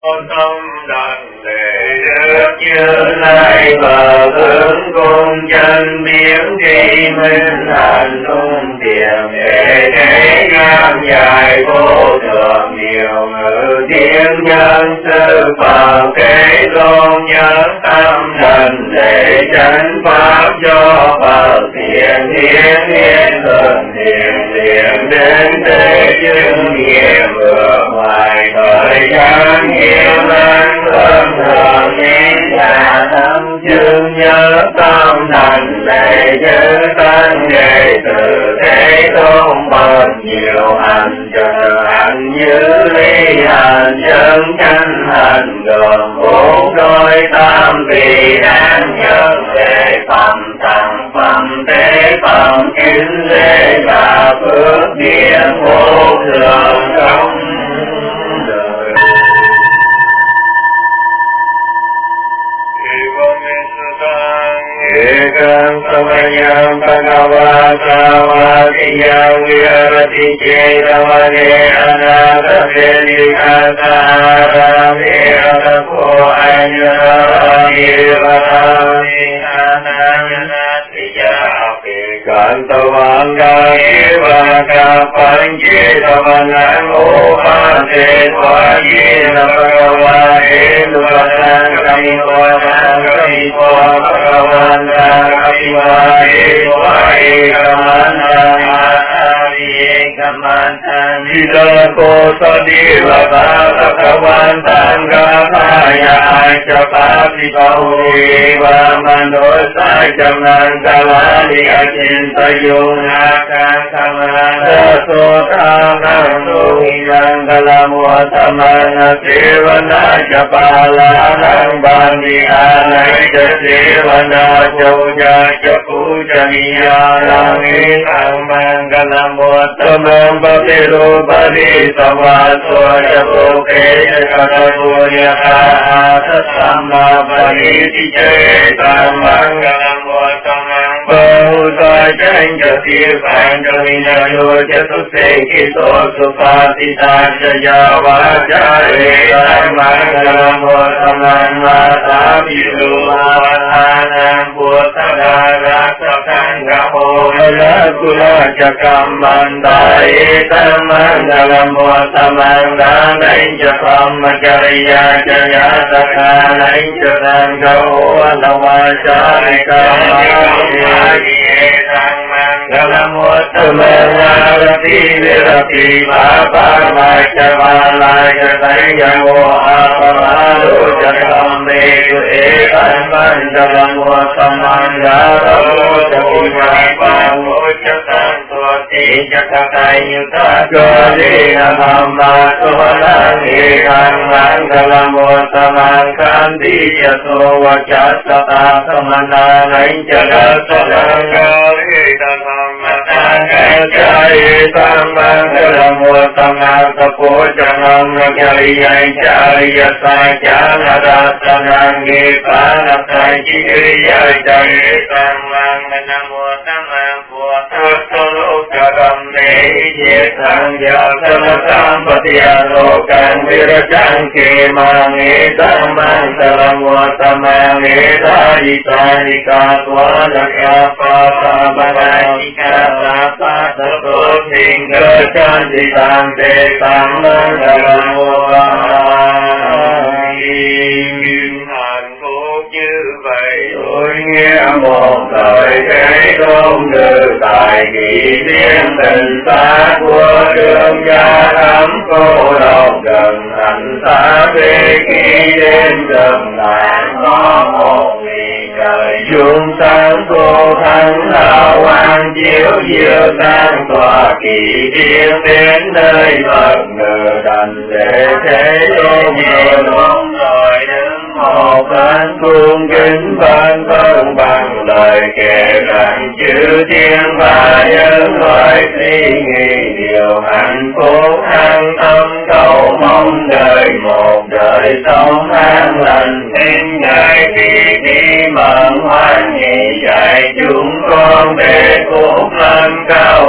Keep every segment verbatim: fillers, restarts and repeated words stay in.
tâm đảnh lễ Đức Như Lai và hướng cung chân biến tri minh hành tung tiềm để thế gian dài vô thượng nhiều ngữ tiếng nhân sư Phật kế tôn nhớ tâm đảnh lễ chánh pháp cho Phật thiện thiên thiên thường thiện thiện đến thế chứng nghiệm vừa ngoài thời gian nghiêm năng thân thường nên là tâm chương nhớ tâm thành lệ chư tăng đệ tử thế tôn bậc nhiều hành trợ hành như ly hành chân chánh hành gồm bốn đôi tam vị đáng nhân về phẩm tăng phẩm tế phẩm kính lễ và phước điện vô thường trong đời. Ekam samayam bhagavata vadiyam virati cetavane anatapedikatara viratapo anyarani varami ananatiya Kantavanga evaka panchetavanam upate tvayena bhagava eduvatan kamivatan kamivatan bhagavanta kamivate tvayekamanta Kamantan Vidako Sadivata Bhagavantan Gathaya Chapati Bahuriva Mandosa Jamantalani Achintayuna Kankamana Sotanam Suhilangalamwatamana Sevana Chapalanam Bandhihana Sevana Chauja Chapujaniyanam Ekam Mangalam Tamam Bhatiru Bhati Savaso Japoke Jagadapuya Sattama Bhati Chetam Mangalam Vatamam Bahuta Janja Tirpan Jamina Yoja Suseki Sosu Patita Jaya Vajare Mangalam Vatamam Mata Viru Anam Putara Raksakan Gaho Kula Jakam Mandai Tamangalam Vatamam Dainja Pramacharya Jaya Sakha Dainja Sangho Anavacharika Mangalam Vatamam Arati Virati Bhava Machavala Jatayamo Apamalo Jakam Devu Ekan Mangalam Vatamam Garamo Jakimapamo Jatan Swati Jakatayuta Jolina Mama Sohalang Ekan Mangalam Vatamam Kandi Yaso Vajasata Samana Nainjala Salangarita Jaya Mangalam Vatamam Tapojanam Jaya Jaya Sajana Rasanam Gipana Sajiriya Jaya Mangalam Vatamam Puatastolokaram Neje Sangya Samakam Patialokan Virajang Kemang Edam Mangalam Vatamam Edayitanika Twadakapa Sabanaika Sapa Tato Singha Chanditam Detam Mangalam Vatamam hạnh phúc như vậy tôi nghe một lời thế tôn từ tại kỳ thiên tình xa của đường gia thắm cô độc gần thành xa về khi đến gần làng có một vì trời chuông sáng cô thắng đạo quang chiếu diệu sáng tỏa kỳ thiên đến nơi Phật ngự đành để thế tôn nhiều luôn rồi đứng một bên cung kính ban vâng bằng lời kể rằng chư thiên và nhân loại suy nghĩ điều hạnh phúc an tâm cầu mong đời một đời sống an lành nên ngài khi đi mận hoan hỷ dạy chúng con để phúc lên cao thượng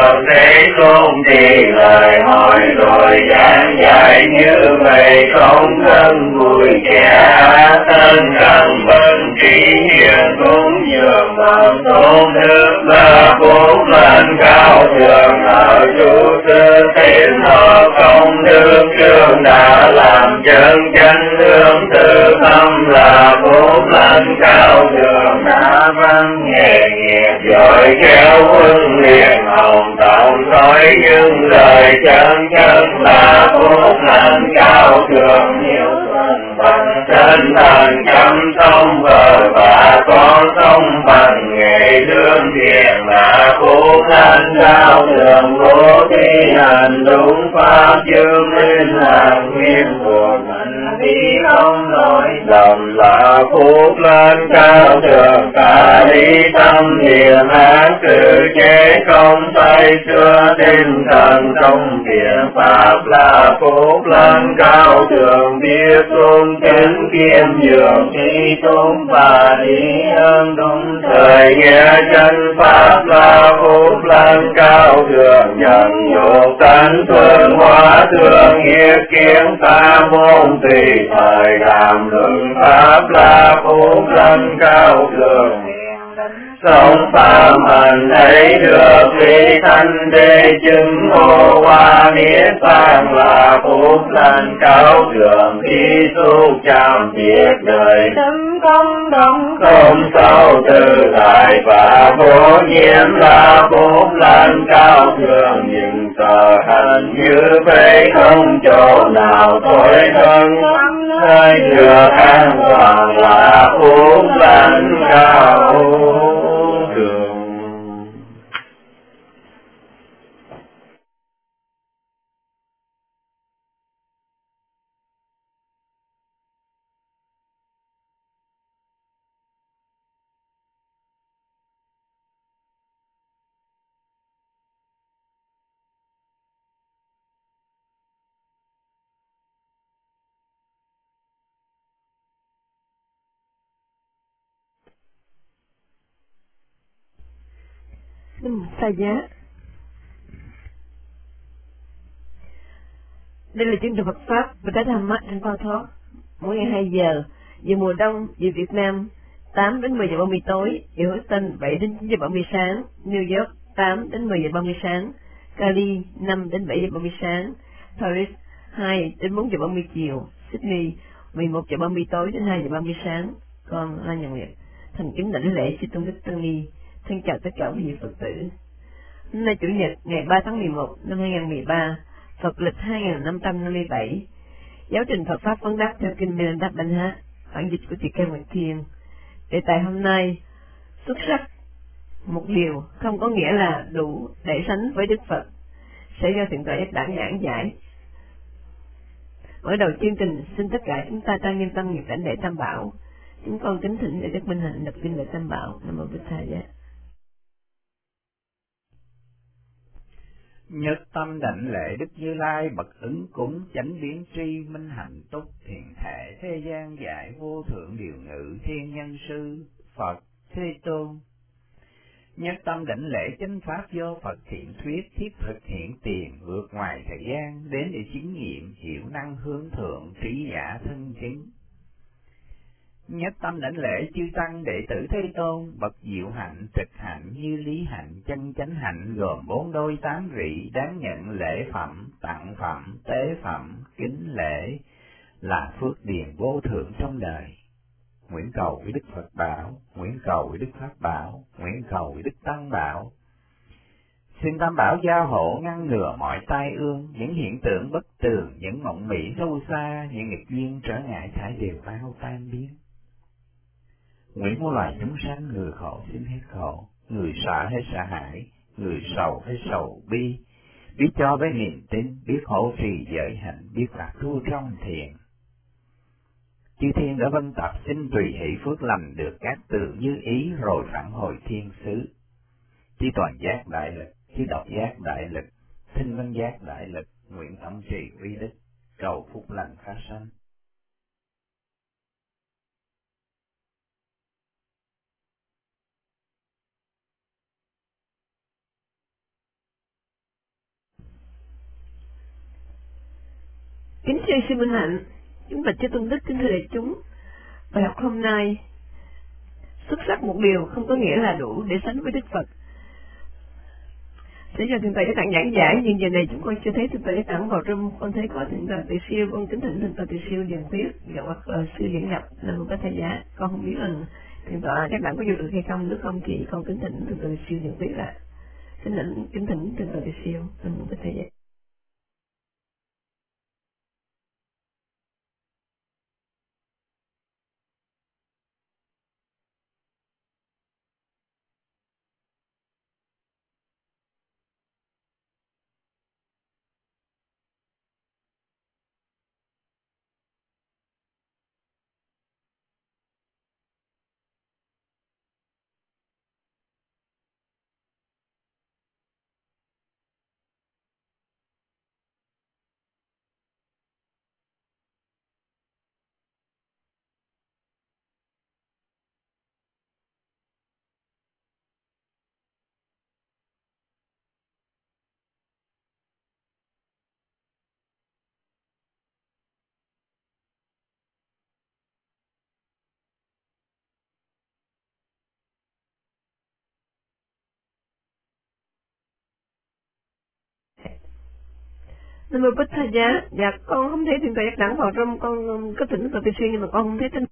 đạo thế tôn trì lời hỏi rồi giảng dạy như vậy không thân vui trẻ thân cần bần trí hiền cũng dường bằng tôn đức là phúc lên cao thượng ở chủ tư tiến hợp công đức trường đã làm chân chánh hướng tư tâm là phúc lên cao thượng đã văn nghề nghiệp giỏi khéo huấn luyện hồng tổng nói những lời chân chân là phúc lên cao thượng nhiều phần bằng chân thần chăm sông vợ và con sông bằng nghề lương thiện là phúc lên cao thượng bố thí hành đúng pháp chương minh là nguyên của mình đi không nói lầm là phúc lên cao thượng ta đi tâm niệm án cử chế không tay xưa tinh thần trong thiện pháp là phúc lên cao thượng biết tôn kính kiêm nhường thi tôn và đi ơn đúng thời nghe chân pháp là phúc lên cao thượng nhận dục tánh phương hóa thương nghĩa kiến ta môn tùy thời làm luận pháp là phúc lên cao thượng sống phạm hành ấy được vị thanh đế chứng ngộ hoa niết bàn là phúc lên cao thượng khi tu chạm việc đời tâm công đồng không sao tự tại và vô nhiễm là phúc lên cao thượng nhưng sợ hành như vậy không chỗ nào thôi thân nơi được an toàn là phúc lên cao thượng. Sa giá. Đây là chương trình Phật pháp và Bồ Tát Mắt and Thoát mỗi ngày hai giờ giờ mùa đông giờ Việt Nam tám đến mười giờ ba mươi tối, giờ Houston bảy đến chín giờ ba mươi sáng, New York tám đến mười giờ ba mươi sáng, Cali năm đến bảy giờ ba mươi sáng, Paris hai đến bốn giờ ba mươi chiều, Sydney mười một giờ ba mươi tối đến hai giờ ba mươi sáng. Con La Nhật Nguyệt thành kính đảnh lễ chư tôn đức tăng ni. Thân chào tất cả quý vị Phật tử. Hôm nay Chủ nhật ngày ba tháng mười một năm hai nghìn không trăm mười ba, Phật lịch hai nghìn năm trăm năm mươi bảy. Giáo trình Phật pháp vấn đáp theo kinh Milan Banh Hát, bản dịch của Tỳ Kheo Nguyệt Thiên. Đề tài hôm nay: xuất sắc một điều không có nghĩa là đủ để sánh với Đức Phật, sẽ do Thượng tọa Giác Đẳng giảng giải. Mở đầu chương trình, xin tất cả chúng ta trang nghiêm tâm nghiệp đảnh lễ Tam Bảo. Chúng con kính thỉnh Đại Đức Minh Hạnh đọc kinh lễ Tam Bảo. Nam mô Bích Tha Giá. Nhất tâm đảnh lễ Đức Như Lai bậc ứng cúng chánh biến tri minh hạnh túc thiện thể thế gian giải vô thượng điều ngự thiên nhân sư Phật Thế Tôn. Nhất tâm đảnh lễ chánh pháp do Phật thiện thuyết thiết thực hiện tiền vượt ngoài thời gian đến để chứng nghiệm hiểu năng hướng thượng trí giả thân chính. Nhất tâm đảnh lễ chư tăng đệ tử Thế Tôn bậc diệu hạnh trực hạnh như lý hạnh chân chánh hạnh gồm bốn đôi tám vị đáng nhận lễ phẩm tặng phẩm tế phẩm kính lễ là phước điền vô thượng trong đời. Nguyện cầu với Đức Phật bảo, nguyện cầu với Đức Pháp bảo, nguyện cầu với Đức Tăng bảo. Xin Tam Bảo gia hộ ngăn ngừa mọi tai ương, những hiện tượng bất tường, những mộng mị sâu xa, những nghịch duyên trở ngại thải đều bao tan biến. Nguyện muôn loài chúng sanh, người khổ xin hết khổ, người sợ hết sợ hãi, người sầu hết sầu bi, biết cho với niềm tin, biết hộ trì giới hạnh, biết lạc thu trong thiện. Chư thiên đã vân tập xin tùy hỷ phước lành được các từ như ý rồi phản hồi thiên xứ. Chư toàn giác đại lực, chư độc giác đại lực, thinh văn giác đại lực, nguyện tâm trì uy đức, cầu phúc lành phát sanh. Kính thưa sư Minh Hạnh, chúng ta chưa tôn đức kính thưa đại chúng. Bài học hôm nay, xuất sắc một điều không có nghĩa là đủ để sánh với Đức Phật. Thế giờ thượng tọa Giác Đẳng giảng giải, nhưng giờ này chúng con chưa thấy thượng tọa Giác Đẳng vào trong, con thấy có thượng tọa Từ Siêu, con kính thỉnh thượng tọa Từ Siêu điền thuyết, hoặc là sư diễn nhập là một cái thầy giá. Con không biết là thượng tọa Giác Đẳng có vô được hay không, nếu không thì con kính thỉnh thượng tọa Từ Siêu điền thuyết là kính thỉnh kính thỉnh thượng tọa Từ Siêu là một cái thầy giá. Nam mô Bích Tha Giá. Dạ con không thấy thượng tọa Giác Đẳng vào trong, con có thỉnh thượng tọa Từ Siêu nhưng mà con không thấy tin.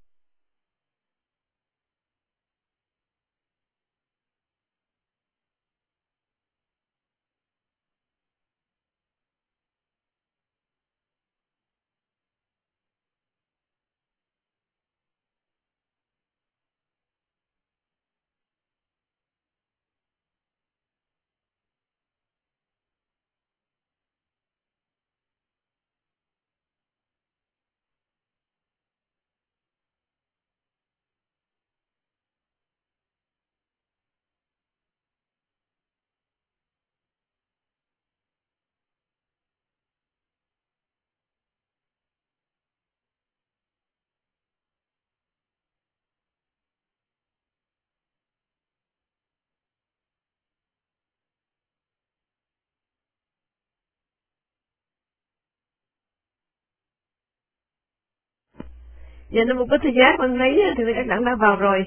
Dạ Nam mô Bích Tha Giá, con thấy thượng tọa Giác Đẳng đã vào rồi.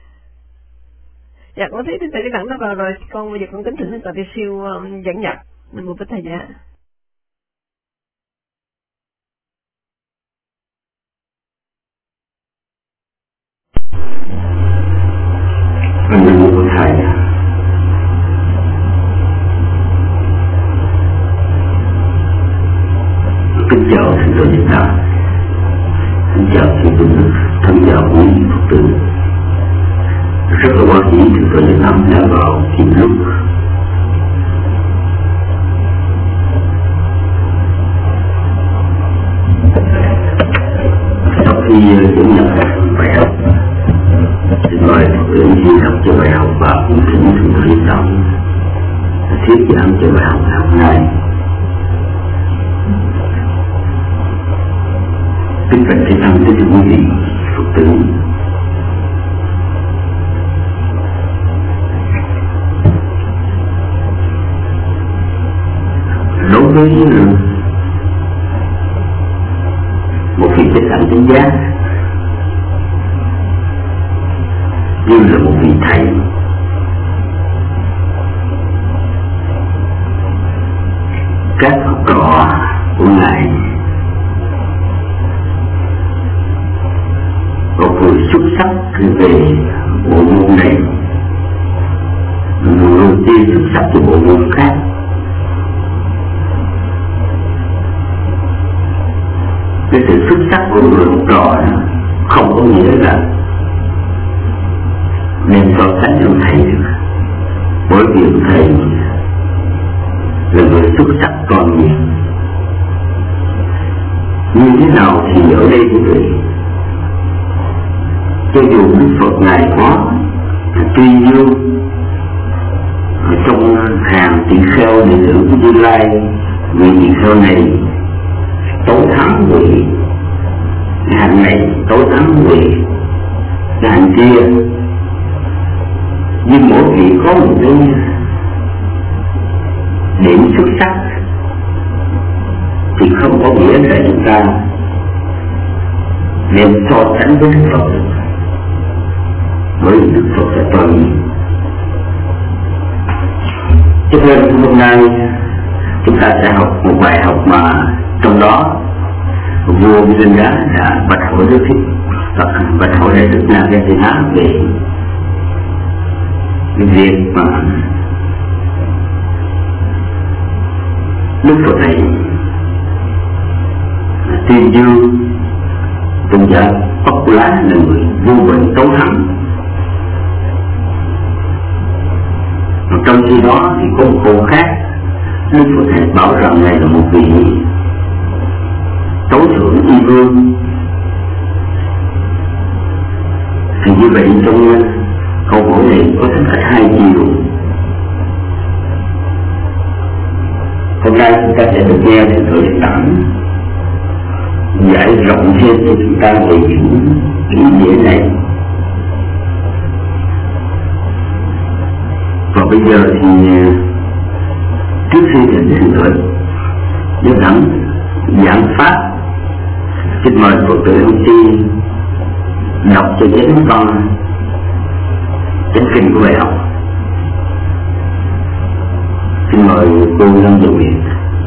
Dạ con thấy thượng tọa Giác Đẳng đã vào rồi, con bây giờ con kính thỉnh thượng tọa Từ Siêu um, dẫn nhập. Nam mô Bích Tha Giá. Nam mô Bích Tha Giá. Kính chào thượng tọa Giác Đẳng, kính chào chư tôn đức, thân chào quý Phật tử. Rất là quan hỷ thượng tọa Giác Đẳng đã vào kịp lúc. Sau khi dẫn nhập bài học, xin mời Phật tử ghi học cho bài học và cũng thỉnh thượng tọa Giác Đẳng thuyết giảng cho bài học hôm nay. Kính bạch thầy tăng tới quý vị Phật tử. Đối với một vị Chánh Đẳng Chánh Giác như là một vị thầy, các học trò của ngài có người xuất sắc về bộ môn này, người tiên xuất sắc về bộ môn khác. Cái sự xuất sắc của người học trò không có nghĩa là nên so sánh với thầy được, bởi vì thầy là người xuất sắc toàn diện. Như thế nào thì ở đây quý vị, cho dù Đức Phật ngài có tuy dương ở trong hàng tỳ kheo đệ tử của Như Lai, vị tỳ kheo này tối thắng vị hàng này, tối thắng vị hàng kia, nhưng mỗi vị có một cái điểm xuất sắc thì không có nghĩa là chúng ta nên so sánh với Đức Phật, với Đức Phật là toàn nhiên. Cho nên hôm nay chúng ta sẽ học một bài học mà trong đó vua Vijayanath đã bạch hỏi Đức Thích Phật, bạch hỏi Đại đức Nagarjuna về cái việc mà Đức Phật này tuyên dương tôn giả Pakula là người vô bệnh tấu thắng. Trong khi đó thì có một câu khác, Đức Phật này bảo rằng này là một vị tối thượng y vương. Thì như vậy trong câu hỏi này có tính cách hai chiều. Hôm nay chúng ta sẽ được nghe Thượng Tọa Thích Tạng giải rộng thêm cho chúng ta về những ý nghĩa này. Và bây giờ thì trước khi thỉnh Thượng Tọa Nhất Đẳng giảng pháp, xin mời Phật tử Hương Chi đọc cho chính con chánh kinh của bài học. Xin mời cô Lâm Dụ Nguyện.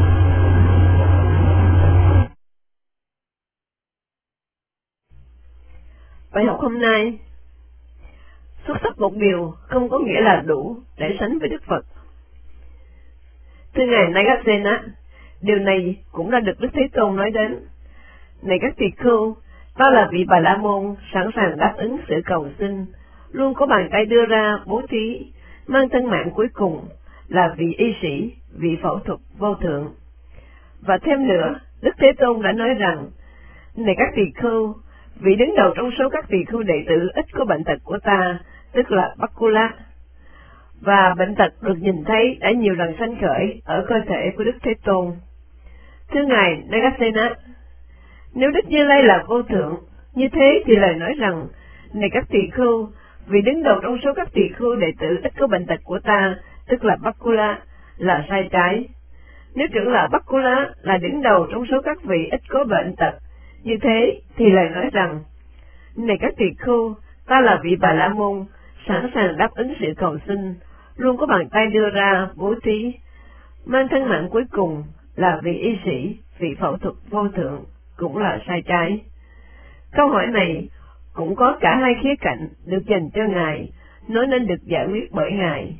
Bài học hôm nay: xuất sắc một điều không có nghĩa là đủ để sánh với Đức Phật. Thưa Ngài Nagarjuna, điều này cũng đã được Đức Thế Tôn nói đến. Này các tỳ khưu, ta là vị Bà La Môn sẵn sàng đáp ứng sự cầu xin, luôn có bàn tay đưa ra bố thí, mang thân mạng cuối cùng là vị y sĩ, vị phẫu thuật vô thượng. Và thêm nữa, Đức Thế Tôn đã nói rằng: này các tỳ khưu, vị đứng đầu trong số các tỳ khưu đệ tử ít có bệnh tật của ta, tức là Pakula. Và bệnh tật được nhìn thấy đã nhiều lần sanh khởi ở cơ thể của Đức Thế Tôn. Thưa Ngài Nagarjuna, nếu Đức Như Lai là vô thượng, như thế thì lời nói rằng: này các tỳ khưu, vị đứng đầu trong số các tỳ khưu đệ tử ít có bệnh tật của ta, tức là Pakula, là sai trái. Nếu trưởng lão Pakula là đứng đầu trong số các vị ít có bệnh tật, như thế thì lời nói rằng: này các tỳ khưu, ta là vị Bà La Môn sẵn sàng đáp ứng sự cầu xin, luôn có bàn tay đưa ra bố thí, mang thân mạng cuối cùng là vị y sĩ, vị phẫu thuật vô thượng, cũng là sai trái. Câu hỏi này cũng có cả hai khía cạnh được dành cho Ngài, nói nên được giải quyết bởi Ngài.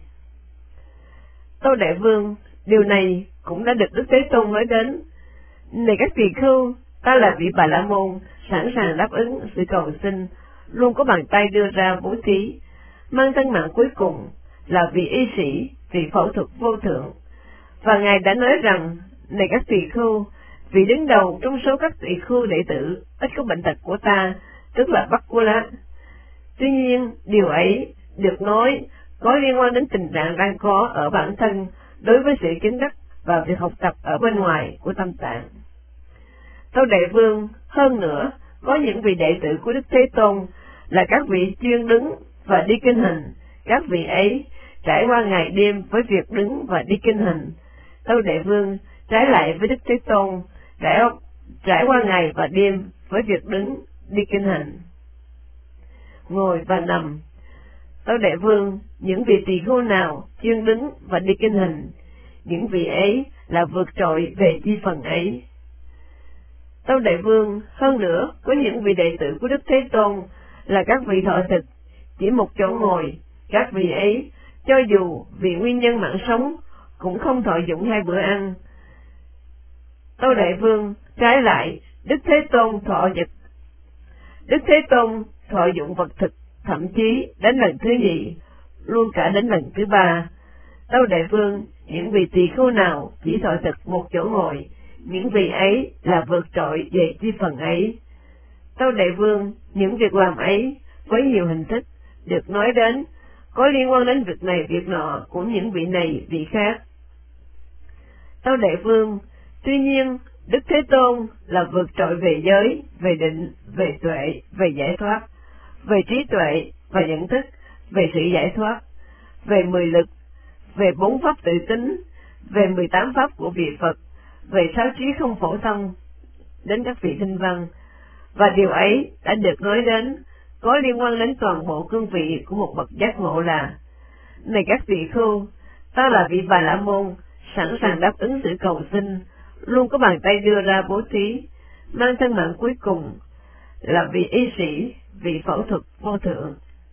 Tâu Đại Vương, điều này cũng đã được Đức Thế Tôn nói đến. Này các tỳ khưu, ta là vị Bà La Môn sẵn sàng đáp ứng sự cầu xin, luôn có bàn tay đưa ra bố thí, mang thân mạng cuối cùng là vị y sĩ, vị phẫu thuật vô thượng. Và Ngài đã nói rằng: này các tỳ khưu, vị đứng đầu trong số các tỳ khưu đệ tử ít có bệnh tật của ta, tức là Pakula. Tuy nhiên, điều ấy được nói có liên quan đến tình trạng đang có ở bản thân đối với sự chứng đắc và việc học tập ở bên ngoài của tâm tạng. Tâu Đại Vương, hơn nữa, có những vị đệ tử của Đức Thế Tôn là các vị chuyên đứng và đi kinh hành. Các vị ấy trải qua ngày đêm với việc đứng và đi kinh hành. Tâu Đại Vương, trái lại với Đức Thế Tôn, trải, trải qua ngày và đêm với việc đứng, đi kinh hành, ngồi và nằm. Tâu Đại Vương, những vị tỳ khưu nào chuyên đứng và đi kinh hành, những vị ấy là vượt trội về chi phần ấy. Tâu Đại Vương, hơn nữa, có những vị đệ tử của Đức Thế Tôn là các vị thọ thực, chỉ một chỗ ngồi. Các vị ấy, cho dù vì nguyên nhân mạng sống, cũng không thọ dụng hai bữa ăn. Tâu Đại Vương, trái lại, Đức Thế Tôn thọ vật. Đức Thế Tôn thọ dụng vật thực, thậm chí đến lần thứ nhì, luôn cả đến lần thứ ba. Tâu Đại Vương, những vị tỳ khưu nào chỉ thọ thực một chỗ ngồi, những vị ấy là vượt trội về chi phần ấy. Tâu Đại Vương, những việc làm ấy với nhiều hình thức được nói đến, có liên quan đến việc này việc nọ của những vị này vị khác. Tâu Đại Vương, tuy nhiên Đức Thế Tôn là vượt trội về giới, về định, về tuệ, về giải thoát, về trí tuệ và nhận thức, về sự giải thoát, về mười lực, về bốn pháp tự tính, về mười tám pháp của vị Phật, về sáu trí không phổ thông đến các vị kinh văn, và điều ấy đã được nói đến có liên quan đến toàn bộ cương vị của một bậc giác ngộ là: này các vị khưu, ta là vị Bà La Môn, sẵn sàng đáp ứng sự cầu xin, luôn có bàn tay đưa ra bố thí, mang thân mạng cuối cùng là vị y sĩ, vị phẫu thuật vô thượng.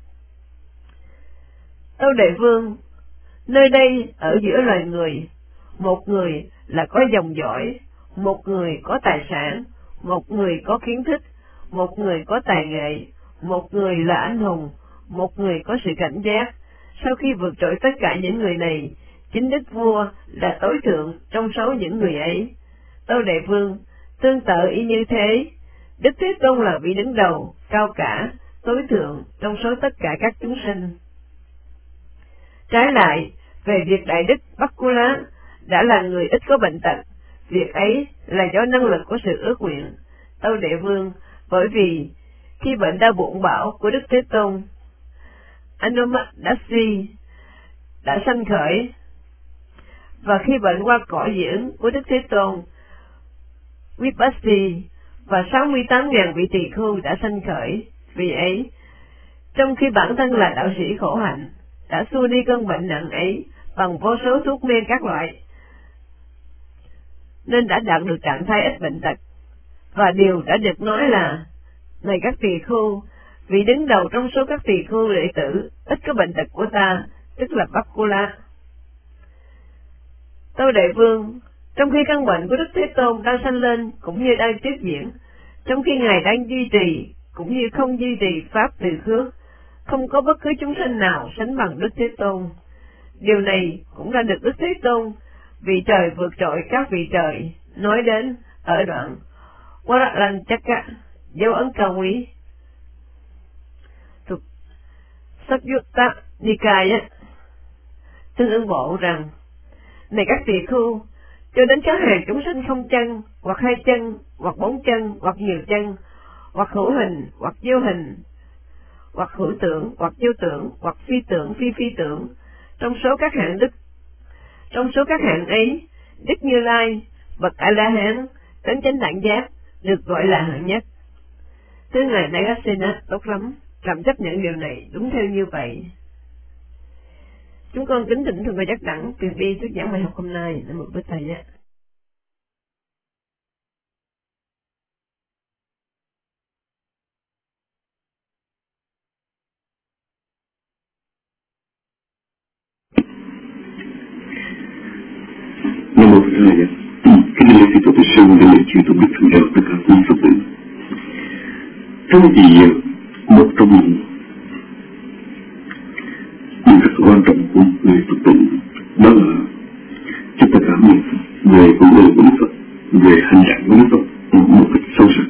Tâu Đệ Vương, nơi đây ở giữa loài người, một người là có dòng dõi, một người có tài sản, một người có kiến thức, một người có tài nghệ, một người là anh hùng, một người có sự cảnh giác. Sau khi vượt trội tất cả những người này, chính Đức Vua là tối thượng trong số những người ấy. Tâu Đệ Vương, tương tự y như thế, Đức Thế Tôn là vị đứng đầu, cao cả, tối thượng trong số tất cả các chúng sinh. Trái lại, về việc Đại Đức Bakkula đã là người ít có bệnh tật, việc ấy là do năng lực của sự ước nguyện. Tâu Đệ Vương, bởi vì khi bệnh đau bụng bão của Đức Thế Tôn, Anumadasi đã sanh khởi, và khi bệnh qua cỏ dưỡng của Đức Thế Tôn, Vipassi và sáu mươi tám nghìn vị tỳ khưu đã sanh khởi. Vì ấy, trong khi bản thân là đạo sĩ khổ hạnh, đã xua đi cơn bệnh nặng ấy bằng vô số thuốc men các loại, nên đã đạt được trạng thái ít bệnh tật. Và điều đã được nói là: này các tỳ khưu, vị đứng đầu trong số các tỳ khưu đệ tử ít có bệnh tật của ta, tức là Bakkula. Tâu Đệ Vương, trong khi căn bệnh của Đức Thế Tôn đang sanh lên cũng như đang tiếp diễn, trong khi Ngài đang duy trì cũng như không duy trì pháp từ khước, không có bất cứ chúng sinh nào sánh bằng Đức Thế Tôn. Điều này cũng đã được Đức Thế Tôn, vị trời vượt trội các vị trời, nói đến ở đoạn Varalanchaka, dấu ấn cao quý, thuộc Sakyutta Nikaya, Tương Ưng Bộ rằng: này các tỳ khưu, cho đến các hàng chúng sinh không chân, hoặc hai chân, hoặc bốn chân, hoặc nhiều chân, hoặc hữu hình, hoặc vô hình, hoặc hữu tưởng, hoặc vô tưởng, hoặc phi tưởng, phi phi tưởng, trong số các hạng đức, trong số các hạng ấy, Đức Như Lai, bậc A La Hán, đến chánh đẳng giác, được gọi là hạng nhất. Thưa ngài Nagasena, tốt lắm, làm chấp nhận điều này đúng theo như vậy. Chúng con kính thỉnh thượng Ngài Giác Đẳng truyền đi thuyết giảng bài học hôm nay. Nam mô Bích Thầy. Nam mô Bích Thầy. Kính lễ sư tổ Đức Sư, kính lễ chư tổ Đức Thượng Đạo tất cả quý Phật tử. Thưa quý vị, một trong những điều rất quan trọng của người Phật tử đó là chúng ta cảm nhận về vấn đề của Đức Phật, về hành trạng của Đức Phật một cách sâu sắc.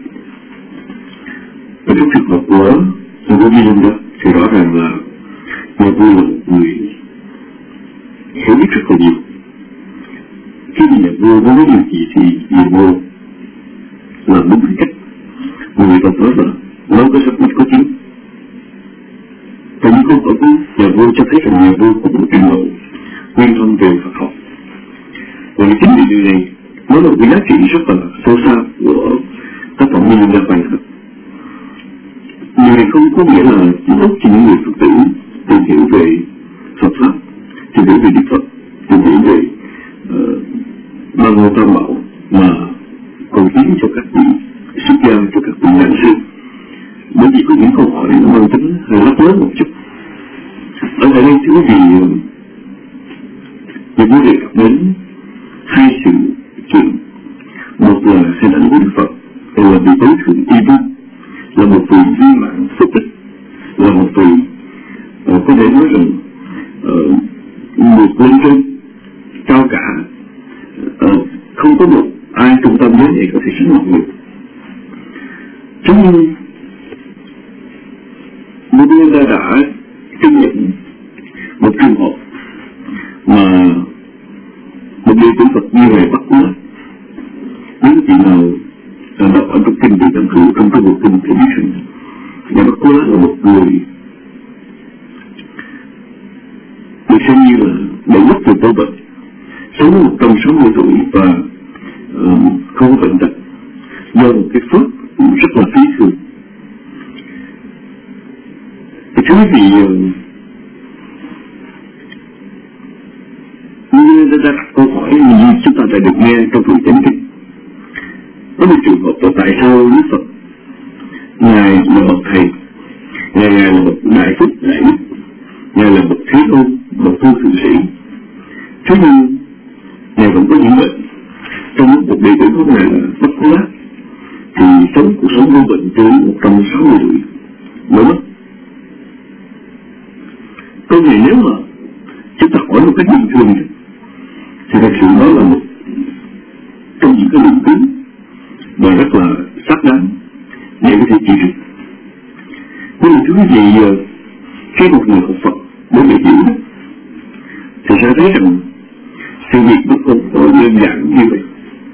Và trong trường hợp của người vô vi đó thì rõ ràng là người vô là một người hiểu biết rất là nhiều. Khi nhà vua muốn nói điều gì thì nhà vua làm đúng cách. Người ta nói là nó có sắc mặt có tiếng. Và những câu hỏi của nhà vua cho thấy rằng nhà vua có một trình độ nguyên thông về Phật học. Và chính vì điều này nó là một cái giá trị rất là sâu xa của tác phẩm Minh Gia Bài Thật. Điều này không có nghĩa là chỉ tốt cho những người Phật tử tìm hiểu về Phật Pháp, tìm hiểu về Đức Phật, tìm hiểu về Ba Ngôi Tam Bảo, mà còn khiến cho các vị xuất gia, cho các vị giảng sư. Bởi vì có những câu hỏi nó mang tính hơi lắc lớn một chút. Ở đây thưa quý vị, mình muốn đề cập đến hai sự chuyện. Một là hình ảnh của Đức Phật là vị tối thượng y vương, là một vị viên mãn phước tích, là một vị uh, có thể nói rằng uh, một lên trên cao cả, uh, không có một ai trong tâm giới này có thể sánh bằng được. Trong một đưa ra đã kinh nhận một trường hợp mà một đệ tử Phật như Ngài Bakkula, những vị nào đọc ở trong kinh Địa Tạng Cửu, trong cái bộ kinh thì biết rằng Ngài Bakkula là một người được xem như là đệ nhất từ Tô Bạch, sống một trăm sáu mươi tuổi và uh, không có bệnh tật, do một cái phước rất là phi thường. Thì thưa quý vị, uh, như đã đặt câu hỏi như chúng ta đã được nghe trong phần chánh kinh, có một trường hợp là tại sao Đức Phật Ngài là bậc thầy, Ngài là bậc đại phúc đại đức, Ngài là bậc thế tôn, bậc tu thượng sĩ, thế nhưng Ngài vẫn có những bệnh. Trong lúc một đệ tử của Ngài là Bất Quá thì sống cuộc sống vô bệnh tới một trăm sáu mươi tuổi mới mất. Câu này nếu mà chúng ta hỏi một cách bình thường thì thật sự đó là một trong những cái luận cứ và rất là xác đáng để có thể chỉ trích. Nhưng mà thưa quý vị, khi một người học Phật để để hiểu thì sẽ thấy rằng sự việc nó không có đơn giản như vậy.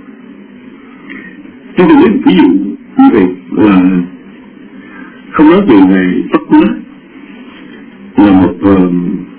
Chúng tôi lấy một ví dụ như vậy là không nói về Ngài Bất Quá là một uh,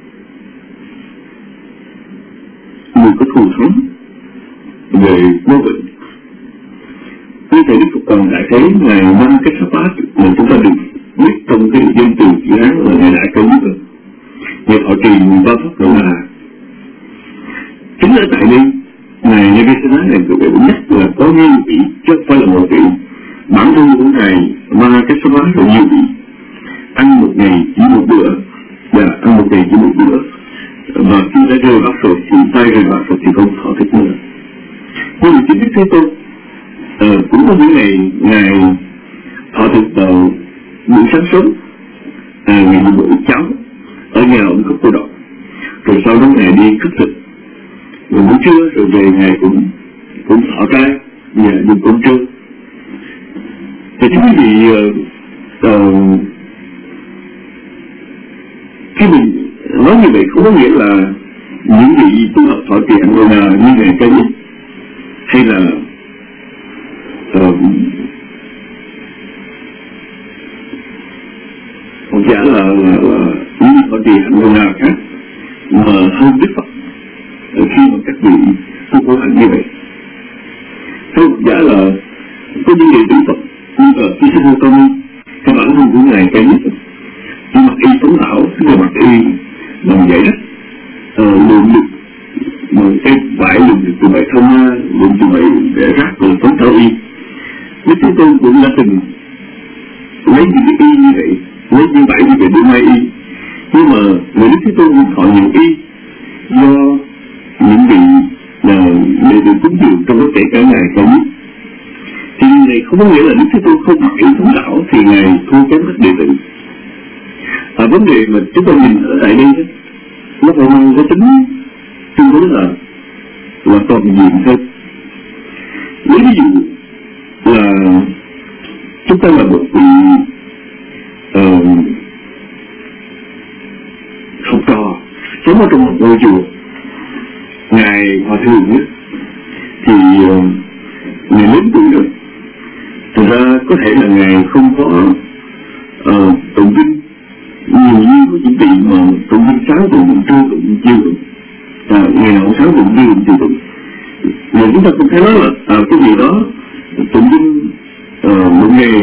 người có thù thắng về vô bệnh. Như thế Đức Phật còn đã thấy Ngài mang cái sắp ác mà chúng ta được biết trong cái dân từ chữ Hán là Ngài Đại Cơ Nhất. Ngài thọ trì ba pháp gọi là chính ở tại đây Ngài Navasana này có vẻ nhất là có nhiều vị chứ không phải là một vị. Bản thân của Ngài mang cái sắp ác là nhiều vị, ăn một ngày chỉ một bữa và ăn một ngày chỉ một bữa, và khi đã rơi bát rồi thì tay rơi bát rồi thì không thọ thích nữa. Nhưng mà chính Đức Thế Tôn uh, cũng có những ngày Ngài thọ thực vào buổi sáng sớm, à, Ngài đi bộ cháu ở nhà ông có cô độc, rồi sau đó Ngài đi khất thực, rồi buổi trưa rồi về Ngài cũng cũng thọ trai và dùng cơm trưa. Thì thưa quý vị, uh, uh, khi mình nói như vậy không có nghĩa là những vị tu học thọ trì ăn là như Ngài Ca Diếp hay là uh, không giả là, là, là những vị thọ trì ăn nào khác mà hơn Đức Phật khi mà các vị tu khổ hạnh như vậy. Không giả là có những người Đức Phật như là khi sinh vô công cái bản thân của Ngài Ca Diếp nhưng mà y sống ảo, tức là mặt y bằng vậy đó, ờ, lượm được một cái vải lượm được từ bài thông hoa, lượm từ bài để rác rồi phấn thảo y. Đức Thế Tôn cũng đã từng lấy những cái y như vậy, lấy những vải như vậy để mai y, nhưng mà người Đức Thế Tôn cũng thọ những y do những vị là để được cúng dường trong cái cả Ngài Ca Diếp. Thì này không có nghĩa là Đức Thế Tôn không mặc y sống ảo thì Ngài thua kém các đệ tử. À, vấn đề mà chúng ta nhìn ở tại đây đó, nó phải mang cái tính tương đối là là toàn diện thôi. Lấy ví dụ là chúng ta là một vị uh, học trò sống ở trong một ngôi chùa, Ngài Hòa Thượng ấy, thì uh, Ngài lớn tuổi rồi, thực ra có thể là Ngài không có uh, tụng kinh nhiều như có những vị mà tụng kinh sáng tụng tụng trưa tụng chiều tụng, à, ngày nào sáng tụng chiều tụng chiều tụng. Mà chúng ta cũng thấy nói là à, cái gì đó tụng kinh uh, một ngày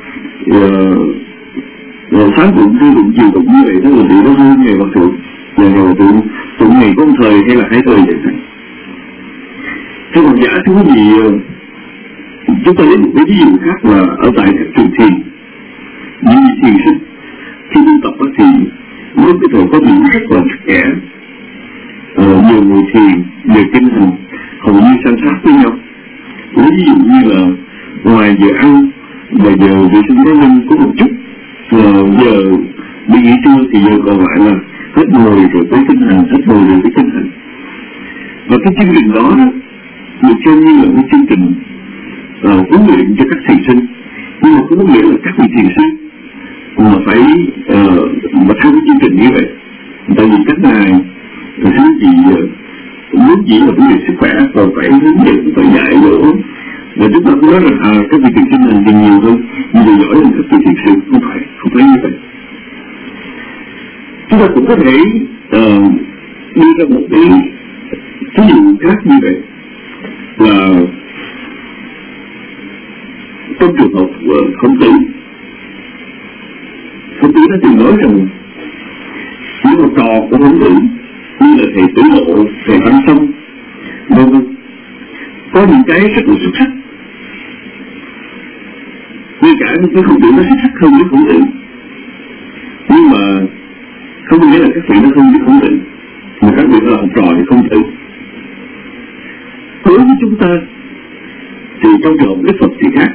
uh, sáng tụng trưa tụng chiều tụng như vậy đó là điều đó hơn ngày Hòa Thượng, và ngày Hòa Thượng tụng ngày có một thời hay là hai thời vậy thôi. Thế còn giả thưa quý vị, chúng ta lấy một cái ví dụ khác là ở tại các trường thiền, những vị thiền sinh khi tu tập thì mới có thể có những rất là chặt chẽ, ờ, nhiều người thiền, nhiều kinh hành hầu như san sát với nhau. Ví dụ như là ngoài giờ ăn và giờ vệ sinh cá nhân có một chút, ờ, giờ đi nghỉ trưa thì giờ còn lại là hết ngồi rồi tới kinh hành, hết ngồi rồi tới kinh hành. Và cái chương trình đó được xem như là một chương trình uh, huấn luyện cho các thiền sinh, nhưng mà cũng có nghĩa là các vị thiền sinh mà phải uh, mà theo cái chương trình như vậy, tại vì các ngài thứ gì muốn chỉ là vấn đề sức khỏe và phải hướng dẫn, phải dạy dỗ, và chúng ta cũng nói rằng à, các vị thiền sinh hành thì nhiều hơn nhưng mà giỏi hơn các vị thiền sư, không phải không phải như vậy. Chúng ta cũng có thể uh, đưa ra một cái ví dụ khác như vậy là Khổng Tử đã từng nói rằng những học trò của Khổng Tử như là thầy Tử Lộ, thầy Văn Sông, vân vân, có những cái rất là xuất sắc. Ngay cả những cái Khổng Tử nó xuất sắc hơn với Khổng Tử, nhưng mà không nghĩa là các vị nó không biết Khổng Tử, mà các vị là học trò thì không tử. Đối với chúng ta thì trong trường hợp Đức Phật thì khác.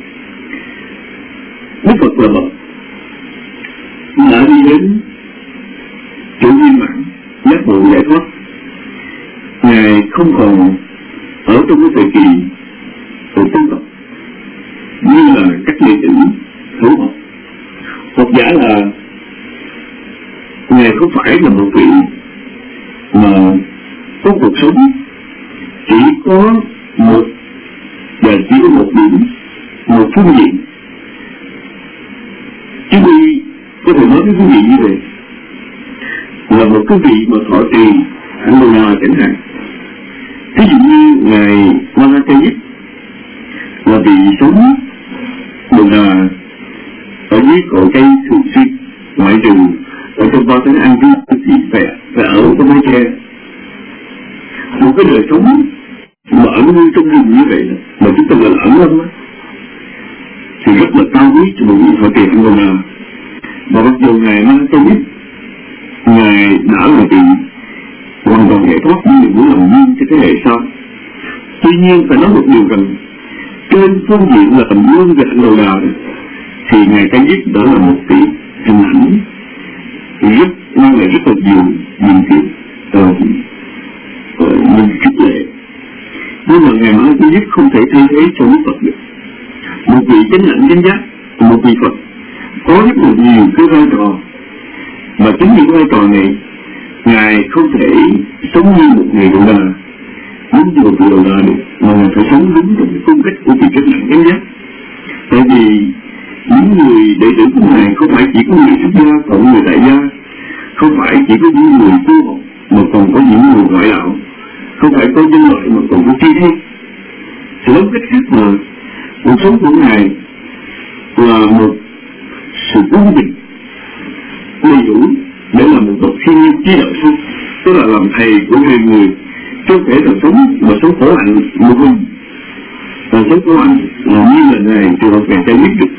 Đức Phật là bậc đã đi đến chỗ viên mãn giác ngộ giải thoát. Ngài không còn ở trong cái thời kỳ của dân tộc như là các đệ tử hữu học. Học giả là Ngài không phải là một vị mà có cuộc sống chỉ có một và chỉ có một điểm, một phương diện. Chứ vì có thể nói với quý vị như vậy là một cái vị mà thọ trì hạnh đồ nào chẳng hạn. Ví dụ như Ngài Mahakayip là vị sống đồ nào ở dưới cội cây thường xuyên, ngoại trừ ở trong ba tháng ăn cư thì phải, phải ở trong mái tre. Một cái đời sống mà ở như trong rừng như vậy mà chúng ta gọi là ẩn lâm thì rất là cao quý cho một vị thọ trì hạnh đồ nào. Và mặc dù Ngài Mahakayip Ngài đã là vị hoàn toàn giải thoát nhưng muốn làm duyên cho thế hệ sau. Tuy nhiên phải nói một điều rằng trên phương diện là tầm gương về hạnh đồ đà thì Ngài Mahakayip đã là một vị hình ảnh rất mang lại rất là nhiều nhìn thiện nhưng khích lệ. Nhưng mà Ngài Mahakayip không thể thay thế cho Đức Phật được. Một vị chánh lãnh chánh giác, một vị Phật có rất là nhiều cái vai trò, mà chính những vai trò này Ngài không thể sống như một người đồ đà, giống như một vị đồ đà được, mà Ngài phải sống đúng trong cái cung cách của vị chánh lãnh chánh giác. Tại vì những người đệ tử của Ngài không phải chỉ có người xuất gia, còn người tại gia, không phải chỉ có những người tu học, mà còn có những người ngoại đạo, không phải có nhân loại mà còn có tri thức. Thì nói cách khác mà cuộc sống của Ngài là một sự quân bình đầy đủ để làm một bậc thiên nhiên trí đạo sư, tức là làm thầy của người người, chứ không thể là sống mà sống khổ hạnh một mình, và sống khổ hạnh là như là Ngài trường hợp Ngài Mahakayip được.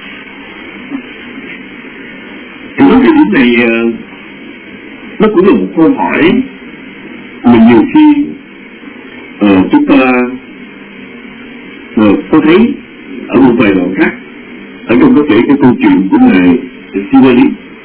Thì nói về điểm này nó cũng là một câu hỏi mà nhiều khi uh, chúng ta uh, có thấy ở một vài đoạn khác ở trong có thể cái câu chuyện của Ngài Sivali.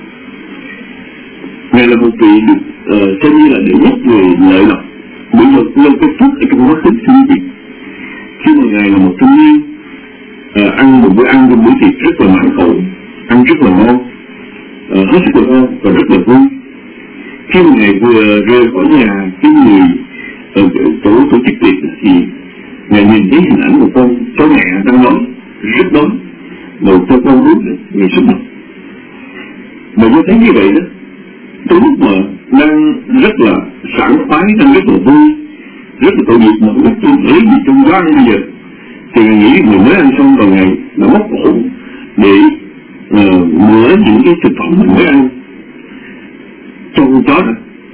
Ngài là một vị được uh, xem như là đệ nhất về lợi lộc, bởi vì lâu cái phước ở trong quá khứ sinh việt. Khi mà Ngài là một thanh niên uh, ăn một bữa ăn trong bữa tiệc rất là mãn khẩu, ăn rất là ngon, uh, hết sức là ngon và rất là vui. Khi mà Ngài vừa rời khỏi nhà cái người ở chỗ tổ chức tiệc thì Ngài nhìn thấy hình ảnh một con chó mẹ đang đói, rất đói, một cho con bú Ngài xúc động. Mà tôi thấy như vậy đó, trong lúc mà đang rất là sảng khoái, đang rất là vui, rất là tội nghiệp mà không biết lấy gì trong quán bây giờ, thì Ngài nghĩ người mới ăn xong vào Ngài là móc cổ để uh, mửa những cái thực phẩm mình mới ăn cho con chó đó.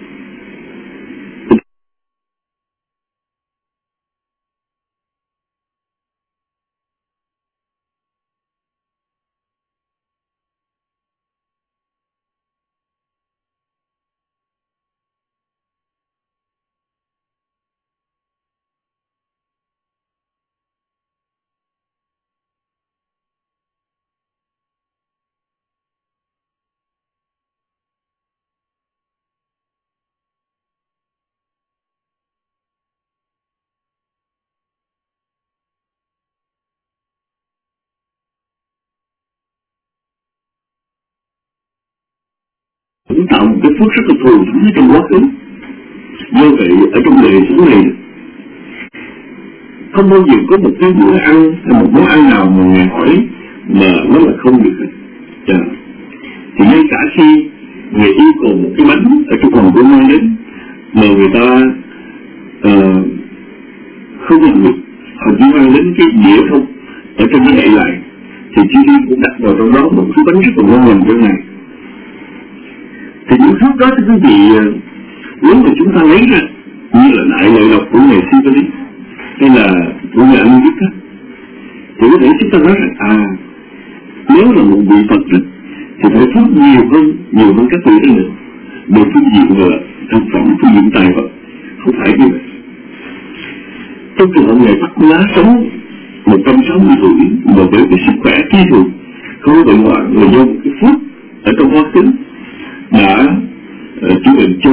Cũng tạo một cái phước rất là thù thắng trong quá khứ. Do vậy ở trong đời sống này không bao giờ có một cái bữa ăn hay một món ăn nào mà Ngài hỏi mà nó là không được hết. Dạ. Thì ngay cả khi Ngài yêu cầu một cái bánh ở trong phòng của mang đến mà người ta uh, không làm được, họ chỉ mang đến cái dĩa không ở trong cái đậy lại, thì chi phí cũng đặt vào trong đó một cái bánh rất là ngon lành cho Ngài. Thì những thuốc đó thưa quý vị, nếu mà chúng ta lấy ra như là đại lợi độc của người Sibeli hay là của người Anh Đức á, thì có thể chúng ta nói rằng à, nếu là một vị Phật đó, thì phải thuốc nhiều hơn nhiều hơn các vị đó nữa, để phương diện là thực phẩm, phương diện tài vật, không phải như vậy. Trong trường hợp ngày Bắc Lá sống một trăm sáu mươi tuổi mà với cái sức khỏe kỳ thường, không có bệnh hoạn, người do một cái phước ở trong quá khứ đã uh, chữa bệnh cho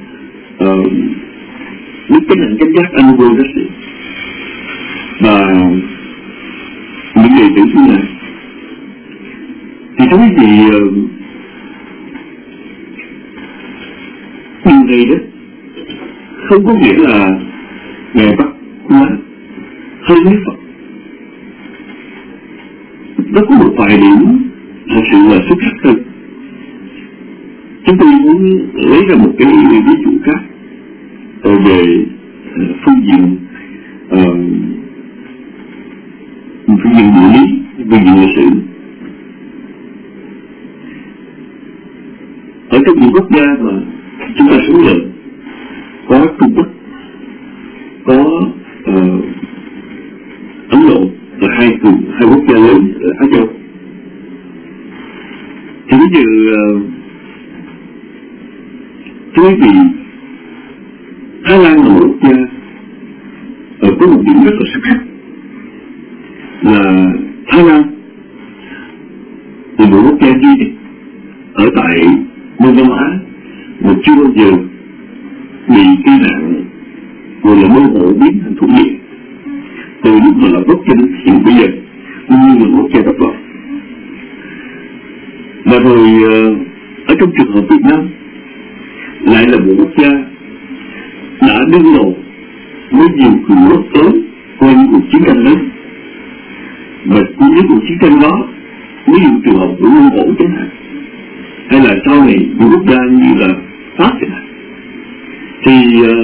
những uh, cái nền chánh giác anh vô rất là và những người tử như này thì có cái gì uh, điều này đó không có nghĩa là ngày Bắc Lá hơn mấy Phật. Nó có một vài điểm thật sự là xuất sắc hơn. Chúng tôi muốn lấy ra một cái ví dụ khác về phương diện uh, phương diện địa lý, phương diện lịch sử. Ở trong những quốc gia mà chúng ta sống ở, có Trung Quốc, có uh, Ấn Độ là hai cường hai quốc gia lớn ở Á Châu. Thì bây giờ uh, thưa quý vị, Thái Lan là một quốc gia uh, có một điểm rất là xuất sắc là Thái Lan là một quốc gia duy nhất ở tại Đông Nam Á mà chưa bao giờ bị cái nạn gọi là mơ hồ biến thành thuộc địa. Từ lúc mà là quốc gia hiện bây giờ cũng như là quốc gia độc lập. Và rồi ở trong trường hợp Việt Nam lại là một quốc gia đã đương đầu với nhiều cường quốc lớn qua những cuộc chiến tranh lớn. Và cũng những cuộc chiến tranh đó, ví dụ trường hợp của Mông Cổ chẳng hạn, hay là sau này những quốc gia như là Pháp chẳng hạn, thì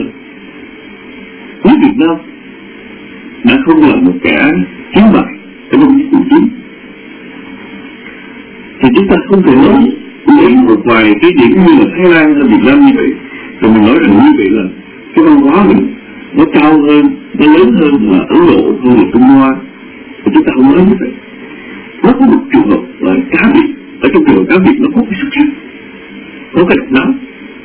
với uh, Việt Nam đã không là một kẻ chiến bại trong những cuộc chiến. Thì chúng ta không thể nói lấy một vài cái điểm như là Thái Lan hay Việt Nam như vậy rồi mình nói rằng như vậy là cái văn hóa mình nó cao hơn, nó lớn hơn là Ấn Độ, hơn là Trung Hoa. Thì chúng ta không nói như vậy. Nó có một trường hợp là cá biệt, ở trong trường hợp cá biệt nó có cái xuất sắc, có cái độc đáo.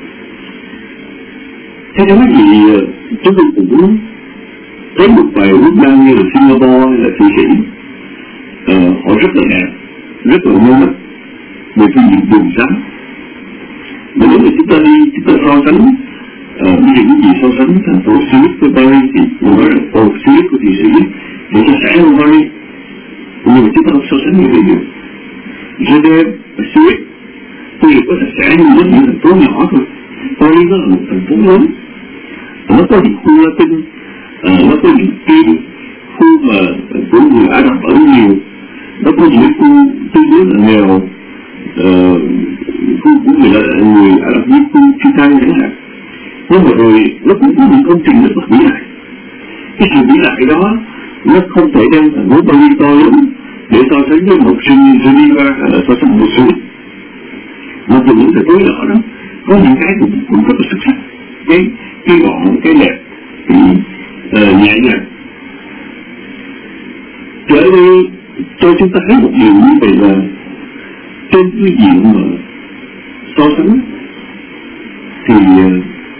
Thế đó thì chúng tôi cũng thấy một vài quốc gia như là Singapore hay là Thụy Sĩ, uh, họ rất là đẹp, rất là ngon mắt về phương diện đường xá. Mà nếu mà chúng ta đi, chúng ta so sánh, uh, như những gì so sánh thành phố Zurich với Paris thì mình nói rằng ồ, Zurich của Thụy Sĩ thì nó sẽ hơn Paris. Nhưng mà chúng ta không so sánh như vậy được. Geneva và Zurich tuy có thể sẽ như những thành phố nhỏ thôi, Paris nó là một thành phố lớn. Nó có những khu Latin, uh, nó có những cái khu mà của người Ả Rập ở nhiều, nó có những khu tương đối là nghèo, uh, khu của người, người Ả Rập như khu Phi Tăng chẳng hạn. Nhưng mà rồi nó cũng có những công trình rất là vĩ đại. Cái sự vĩ đại đó nó không thể đem thành phố Paris to lớn để so sánh với một sinh Geneva hay là so sánh một số. Mặc dù những thành phố nhỏ đó có những cái cũng, cũng rất là xuất sắc, cái cái gọn, cái đẹp, thì uh, nhẹ nhàng. Thì ở đây cho chúng ta thấy một điều như vậy là trên cái diện mà so sánh thì uh,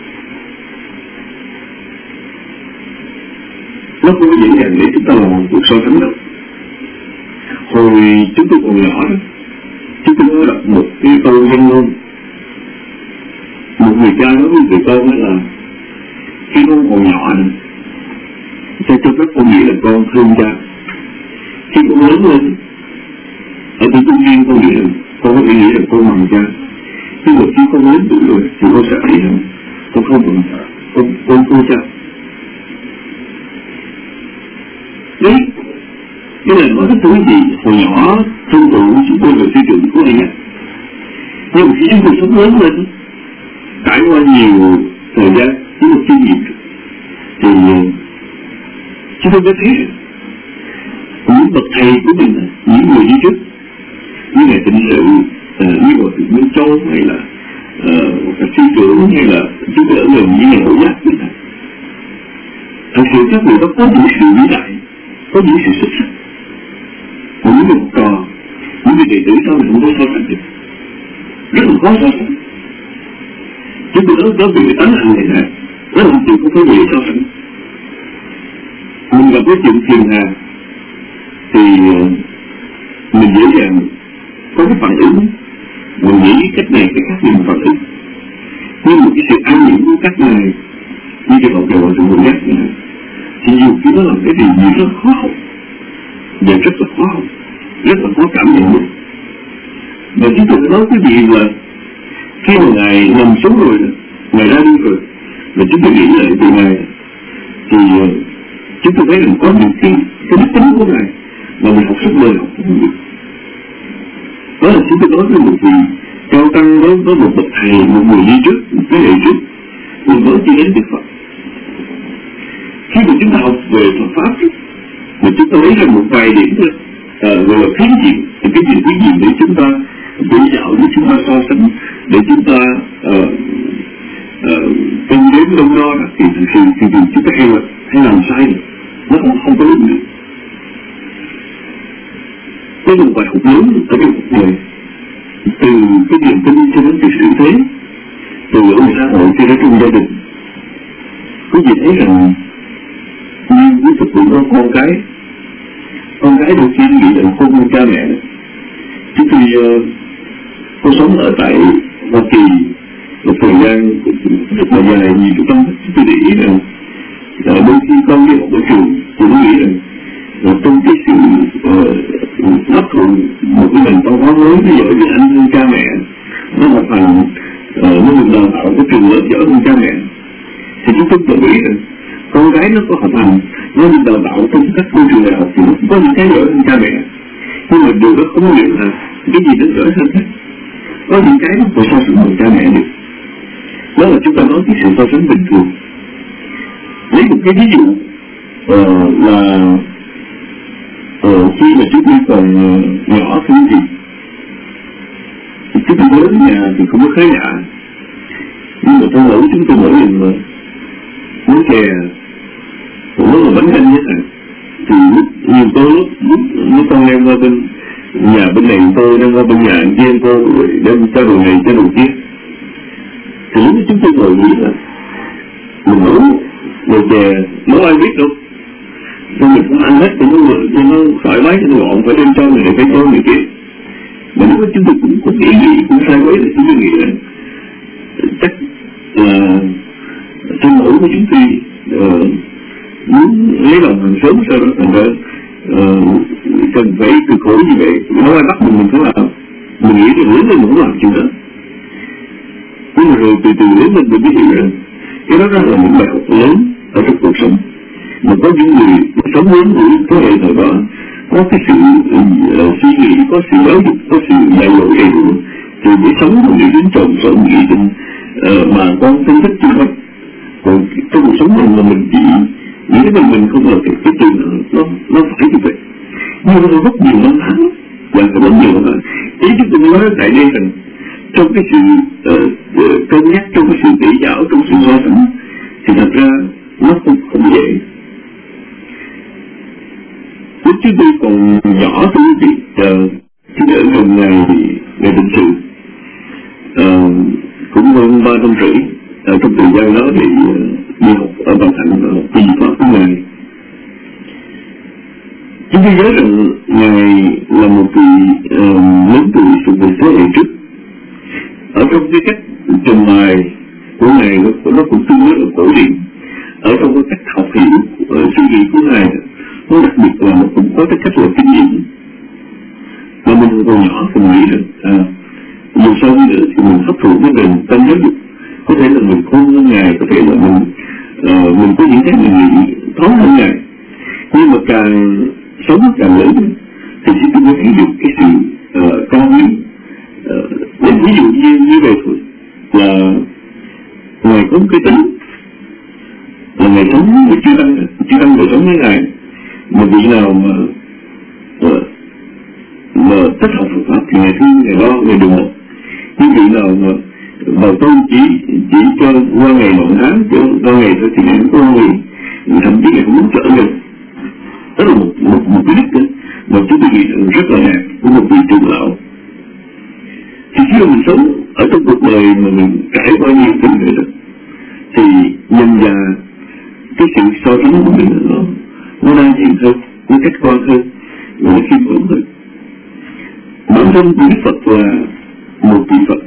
nó không có dễ dàng để chúng ta làm một cuộc so sánh đâu. Hồi chúng tôi còn nhỏ đó, chúng tôi có đọc một cái câu văn ngôn. Một người cha nói với người con đó là khi con còn nhỏ này, cha cho phép con nghĩ là con thương cha. Khi con lớn lên, ở tuổi trung niên con nghĩ là con có thể nghĩ là con bằng cha. Nhưng mà khi con lớn tuổi rồi thì con sẽ thấy rằng con không bằng con con cô cha. Đấy, cái này nói cái tuổi gì hồi nhỏ thông thường chúng tôi là suy tưởng của anh ạ. Nhưng mà khi chúng tôi sống lớn lên, trải qua nhiều thời gian, những một kinh nghiệm, thì chúng tôi mới thấy những bậc thầy của mình, những người đi trước, như Ngài Tịnh Sự, như Hòa Thượng Minh Châu hay là hay là chúng tôi ở gần với nhà Hộ Giác vậy. Thật sự các người đó có những sự vĩ đại, có những sự xuất sắc. Còn những người học trò, những người đệ tử sau này không có so sánh được, rất là khó so sánh. Chúng tôi đó có bị tánh hành này nè, rất là chuyện không có dễ so sánh. Mình gặp cái chuyện phiền hà thì mình dễ dàng có cái phản ứng, mình nghĩ cách này cái khác mình phản ứng. Nhưng một cái sự an nhiễm của cách này, như cái học trò trong Hộ Giác này, thì nhiều khi nó làm cái điều gì rất khó học, và rất là khó học, rất là khó cảm nhận được. Và chúng tôi nói cái gì là khi mà Ngài nằm xuống rồi, Ngài ra đi rồi, và chúng tôi nghĩ lại từ Ngài, thì chúng tôi thấy rằng có những cái, cái đức tính của Ngài mà mình học suốt đời học không được. Đó là chúng tôi nói với một vị cao tăng, đối với một bậc thầy, một người đi trước, một thế hệ trước, mình mới chỉ đến Đức Phật. Khi mà chúng ta học về Phật Pháp, mà chúng ta lấy ra một vài điểm thôi, à, gọi là phiến diện, cái gì phiến diện để chúng ta đối dạo, để chúng ta so sánh, để chúng ta cân đếm đâu đó, thì thực sự thì chúng ta hay là hay làm sai được, nó không không có đúng được. Đây là một bài học lớn ở trong cuộc đời, từ cái niềm tin cho đến từ sự thế, từ ở ngoài xã hội cho đến trong gia đình. Quý vị thấy rằng như với thực vụ của con cái, con cái đầu tiên nghĩ là không cha mẹ. Chúng tôi uh, có sống ở tại Hoa Kỳ một thời gian rất là dài, nhiều chục năm. Chúng tôi để ý rằng là đôi khi con đi học ở trường, tôi nghĩ rằng là trong cái sự hấp thụ một cái nền văn hóa mới, ví dụ như anh hơn cha mẹ, nó học hành, uh, nó được đào tạo cái trường lớp giỏi hơn cha mẹ, thì chúng tôi tự nghĩ rằng con gái nó có học hành, nó được đào tạo trong các môi trường đại học thì nó có những cái giỏi hơn cha mẹ. Nhưng mà điều đó không có nghĩa là cái gì nó giỏi hơn hết. Có những cái nó phải so sánh bằng cha mẹ được. Đó là chúng ta nói cái sự so sánh bình thường. Lấy một cái ví dụ uh, là uh, khi mà chúng tôi còn nhỏ thôi thì chúng tôi lớn nhà thì không có khá giả, nhưng mà trong lẩu chúng tôi mỗi lần mà muốn chè nó là bánh canh nhất này, thì lúc nhiều tôi lúc lúc lúc con em qua bên nhà bên này tôi đang qua bên nhà anh kia tôi đem cho đồ này cho đồ kia, thì lúc chúng tôi ngồi nghĩ là mình nấu đồ chè nấu ai biết đâu, nên mình cũng ăn hết thì nó cho nó thoải mái cho nó gọn, phải đem cho người này phải cho người kia. Mà lúc đó chúng tôi cũng cũng nghĩ nghĩ cũng sai quấy là chúng tôi nghĩ là chắc là trong mẫu của chúng tôi uh, muốn lấy lòng hàng sớm, sau đó thành ra uh, cần phải cực khổ như vậy, không ai bắt mình mình phải làm. Mình nghĩ thì lớn lên mình không làm chuyện đó, nhưng mà rồi từ từ lớn lên mình mới hiểu rằng cái đó là một bài học lớn ở trong cuộc sống. Mà có những người sống lớn của thế hệ thời đó có cái sự uh, suy nghĩ, có sự giáo dục, có sự dạy dỗ đầy đủ, từ cái sống của người đến chồng sống nghĩ tình uh, mà con thân thích chứ không. Còn trong cuộc sống này mà mình chỉ nghĩ đến mình không là cái, cái chuyện nó nó phải như vậy, nhưng mà nó rất nhiều năm tháng và nó rất nhiều năm tháng. Ý chúng tôi nói tại đây rằng trong cái sự uh, uh, cân nhắc, trong cái sự tỉ giáo, trong sự so sánh thì thật ra nó không không dễ. Lúc chúng tôi còn nhỏ tôi thì uh, chúng tôi ở gần ngày ngày định sự uh, cũng hơn ba năm rưỡi. Ở trong thời gian đó thì uh, đi học ở Bà Thành học kỳ pháp của Ngài. Chúng tôi nhớ rằng Ngài là một vị uh, lớn tuổi thuộc về thế hệ trước. Ở trong cái cách trình bày của Ngài nó, nó cũng tương đối là cổ điển. Ở trong cái cách học hiểu uh, suy nghĩ của Ngài, nó đặc biệt là nó cũng có cái cách là kinh nghiệm. Mà mình còn nhỏ thì nghĩ rằng à, dù sao đi nữa thì mình hấp thụ cái nền tâm giáo dục, có thể là mình khôn hơn Ngài, có thể là mình uh, mình có những cái mình nghĩ thoáng hơn Ngài, nhưng mà càng sống càng lớn thì chúng tôi mới thấy được cái sự uh, cao quý. Uh, ví dụ như như vậy thôi là Ngài có một cái tính là Ngài sống với chư tăng, chư tăng người sống với Ngài, mà vị nào mà uh, mà thích học Phật pháp thì Ngài thương, Ngài lo, Ngài đừng học. Nhưng vị nào mà Và tôi chỉ chỉ cho qua ngày một tháng, cho qua ngày thôi thì ngày không có ngày, thậm chí ngày không muốn trở về. Đó là một, một, một cái đích mà chúng tôi nghĩ rằng rất là hạt của một vị trưởng lão. Thì khi mà mình sống ở trong cuộc đời mà mình trải qua nhiều thứ vậy đó, thì nhận ra cái sự so sánh của mình nó nó đa dạng hơn, nó khách quan hơn, nó khiêm tốn hơn. Bản thân của Đức Phật là một vị Phật,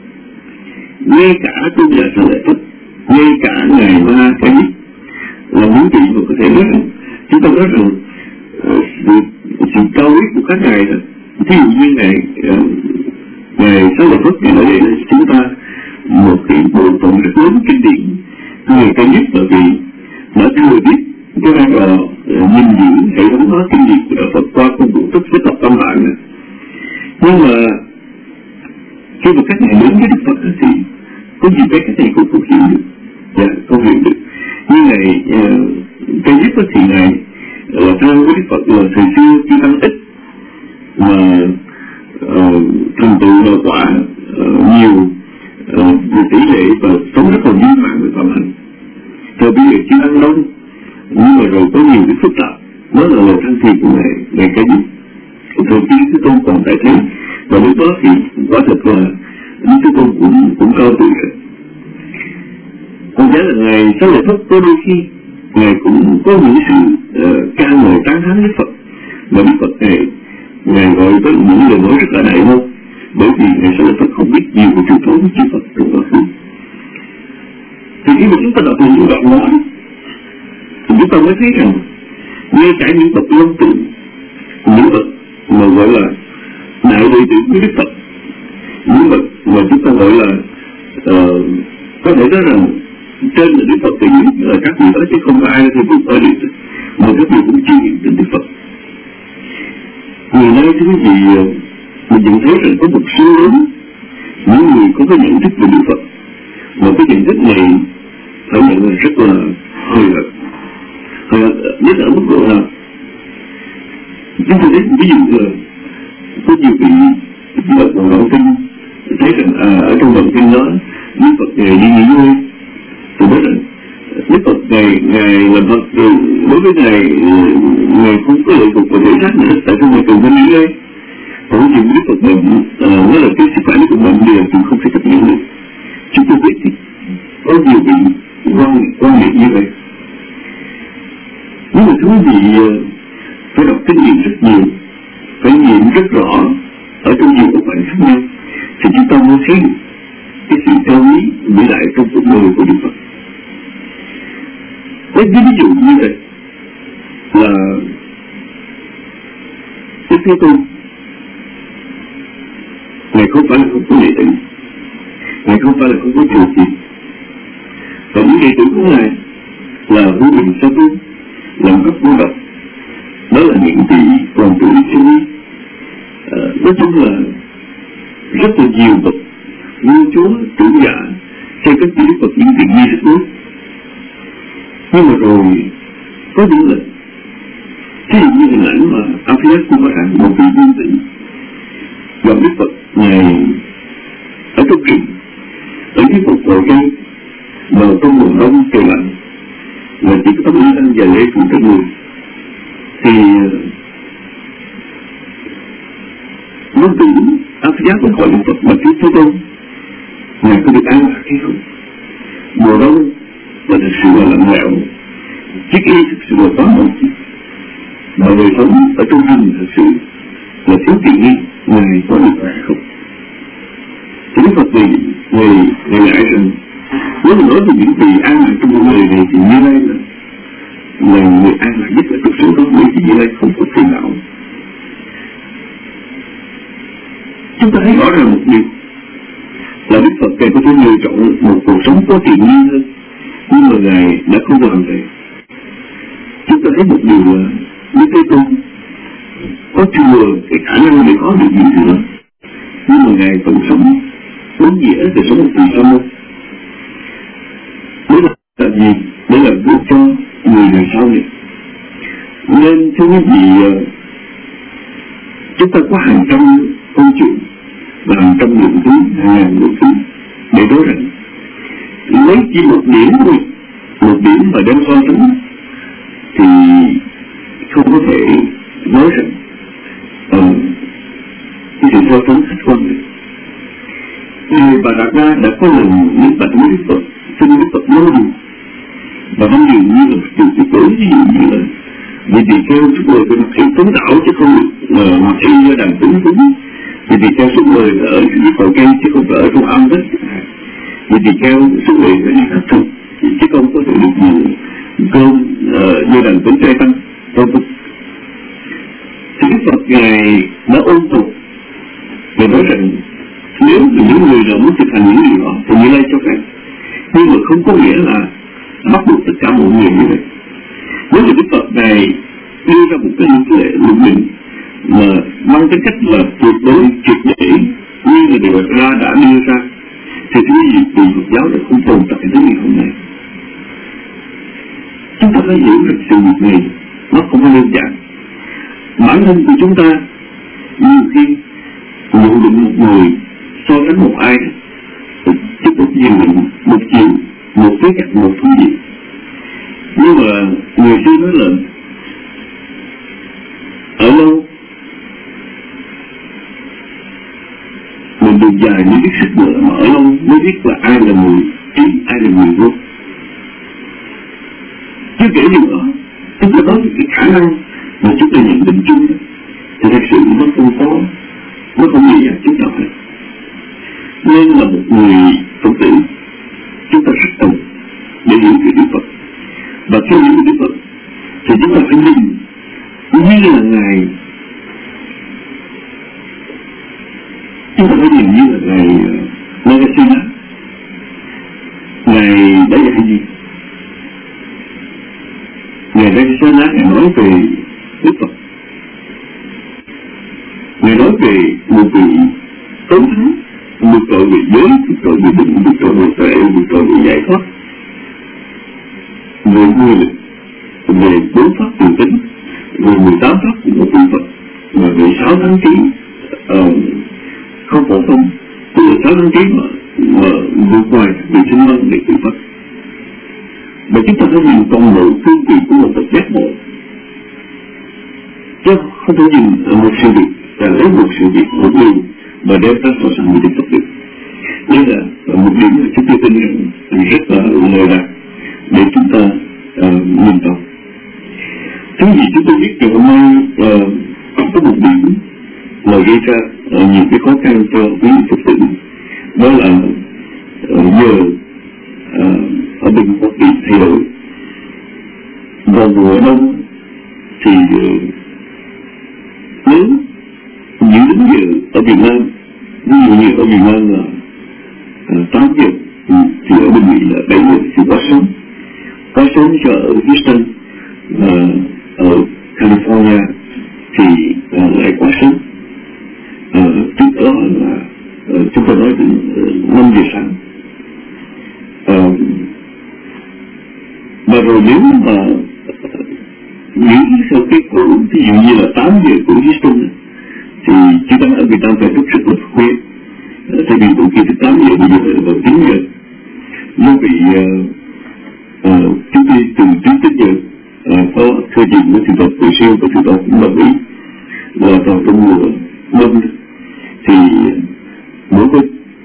ngay cả tôn giả Sa Lợi Phất, ngay cả ngài Ma Ca Diếp là những vị mà có thể nói rằng chúng ta nói rằng uh, sự, sự cao quý của các ngài là thí dụ như ngài uh, ngài Sa Lợi Phất ngài nói vậy là chúng ta một cái bộ phận rất lớn kinh điển của ngài Ca Diếp, bởi vì đã thừa biết cái vai trò nhìn giữ hệ thống hóa kinh điển của đạo Phật qua công cụ tức với tập tâm bản này. Nhưng mà khi mà các ngài đến với Đức Phật thì có gì cái thầy cũng không hiểu được, dạ, không hiểu được. Như ngài Ca Diếp thì ngài là theo với Đức Phật là thời xưa khi tăng ít mà uh, thành tựu hiệu quả uh, nhiều uh, về tỷ lệ và sống rất là viên mãn với phạm hạnh. Rồi bây giờ khi ăn đông nhưng mà rồi có nhiều cái phức tạp, đó là lời thăng thiện của ngài ngài Ca Diếp. Rồi khi Thế Tôn còn tại thế, và lúc đó thì quả thật là Thế Tôn cũng cũng cao tuổi rồi. Còn giá là ngài Sa Lợi Phất có đôi khi ngài cũng có những sự uh, ca ngợi tán thán Đức Phật, mà Đức Phật này ngài gọi tới những lời nói rất là đại ngôn, bởi vì ngài Sa Lợi Phất không biết nhiều về truyền thống của chư Phật trong quá khứ. Thì khi mà chúng ta đọc những đoạn đó thì chúng ta mới thấy rằng ngay cả những bậc long tử, những bậc mà gọi là đại đệ tử của Đức Phật, những bậc mà chúng ta gọi là uh, có thể nói rằng trên là Đức Phật, thì là các vị đó chứ không có ai có thể vượt qua được, mà các vị cũng chưa hiện đến Đức Phật. Ngày nay thì quý vị mình nhận thấy rằng có một số lớn những người có cái nhận thức về Đức Phật, mà cái nhận thức này phải nhận là rất là hơi hợt, hơi hợt nhất là ở mức độ nào. Chúng tôi thấy ví dụ là có nhiều vị đọc vào đoạn kinh thấy rằng à, ở trong đoạn kinh đó Đức Phật ngài đi nghỉ ngơi, tôi nói rằng Đức Phật ngài ngài làm Phật rồi, đối với ngài ngài không có lệ thuộc vào thể xác nữa, tại sao ngài cần phải nghỉ ngơi? Còn chuyện Đức Phật bệnh, nó là cái sức khỏe của bệnh đều cũng không thể chấp nhận được. Chúng tôi biết thì có nhiều vị quan quan niệm như vậy. Nhưng mà thú vị phải đọc kinh nghiệm rất nhiều, phải nghiệm rất rõ ở trong nhiều các bản khác nhau, thì chúng ta mới thấy cái sự cao quý vĩ đại trong cuộc đời của Đức Phật. Lấy ví dụ như vậy là Đức Thế Tôn, ngài không phải là không có đệ tử, ngài không phải là không có trụ trì, và những đệ tử của ngài là Vô Bình Sa Tôn, làm cấp vô độc, đó là những vị còn tuổi trung niên. À, nói chung là rất là nhiều bậc vua chúa trưởng giả theo các vị Đức Phật những việc gì rất tốt. Nhưng mà rồi có những lần ví dụ như hình ảnh mà Aphiyakupara, một vị vương tử gặp Đức Phật ngài ở trong rừng, ở dưới một cội cây vào trong mùa đông trời lạnh, và chỉ có tấm y ăn và lễ phủ trên người, thì vương tử Aphiyakupara mới hỏi Đức Phật mà trước Thế Tôn, ngài có được an lạc hay không? Mùa đông là thực sự là lạnh lẽo, chiếc y thực sự là quá mỏng, mà đời sống ở trong rừng thực sự là thiếu tiện nghi, ngài có được hay không? Thì Đức Phật này người người ngại rằng nếu mà nói về những vị an lạc trong cuộc đời này thì như đây là là người an lạc nhất ở cuộc sống đó, bởi vì như đây không có phiền não. Chúng ta thấy rõ ràng một điều là Đức Phật Ngài có thể lựa chọn một cuộc sống có tiện nghi hơn, nhưng mà Ngài đã không làm vậy. Chúng ta thấy một điều là Đức Thế Tôn có chùa cái khả năng để có được những thứ đó, nhưng mà Ngài vẫn sống đúng nghĩa để sống một cuộc sống. Đấy là gì? Đấy là bước cho người đời sau này. Nên thưa quý vị, chúng ta có hàng trăm công chuyện và hàng trăm lượng thứ, hàng ngàn lượng thứ, để nói rằng lấy chỉ một điểm thôi, một điểm mà đem so sánh thì không có thể nói rằng uh, cái sự so sánh khách quan được. Người Bà Đạt Ma đã có lần những bạch với Đức Phật, xin Đức Phật nói gì và văn điều như là từ tuyệt đối, ví dụ như là vì tỳ kheo suốt đời về mặt hiện tướng đạo chứ không được mà mặt y do đàn tướng cúng, vì tỳ kheo suốt đời ở dưới cội cây chứ không phải ở trong âm đất, vì tỳ kheo suốt đời phải đi khắc thực chứ không có thể được nhiều cơm như đàn tướng trai tăng vân vân. Thì Đức Phật ngài đã ôn tục và nói rằng nếu những người nào muốn thực hành những điều đó thì Như Lai cho phép, nhưng mà không có nghĩa là bắt buộc tất cả mọi người như vậy. Nếu như Đức Phật này đưa ra một cái luận lệ luận định mà mang tính cách là tuyệt đối triệt để như là Đề Bà Ra đã đưa ra, thì cái gì vì Phật giáo đã không tồn tại đến ngày hôm nay. Chúng ta phải hiểu được sự việc này nó không có đơn giản. Bản thân của chúng ta nhiều khi nhận định một người so sánh một ai tiếp tục nhìn định một chiều, một cái cách một thứ gì. Nhưng mà người xưa nói là ở lâu mình đường dài mới biết sức nữa, mà ở lâu mới biết là ai là người trí, ai là người vô. Chứ kể điều đó, chúng ta nói cái khả năng mà chúng ta nhận định chung thì thật sự nó không có, nó không dễ dàng chúng ta hết. Nên là một người Phật tử, chúng ta rất cần để hiểu về Đức Phật. Và khi hiểu về Đức Phật thì chúng ta phải nhìn như là Ngài, chúng ta phải nhìn như là Ngài Nagasena. Ngài đã dạy gì? Ngài Nagasena Ngài nói về Đức Phật. Ngài nói về một vị tốn thắng, một tội về giới, một tội về định, một tội về tuệ, một tội về giải thoát, về nguyên lực, về bốn pháp từ tính, về mười tám pháp của một vị Phật, và về sáu tháng trí uh, không phổ thông, tức là sáu tháng trí mà, mà vượt ngoài về sinh năng để vị Phật. Và chúng ta phải nhìn toàn bộ phương vị của một Phật giác ngộ, chứ không thể nhìn một sự việc và lấy một sự việc, một điều mà đem ra so sánh với Đức Phật được. Đây là một điểm mà chúng tôi tin rằng rất là lời đạt để chúng ta uh, nhìn vào. Thứ gì chúng tôi biết rằng hôm nay uh, có một điểm mà gây ra uh, nhiều cái khó khăn cho quý Phật tử, đó là uh, giờ uh, ở bên Phật bị thay đổi. Vào mùa đông thì uh, nếu những đúng giờ ở Việt Nam, ví dụ như ở Việt Nam là uh, tám giờ, thì ở bên Mỹ là bảy giờ thì quá sớm. Quá sớm cho ở Houston, uh, ở California thì uh, lại quá sớm. Uh, trước đó là uh, chúng ta nói đến uh, năm giờ sáng. Uh, và rồi nếu mà uh, những sau cái cũ, ví dụ như là tám giờ của Houston, thì chúng ta ở Việt Nam phải thức rất là khuya. Thay vì tụi kia từ tám giờ bây giờ phải vào chín giờ. Do vì uh, uh, chúng tôi từ trước tới giờ uh, có thời điểm của sự tập của siêu và sự tập cũng đồng ý là vào trong mùa đông thì mỗi cái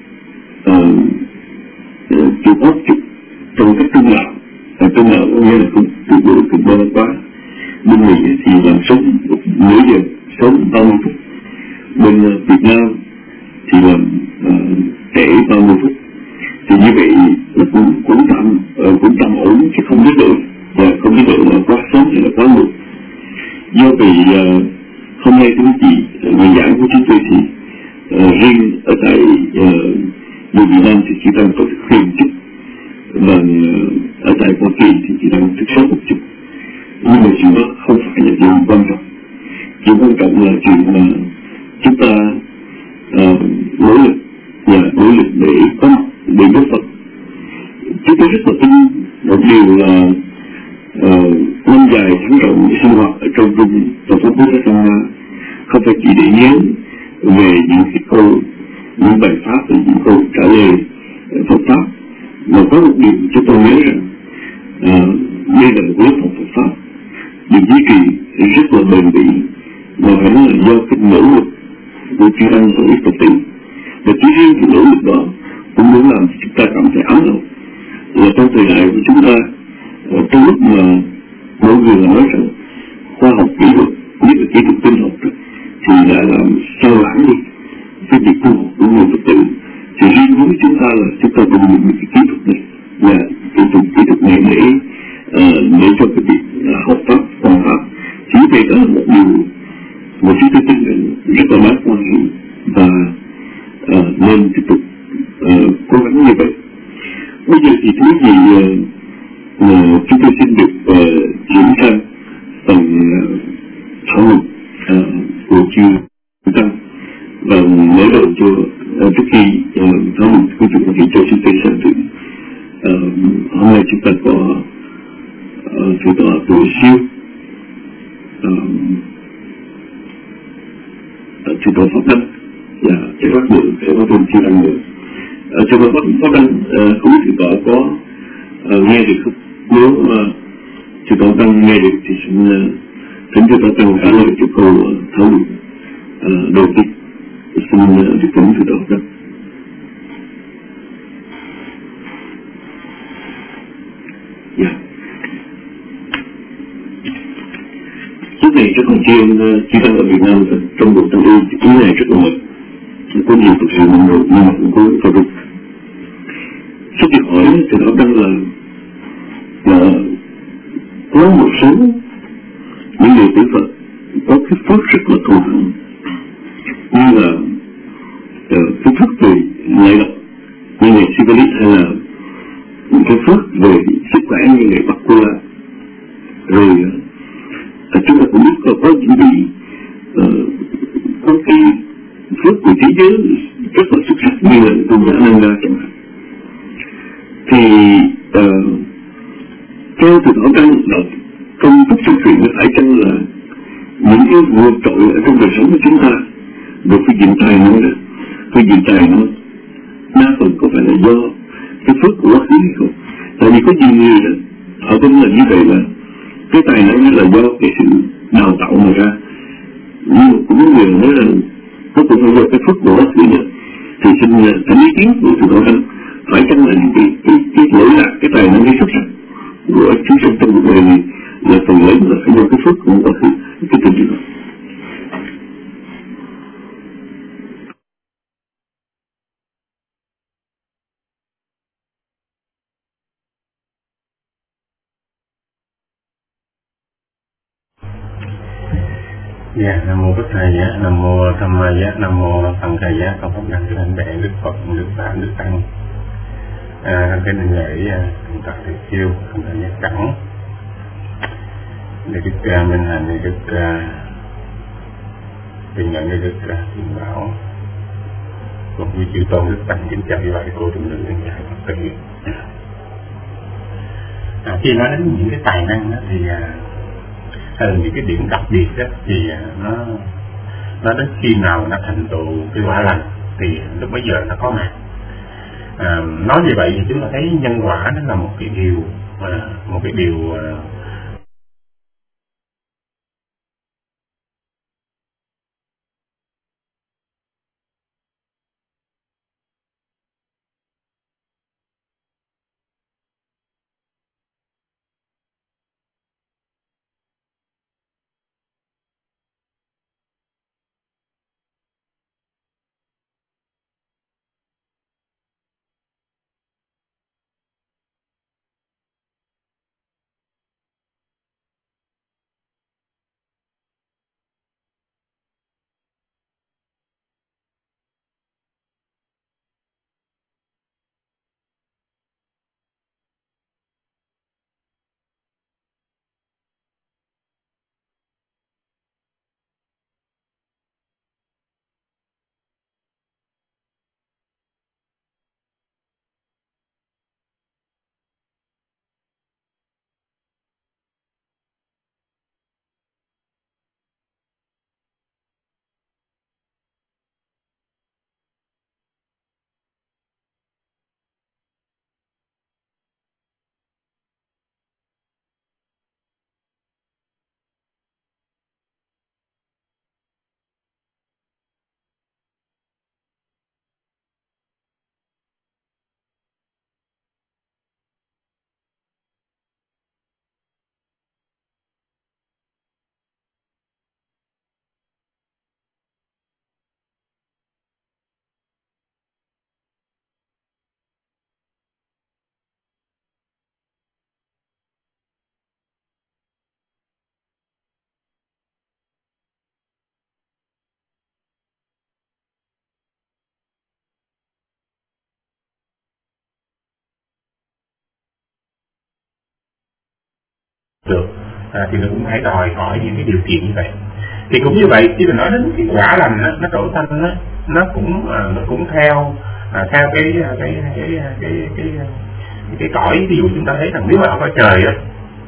chịu áp chụp trong các trung lão, trung lão có nghĩa là không tuyệt đối cực đoan quá. Bên Mỹ thì làm sống nửa giờ, sống ba mươi phút. Bên uh, Việt Nam thì làm uh, trễ ba mươi phút. Thì như vậy là cũng cũng tạm uh, cũng tạm ổn chứ không biết được, và không biết được là quá sớm hay là quá muộn. Do vì uh, hôm nay thưa chị người giảng của chúng tôi thì uh, riêng ở tại uh, Việt Nam thì chỉ đang có thức khuya một chút, và uh, ở tại Hoa Kỳ thì chỉ đang thức sớm một chút. Nhưng mà chuyện đó không phải là chuyện quan trọng. Chuyện quan trọng là chuyện mà chúng ta uh, nỗ lực và nỗ lực để có mặt để góp Phật. Chúng tôi rất là tin một điều là uh, năm dài tháng rộng sinh hoạt ở trong trung và pháp Bút Ra không phải chỉ để nhớ về những cái câu, những bài pháp và những câu trả lời Phật pháp. Mà có một điều chúng tôi nhớ rằng à, đây là một lớp học Phật pháp được duy trì rất là bền bỉ, mà phải nói là do cái nỗ lực của chư tăng và quý Phật tử. Và chỉ riêng cái nỗ lực đó cũng muốn làm chúng ta cảm thấy ấm lòng. Là trong thời đại của chúng ta, trong lúc mà mọi người là nói rằng khoa học kỹ thuật, nhất là kỹ thuật tinh học thì đã làm sao lãng đi cái việc tu học của người Phật tử, thì riêng với chúng ta là chúng ta cần dùng những cái kỹ thuật này và kỹ thuật kỹ thuật này để uh, để cho cái việc uh, học pháp quan pháp. Chỉ vậy đó là một điều mà chúng tôi tin rằng rất là đáng quan hệ và uh, nên tiếp tục uh, cố gắng như vậy. Bây giờ thì thứ gì uh, uh, chúng tôi xin được uh, chuyển sang phần uh, thảo luận uh, của chư tăng. Và mở đầu cho uh, trước khi uh, thảo luận của chúng tôi cho chúng tôi xem thử uh, hôm nay chúng ta có uh, thượng tọa Tổ Siêu, uh, thượng tọa Pháp Đăng và thầy Pháp Lượng, thầy Pháp Lượng Siêu Đăng nữa. Uh, thượng tọa Pháp Đăng uh, không biết thượng tọa có uh, nghe được không? Nếu uh, thượng tọa Đăng nghe được thì xin uh, thỉnh thượng tọa Đăng trả lời cho câu uh, thảo luận uh, đầu tiên. Xin được thỉnh thượng tọa Đăng. Dạ. Trước này rất là chiên chỉ tăng ở Việt Nam trong bộ tăng y ý này rất là mệt, có nhiều thực sự mong rồi nhưng mà cũng có phải rút. Sau khi hỏi thì đó đang là là có một số những người tử Phật có cái phước rất là thù hận, như là uh, cái phước về lệ lộc như ngày Sivalit, hay là cái phước về sức khỏe như ngày Bắc Cô La. Rồi uh, chúng ta cũng biết là có những vị uh, có cái phước của thế giới rất là xuất sắc như là tôn giả Nanda chẳng hạn. Thì uh, theo từ đó đang là trong tất sự chuyện nó phải chăng là những cái vượt trội ở trong đời sống của chúng ta, được cái diện tài năng đó, cái diện tài nó đa phần có phải là do cái phước của quá khứ hay không? Tại vì có nhiều người đó, họ cũng là như vậy, là cái tài năng là do cái sự đào tạo mà ra, nhưng mà cũng có người nói là nó cũng phải do cái phước của quá khứ nữa. Thì xin thỉnh ý kiến của tụi con phải chăng là những cái cái cái lỗi lạc, cái tài năng, cái xuất sắc của chúng sinh trong cuộc đời này là phần lớn là phải do cái phước của quá khứ, cái tình trạng đó. Dạ, Nam mô Bích Thầy Giá, Nam mô Tham Ma Giá, Nam mô Tăng Thầy Giá, con pháp đăng cho anh đệ Đức Phật, Đức Pháp, Đức Tăng. À, cái này lễ thượng tọa Thầy Siêu, thượng tọa Giác Cẩn, để Đức uh, Minh Hạnh, để Đức Bình uh, Nhận, để Đức Thiện uh, Bảo, cùng với chư tôn Đức Tăng, kính chào quý vị cô đồng nữ nhân giải Phật tử. À, khi nói đến những cái tài năng đó, thì uh, hay là những cái điểm đặc biệt đó, thì nó nó đến khi nào nó thành tựu cái quả lành thì lúc bấy giờ nó có mặt. À, nói như vậy thì chúng ta thấy nhân quả nó là một cái điều à, một cái điều à, được, à, thì nó cũng phải đòi hỏi những cái điều kiện như vậy. Thì cũng như vậy, khi mình nói đến cái quả lành đó, nó trổ xanh đó, nó cũng à, nó cũng theo à, theo cái cái cái cái cái cái, cái, cái cõi. Ví dụ chúng ta thấy rằng nếu mà ở cõi trời đó,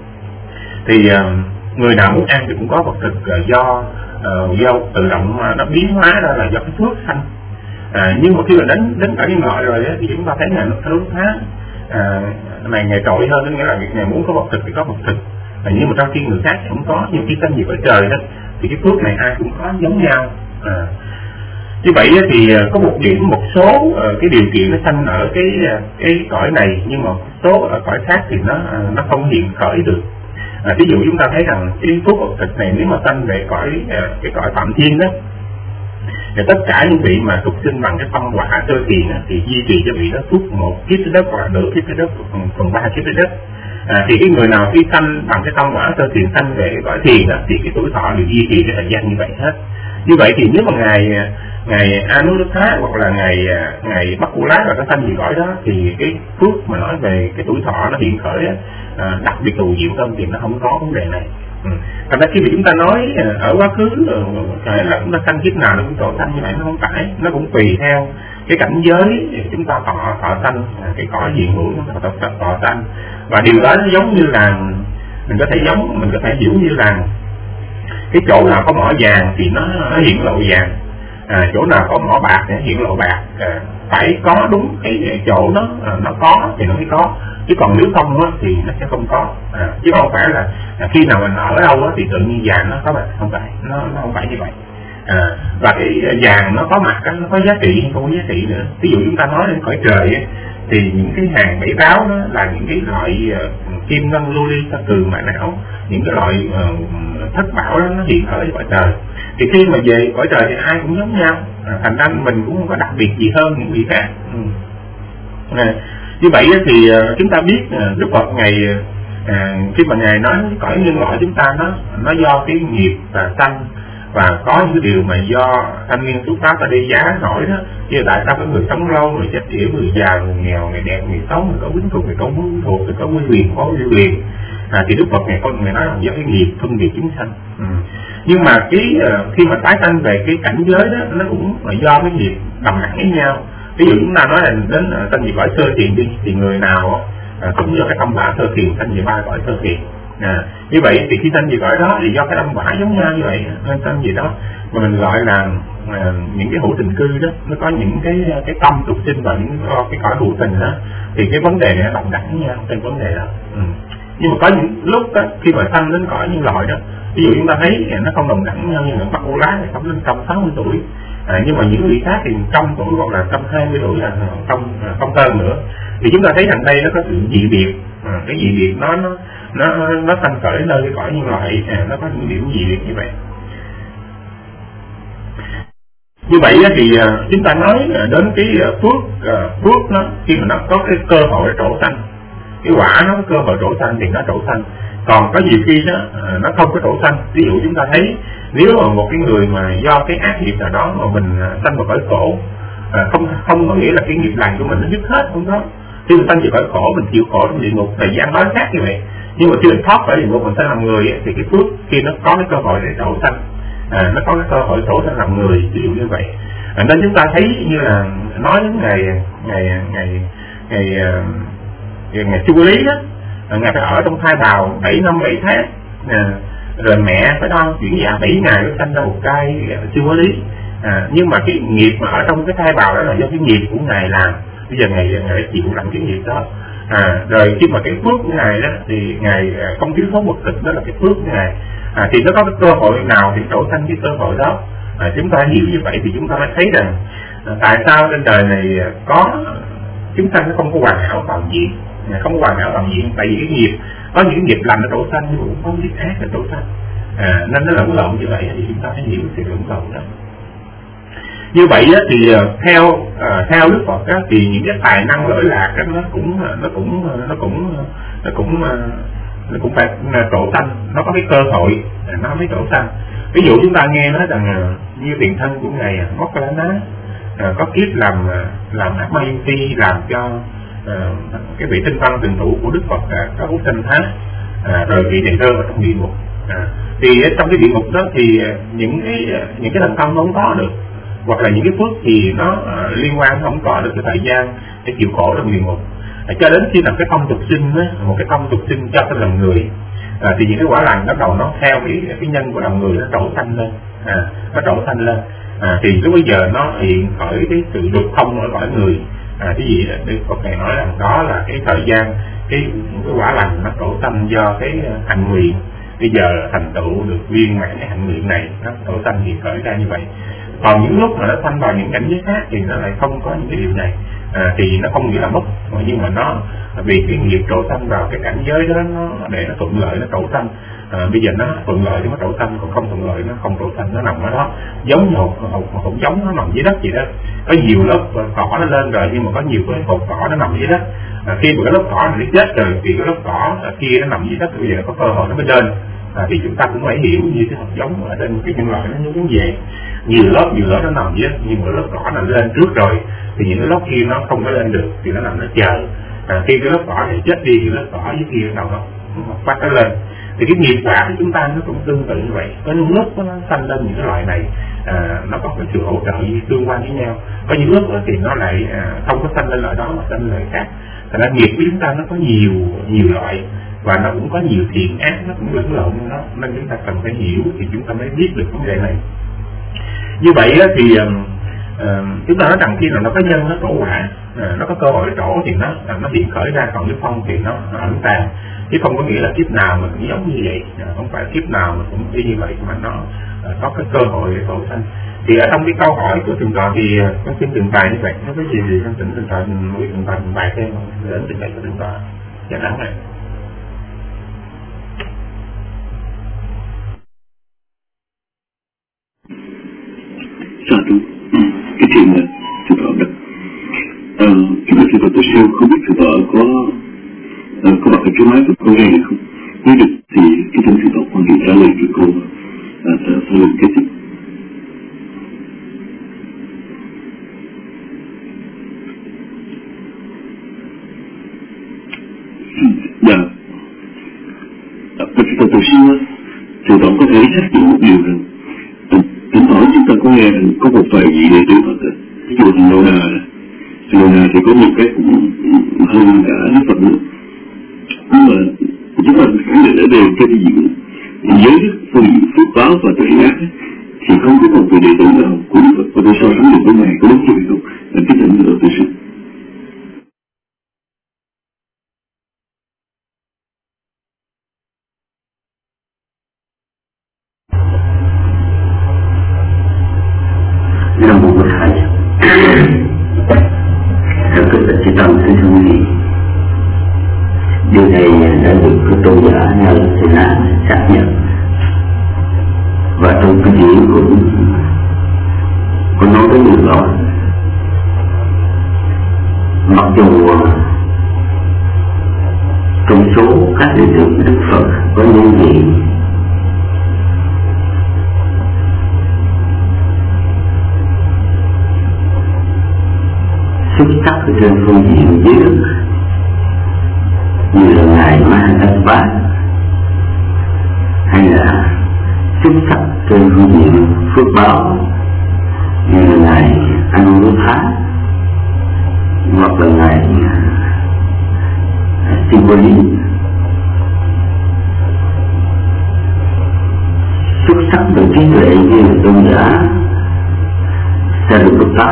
thì à, người nào muốn ăn thì cũng có vật thực à, do à, do tự động à, nó biến hóa ra là do cái phước sanh. À, nhưng mà khi mà đến đến cả nhân loại rồi đó, thì chúng ta thấy là nó đối khá à, này ngày trội hơn, nghĩa là việc này muốn có vật thực thì có vật thực. À, nhưng mà trong khi người khác cũng có, nhưng khi sanh về cõi trời đó thì cái phước này ai cũng có giống nhau. À, như vậy thì có một điểm một số uh, cái điều kiện nó sanh ở cái cái cõi này, nhưng mà số ở cõi khác thì nó uh, nó không hiện khởi được. À, ví dụ chúng ta thấy rằng cái phước vật thực này nếu mà sanh về cõi uh, cái cõi phạm thiên đó, thì tất cả những vị mà tục sinh bằng cái phong quả sơ thiền thì duy trì cho vị đó suốt một kiếp trái đất hoặc là nửa kiếp trái đất, phần ba kiếp trái đất. À, thì cái người nào khi sanh bằng cái phong quả sơ thiền sanh về cái cõi thiền đó, thì cái tuổi thọ đều duy trì cái thời gian như vậy hết. Như vậy thì nếu mà ngài ngài Anuruddha hoặc là ngài ngài Bắc Cu Lát là có sanh về cõi đó, thì cái phước mà nói về cái tuổi thọ nó hiện khởi à, đặc biệt thù diệu hơn thì nó không có vấn đề này. Ừ. Thành ra khi mà chúng ta nói ở quá khứ là chúng ta sanh kiếp nào nó cũng trổ sanh như vậy, nó không phải, nó cũng tùy theo cái cảnh giới chúng ta thọ thọ sanh, cái cõi diện hữu chúng ta thọ thọ sanh. Và điều đó nó giống như là mình có thể giống mình có thể hiểu như là cái chỗ nào có mỏ vàng thì nó, nó hiện lộ vàng, à, chỗ nào có mỏ bạc thì nó hiện lộ bạc. À, phải có đúng cái chỗ nó nó có thì nó mới có, chứ còn nếu không á, thì nó sẽ không có. À, chứ không phải là, là khi nào mình ở đâu á, thì tự nhiên vàng nó có mặt, không phải, nó, nó không phải như vậy. À, và cái vàng nó có mặt nó có giá trị hay không có giá trị nữa. Ví dụ chúng ta nói đến cõi trời ấy, thì những cái hàng bảy báo đó là những cái loại uh, kim ngân lưu ly sa cừ mã não, những cái loại uh, thất bảo đó nó hiện ở cõi trời. Thì khi mà về cõi trời thì ai cũng giống nhau, à, thành ra mình cũng không có đặc biệt gì hơn những vị khác. Ừ. À, như vậy thì uh, chúng ta biết uh, Đức Phật ngày uh, khi mà ngài nói cõi nhân loại chúng ta nó nó do cái nghiệp và sanh, và có những cái điều mà do thanh niên xuất phát ta đi giá nổi đó, chứ tại sao có người sống lâu, người chết yểu, người già, người nghèo, người đẹp, người xấu, người có quyến thuộc, người có quyến thuộc, người có quý quyền, có quý quyền. À, thì Đức Phật ngày con người nói là do cái nghiệp phân biệt chúng sanh. Ừ. Nhưng mà cái uh, khi mà tái sanh về cái cảnh giới đó, nó cũng là do cái nghiệp đồng nặng với nhau. Ví dụ chúng ta nói là đến uh, sanh về cõi sơ thiền đi, thì người nào uh, cũng do cái tâm quả sơ thiền sanh về ba cõi sơ thiền. À, như vậy thì khi sanh về cõi đó thì do cái tâm quả giống nhau như vậy nên sanh gì đó mà mình gọi là à, những cái hữu tình cư đó, nó có những cái cái tâm tục sinh và những cái cõi hữu tình đó, thì cái vấn đề này nó đồng đẳng với nhau trên vấn đề đó. Ừ. Nhưng mà có những lúc đó, khi mà sanh đến cõi nhân loại đó, ví dụ chúng ta thấy nó không đồng đẳng nhau, như là Bắc Cu Lát sống đến trong sáu mươi tuổi, à, nhưng mà những vị khác thì trăm tuổi hoặc là trăm hai mươi tuổi là không không hơn nữa. Thì chúng ta thấy rằng đây nó có sự dị biệt, à, cái dị biệt nó nó nó nó sanh khởi nơi cái cõi nhân loại, à, nó có những điểm dị biệt như vậy. Như vậy thì uh, chúng ta nói đến cái uh, phước uh, phước nó khi mà nó có cái cơ hội trổ sanh, cái quả nó có cơ hội trổ sanh thì nó trổ sanh. Còn có nhiều khi đó uh, nó không có trổ sanh. Ví dụ chúng ta thấy nếu mà một cái người mà do cái ác nghiệp nào đó mà mình uh, sanh vào cõi khổ, uh, không không có nghĩa là cái nghiệp lành của mình nó dứt hết, không có. Khi mình sanh vào cõi khổ, mình chịu khổ trong địa ngục thời gian đó khác như vậy. Nhưng mà khi mình thoát khỏi địa ngục mình sẽ làm người ấy, thì cái phước khi nó có cái cơ hội để trổ sanh, à, nó có cái cơ hội trổ sanh làm người, ví dụ như vậy. À, nên chúng ta thấy như là nói đến ngày ngày ngày ngày ngày, ngày Chu Lý đó, ngài phải ở trong thai bào bảy năm bảy tháng, à, rồi mẹ phải đo chuyển dạ bảy ngày mới sanh ra một cái Chu Lý. À, nhưng mà cái nghiệp mà ở trong cái thai bào đó là do cái nghiệp của ngài làm, bây giờ ngài ngài chịu làm cái nghiệp đó. À, rồi khi mà cái phước của ngài đó thì ngài không thiếu thốn vật thực, đó là cái phước của ngài. À, thì nó có cái cơ hội nào thì trổ sanh cái cơ hội đó. À, chúng ta hiểu như vậy thì chúng ta mới thấy rằng à, tại sao trên đời này có chúng ta nó không có hoàn hảo toàn diện, không có hoàn hảo toàn diện, tại vì cái nghiệp có những nghiệp lành nó trổ sanh nhưng cũng có nghiệp ác nó trổ sanh. À, nên nó lẫn lộn như vậy thì chúng ta phải hiểu sự lẫn lộn đó. Như vậy á, thì theo uh, theo Đức Phật á, thì những cái tài năng lỗi lạc đó, nó cũng nó cũng nó cũng nó cũng nó cũng phải trổ sanh, nó có cái cơ hội nó mới trổ sanh. Ví dụ chúng ta nghe nói rằng như tiền thân của ngài Mokkallana có kiếp làm làm ác ma yên ti, làm cho uh, cái vị tinh văn từng thủ của Đức Phật có phúc sinh thá. à, rồi vị này rơi vào trong địa ngục. À, thì trong cái địa ngục đó thì những cái những cái thành công nó không có được, hoặc là những cái phước thì nó uh, liên quan không có được cái thời gian để chịu khổ trong địa ngục. À, cho đến khi làm cái công tục sinh á, một cái công tục sinh cho cái lòng người, à, thì những cái quả lành bắt đầu nó theo cái cái nhân của lòng người nó trổ sanh lên, à, nó trổ sanh lên, à, thì lúc bây giờ nó hiện khởi cái sự dục thông ở cõi người. À, cái gì Đức Phật này nói rằng đó là cái thời gian cái, cái quả lành nó trổ sanh do cái hạnh nguyện. Bây giờ thành tựu được viên mãn cái hạnh nguyện này, nó trổ sanh hiện khởi ra như vậy. Còn những lúc mà nó sanh vào những cảnh giới khác thì nó lại không có những cái điều này, à, thì nó không nghĩa là mất, nhưng mà nó vì cái nghiệp trổ sanh vào cái cảnh giới đó nó để nó thuận lợi nó trổ sanh. À, bây giờ nó thuận lợi thì nó trổ sanh, còn không thuận lợi nó không trổ sanh, nó nằm ở đó giống như một một hột giống nó nằm dưới đất vậy đó. Có nhiều lớp cỏ nó lên rồi, nhưng mà có nhiều cái hột cỏ nó nằm dưới đất. À, khi mà cái lớp cỏ này nó chết rồi thì cái lớp cỏ kia nó nằm dưới đất, bây giờ có cơ hội nó mới lên. À, thì chúng ta cũng phải hiểu như cái hạt giống ở trên cái nhân loại nó như vậy, nhiều lớp nhiều lớp nó nằm dưới, nhưng mà lớp cỏ nó lên trước rồi thì những cái lớp kia nó không có lên được thì nó nằm nó chờ. À, khi cái lớp cỏ này chết đi thì lớp cỏ dưới kia đầu nó phát nó lên. Thì cái nghiệp quả của chúng ta nó cũng tương tự như vậy. Có những lúc nó sanh lên những cái loại này, à, nó có cái sự hỗ trợ tương quan với nhau. Có những lúc đó thì nó lại à, không có sanh lên loại đó mà sanh lên loại khác. Thành ra nghiệp của chúng ta nó có nhiều nhiều loại, và nó cũng có nhiều thiện ác, nó cũng lẫn lộn nó, nên chúng ta cần phải hiểu thì chúng ta mới biết được vấn đề này. Như vậy thì uh, chúng ta nói rằng khi nào nó có nhân nó trổ quả, uh, nó có cơ hội trổ thì nó nó hiện khởi ra, còn nếu không thì nó, nó ẩn tàng, chứ không có nghĩa là kiếp nào mà cũng giống như vậy, uh, không phải kiếp nào mà cũng y như vậy, mà nó uh, có cái cơ hội để trổ sanh. Thì ở trong cái câu hỏi của Thượng Tọa thì uh, con xin Thượng Tọa như vậy, nó có gì gì con xin Thượng Tọa nuôi Thượng Tọa trình bày thêm không? Đến trình bày của Thượng Tọa dạ đáng này. Sa thú, cái chuyện là Thượng Tọa đất. Ờ, chúng ta Thượng Tọa Tổ sư không biết Thượng Tọa có uh, có mặt ở cái máy của cô nghe được không? Nếu được thì cái thỉnh Thượng Tọa quan hệ trả lời cho cô uh, sẽ sẽ lên kế tiếp. Dạ, Thượng Tọa Tổ sư, Thượng Tọa có thể xác định một điều rằng thỉnh thoảng chúng ta có nghe có một vài vị đệ tử Phật, ví dụ như Lô Na, Lô Na thì có nhiều cái cũng hơn cả Đức Phật nữa, nhưng mà chúng ta khẳng định ở đây cái gì giới đức, phương diện phước báo và tuệ ác thì không có một vị đệ tử nào của Đức Phật có thể so sánh được với ngài, có đúng chưa không? Là cái thỉnh Tọa Tổ sư. Nam mô Bổn Thầy. Theo cái lịch chỉ tâm thế thương gì, điều này đã được các tôn giả nhân Thị Na xác nhận, và trong cái diễn cũng có nói tới điều đó. Mặc dù trong số các đệ tử Đức Phật có những vị xuất sắc ở trên phương diện giới đức như là ngài Mahātthapa, hay là xuất sắc trên phương diện phước báo như là ngài Anuruddha, hoặc là ngài Sivali, xuất sắc về trí tuệ như là tôn giả Sariputta,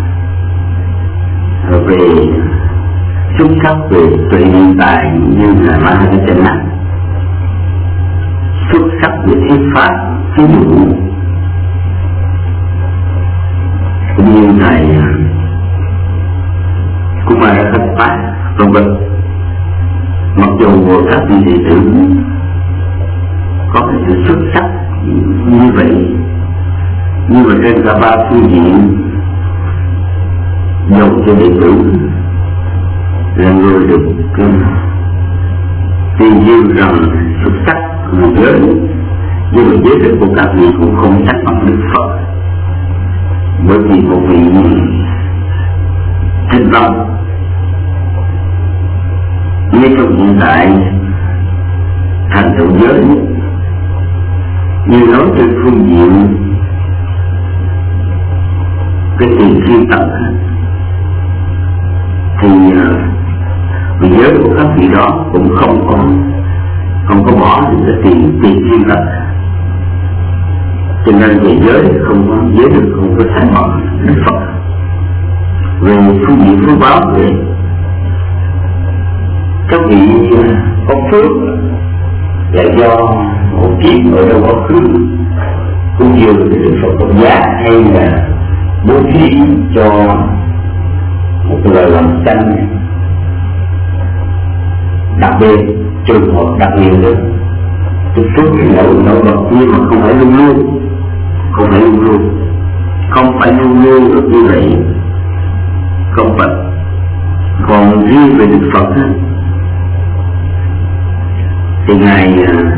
về xuất sắc về tuệ hiện tại như là Mahātthapa, xuất sắc về thuyết pháp ví dụ cũng như ngài Kumarathapa, vân vân. Mặc dù các vị đệ tử có cái sự xuất sắc như vậy, nhưng mà trên cả ba phương diện, dầu cho đệ tử là người được tuyên dương rằng xuất sắc người lớn, nhưng mà giới đức của các vị cũng không sánh bằng Đức Phật, bởi vì một vị thanh long ngay trong hiện tại thành tựu giới. Như nói trên phương diện cái tiền thiên tập thì vì giới của các vị đó cũng không có không có bỏ những cái tiền tiền thiên tập, cho nên về giới không có giới được không có thể bỏ Đức Phật. Về phương diện phước báo thì các vị có phước là do một kiếp ở trong quá khứ cũng như Đức Phật Phật giá hay là bố thí cho một lời làm chanh đặc biệt, trường hợp đặc biệt nữa. Cái phước là nổi bật nhưng mà không phải luôn luôn, không phải luôn luôn, không phải luôn luôn được như vậy, không phải. Còn riêng về Đức Phật á, thì Ngài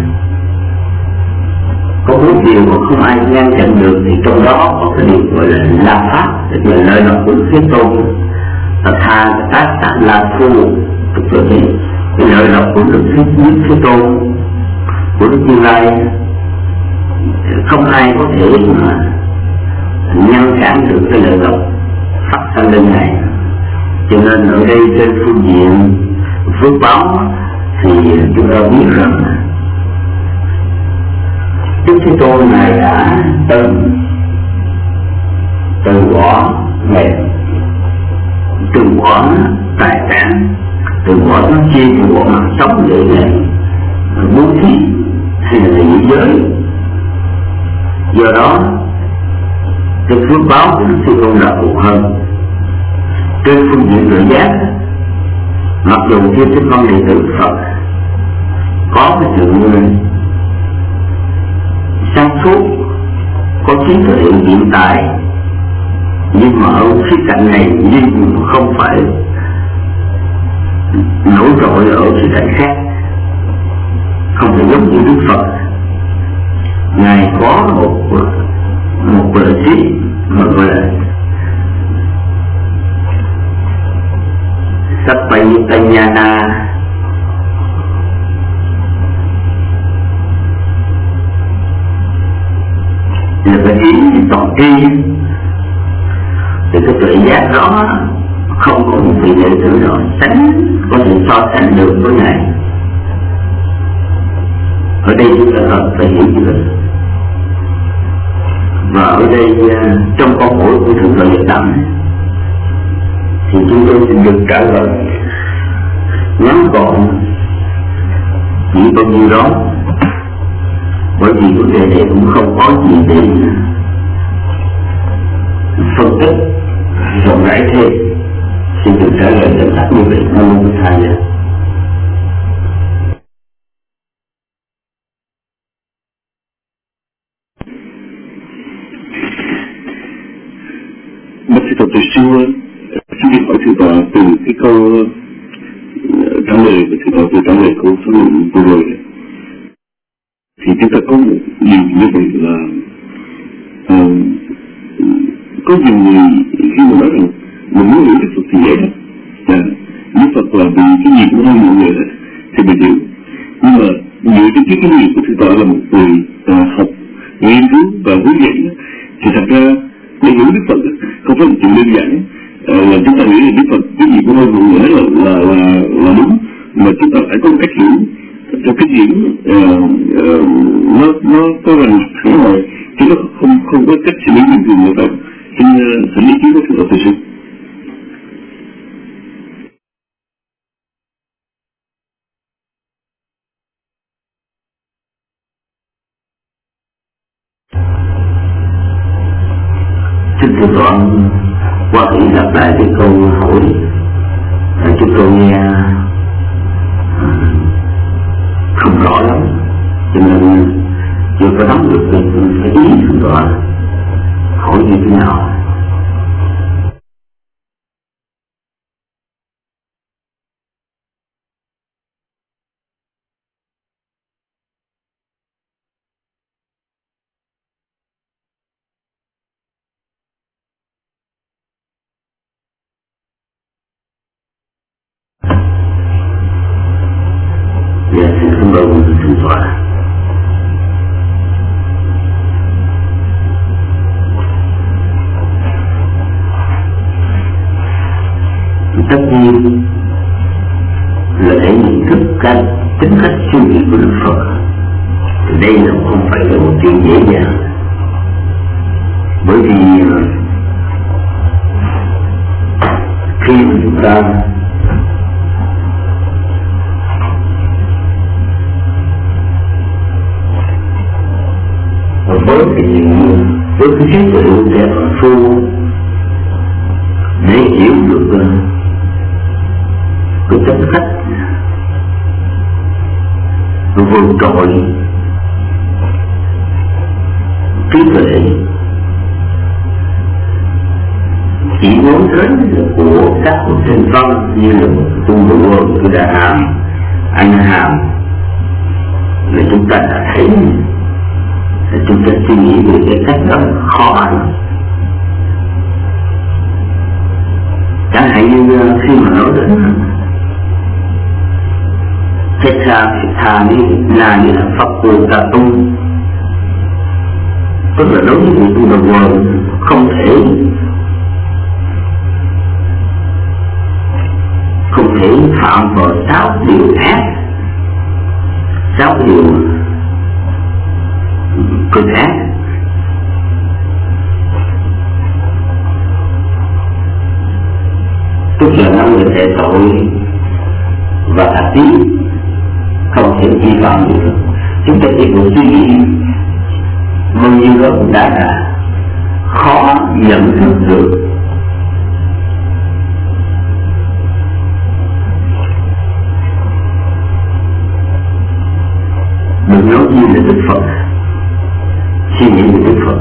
có bốn điều mà không ai ngăn chặn được, thì trong đó có cái điều gọi là la pháp, tức là lời nói của Đức Thế Tôn, là tha tác tạ la phu, tức là cái, cái lời nói của Đức Thế, Đức Thế Tôn, của Đức Như Lai, không ai có thể mà ngăn cản được cái lời đọc phát sanh lên này. Cho nên ở đây trên phương diện phước báo thì chúng ta biết rằng Đức Thế Tôn Ngài đã từng từ bỏ nghề, từ bỏ tài sản, từ bỏ nó chi, từ bỏ mạng sống để Ngài bố thí hay là giữ giới. Do đó cái phước báo của Đức Thế Tôn là phù hơn. Trên phương diện tự giác, mặc dù thiên thích con đệ tử Phật có cái sự sáng suốt, có trí tuệ hiện tại, nhưng mà ở khía cạnh này nhưng không phải nổi trội ở khía cạnh khác, không thể giống như Đức Phật. Ngài có một một lợi trí mà gọi là Sappayitanyana, là cái ý toàn tri. Thì cái tuệ giác đó không có một vị đệ tử nào sánh có thể so sánh được với Ngài. Ở đây chúng ta cần phải hiểu như vậy. Và ở đây trong con mũi của Thượng Tọa Nhật Đẳng thì chúng tôi xin được trả lời ngắn gọn chỉ bao nhiêu đó, bởi vì vấn đề này cũng không có gì để phân tích rộng rãi thêm. Xin được trả lời đơn giản như vậy. Nam mô Bổn Thầy. Bác sĩ Tập Từ Xưa xin được hỏi Thượng Tọa từ cái câu trả lời của Thượng Tọa từ trả lời câu số lượng vừa rồi, thì chúng ta có một điều như vậy là uh, có nhiều người khi mà nói rằng mình muốn hiểu Đức Phật thì dễ lắm, yeah. Đức Phật là vì cái gì cũng hơn mọi người đó, thì mình hiểu. Nhưng mà dựa trên cái kinh nghiệm của Thượng Tọa là một người uh, học, nghiên cứu và hướng dẫn, thì thật ra để hiểu Đức Phật không phải một chuyện đơn giản. Uh, là chúng ta nghĩ là Đức Phật cái gì cũng hơn mọi người là là là là đúng, mà chúng ta phải có một cách hiểu cho cái chuyện uh, uh, nó nó có rằng khởi hồi, chứ nó không không có cách xử lý bình thường như vậy. Xin uh, xử lý ý của Thượng Tọa Từ Sư. Xin Thượng Tọa qua ý lặp lại cái câu hỏi là chúng tôi nghe không rõ lắm, cho nên chưa có nắm được cái ý Thượng Tọa hỏi như thế nào. tiên là để nhận thức cái tính cách suy nghĩ của Đức Phật. Thì đây là không phải là một chuyện dễ dàng, bởi vì khi mà chúng ta với cái với cái trí tuệ kẻ phàm phu để hiểu được cái tính cách vượt trội trí tuệ chỉ muốn đến của các cuộc tranh văn như là một tung đồ quân của Đà Hàm, Anh Hàm là chúng ta đã thấy, là chúng ta suy nghĩ về cái cách đó khó lắm. Chẳng hạn như khi mà nói đến Thích Ca Thích Tha là như là Phật Cô Ta Tung, tức là đối với người tu đầu quân không thể không thể phạm vào sáu điều ác, sáu điều cực ác. Tức là năm người thể tội và ác ý không thể vi phạm được. Chúng ta chỉ một suy nghĩ bao nhiêu đó cũng đã là khó nhận thức được. Đừng nói gì là Đức Phật, suy nghĩ về Đức Phật.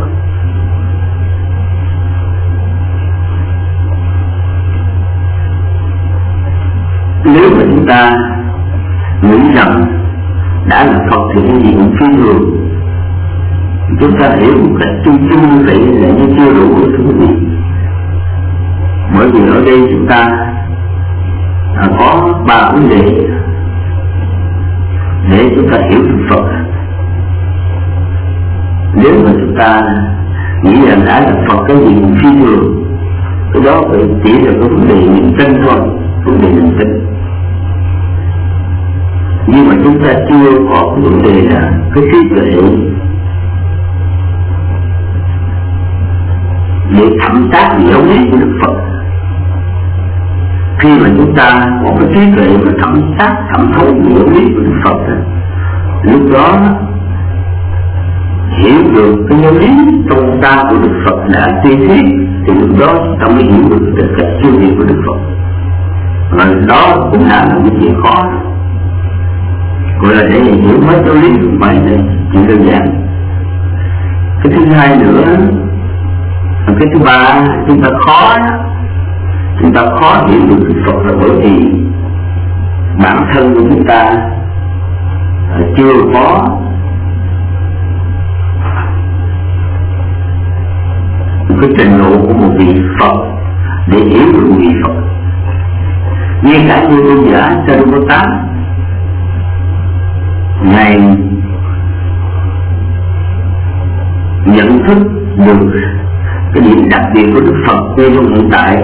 Nếu mà chúng ta nghĩ rằng đã là Phật thì cái gì cũng phi thường, chúng ta hiểu một cách chung chung như vậy là như chưa đủ thưa quý vị. Bởi vì ở đây chúng ta có ba vấn đề để chúng ta hiểu Đức Phật. Nếu mà chúng ta nghĩ rằng đã là Phật cái gì cũng phi thường, cái đó phải chỉ là cái vấn đề niềm tin thôi, vấn đề niềm tin. Nhưng mà chúng ta chưa có cái vấn đề là cái trí tuệ để thẩm tác giáo lý của Đức Phật. Khi mà chúng ta có cái trí tuệ và thẩm tác thẩm thấu giáo lý của Đức Phật, lúc đó hiểu được cái giáo lý trong ta của Đức Phật đã tri thiết, thì lúc đó chúng ta mới hiểu được cái cách siêu việt của Đức Phật. Và đó cũng là một chuyện khó, gọi là để hiểu hết giáo lý của bài này chuyện đơn giản. Cái thứ hai nữa, cái thứ ba, chúng ta khó chúng ta khó hiểu được Đức Phật là bởi vì bản thân của chúng ta chưa có cái trình độ của một vị Phật để hiểu được vị Phật. Ngay cả như tôn giả Sariputta, Ngài nhận thức được cái điểm đặc biệt của Đức Phật ngay trong hiện tại.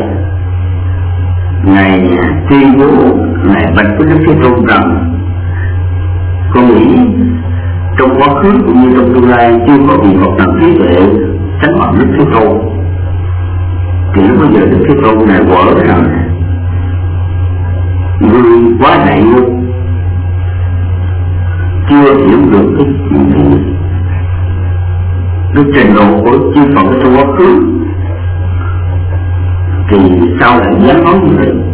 Ngài tuyên bố, Ngài bạch với Đức Thế Tôn rằng con nghĩ trong quá khứ cũng như trong tương lai chưa có vị Phật nào trí tuệ sánh bằng Đức Thế Tôn. Thì lúc bây giờ Đức Thế Tôn Ngài vỡ rằng người quá đại luôn, chưa hiểu được cái cái trình độ của chư Phật trong quá khứ, thì sao lại dám nói như vậy?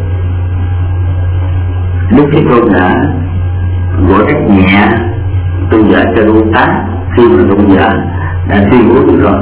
Đức Thế Tôn đã gọi rất nhẹ tôn giả Sariputta khi mà tôn giả đã tuyên bố được rồi.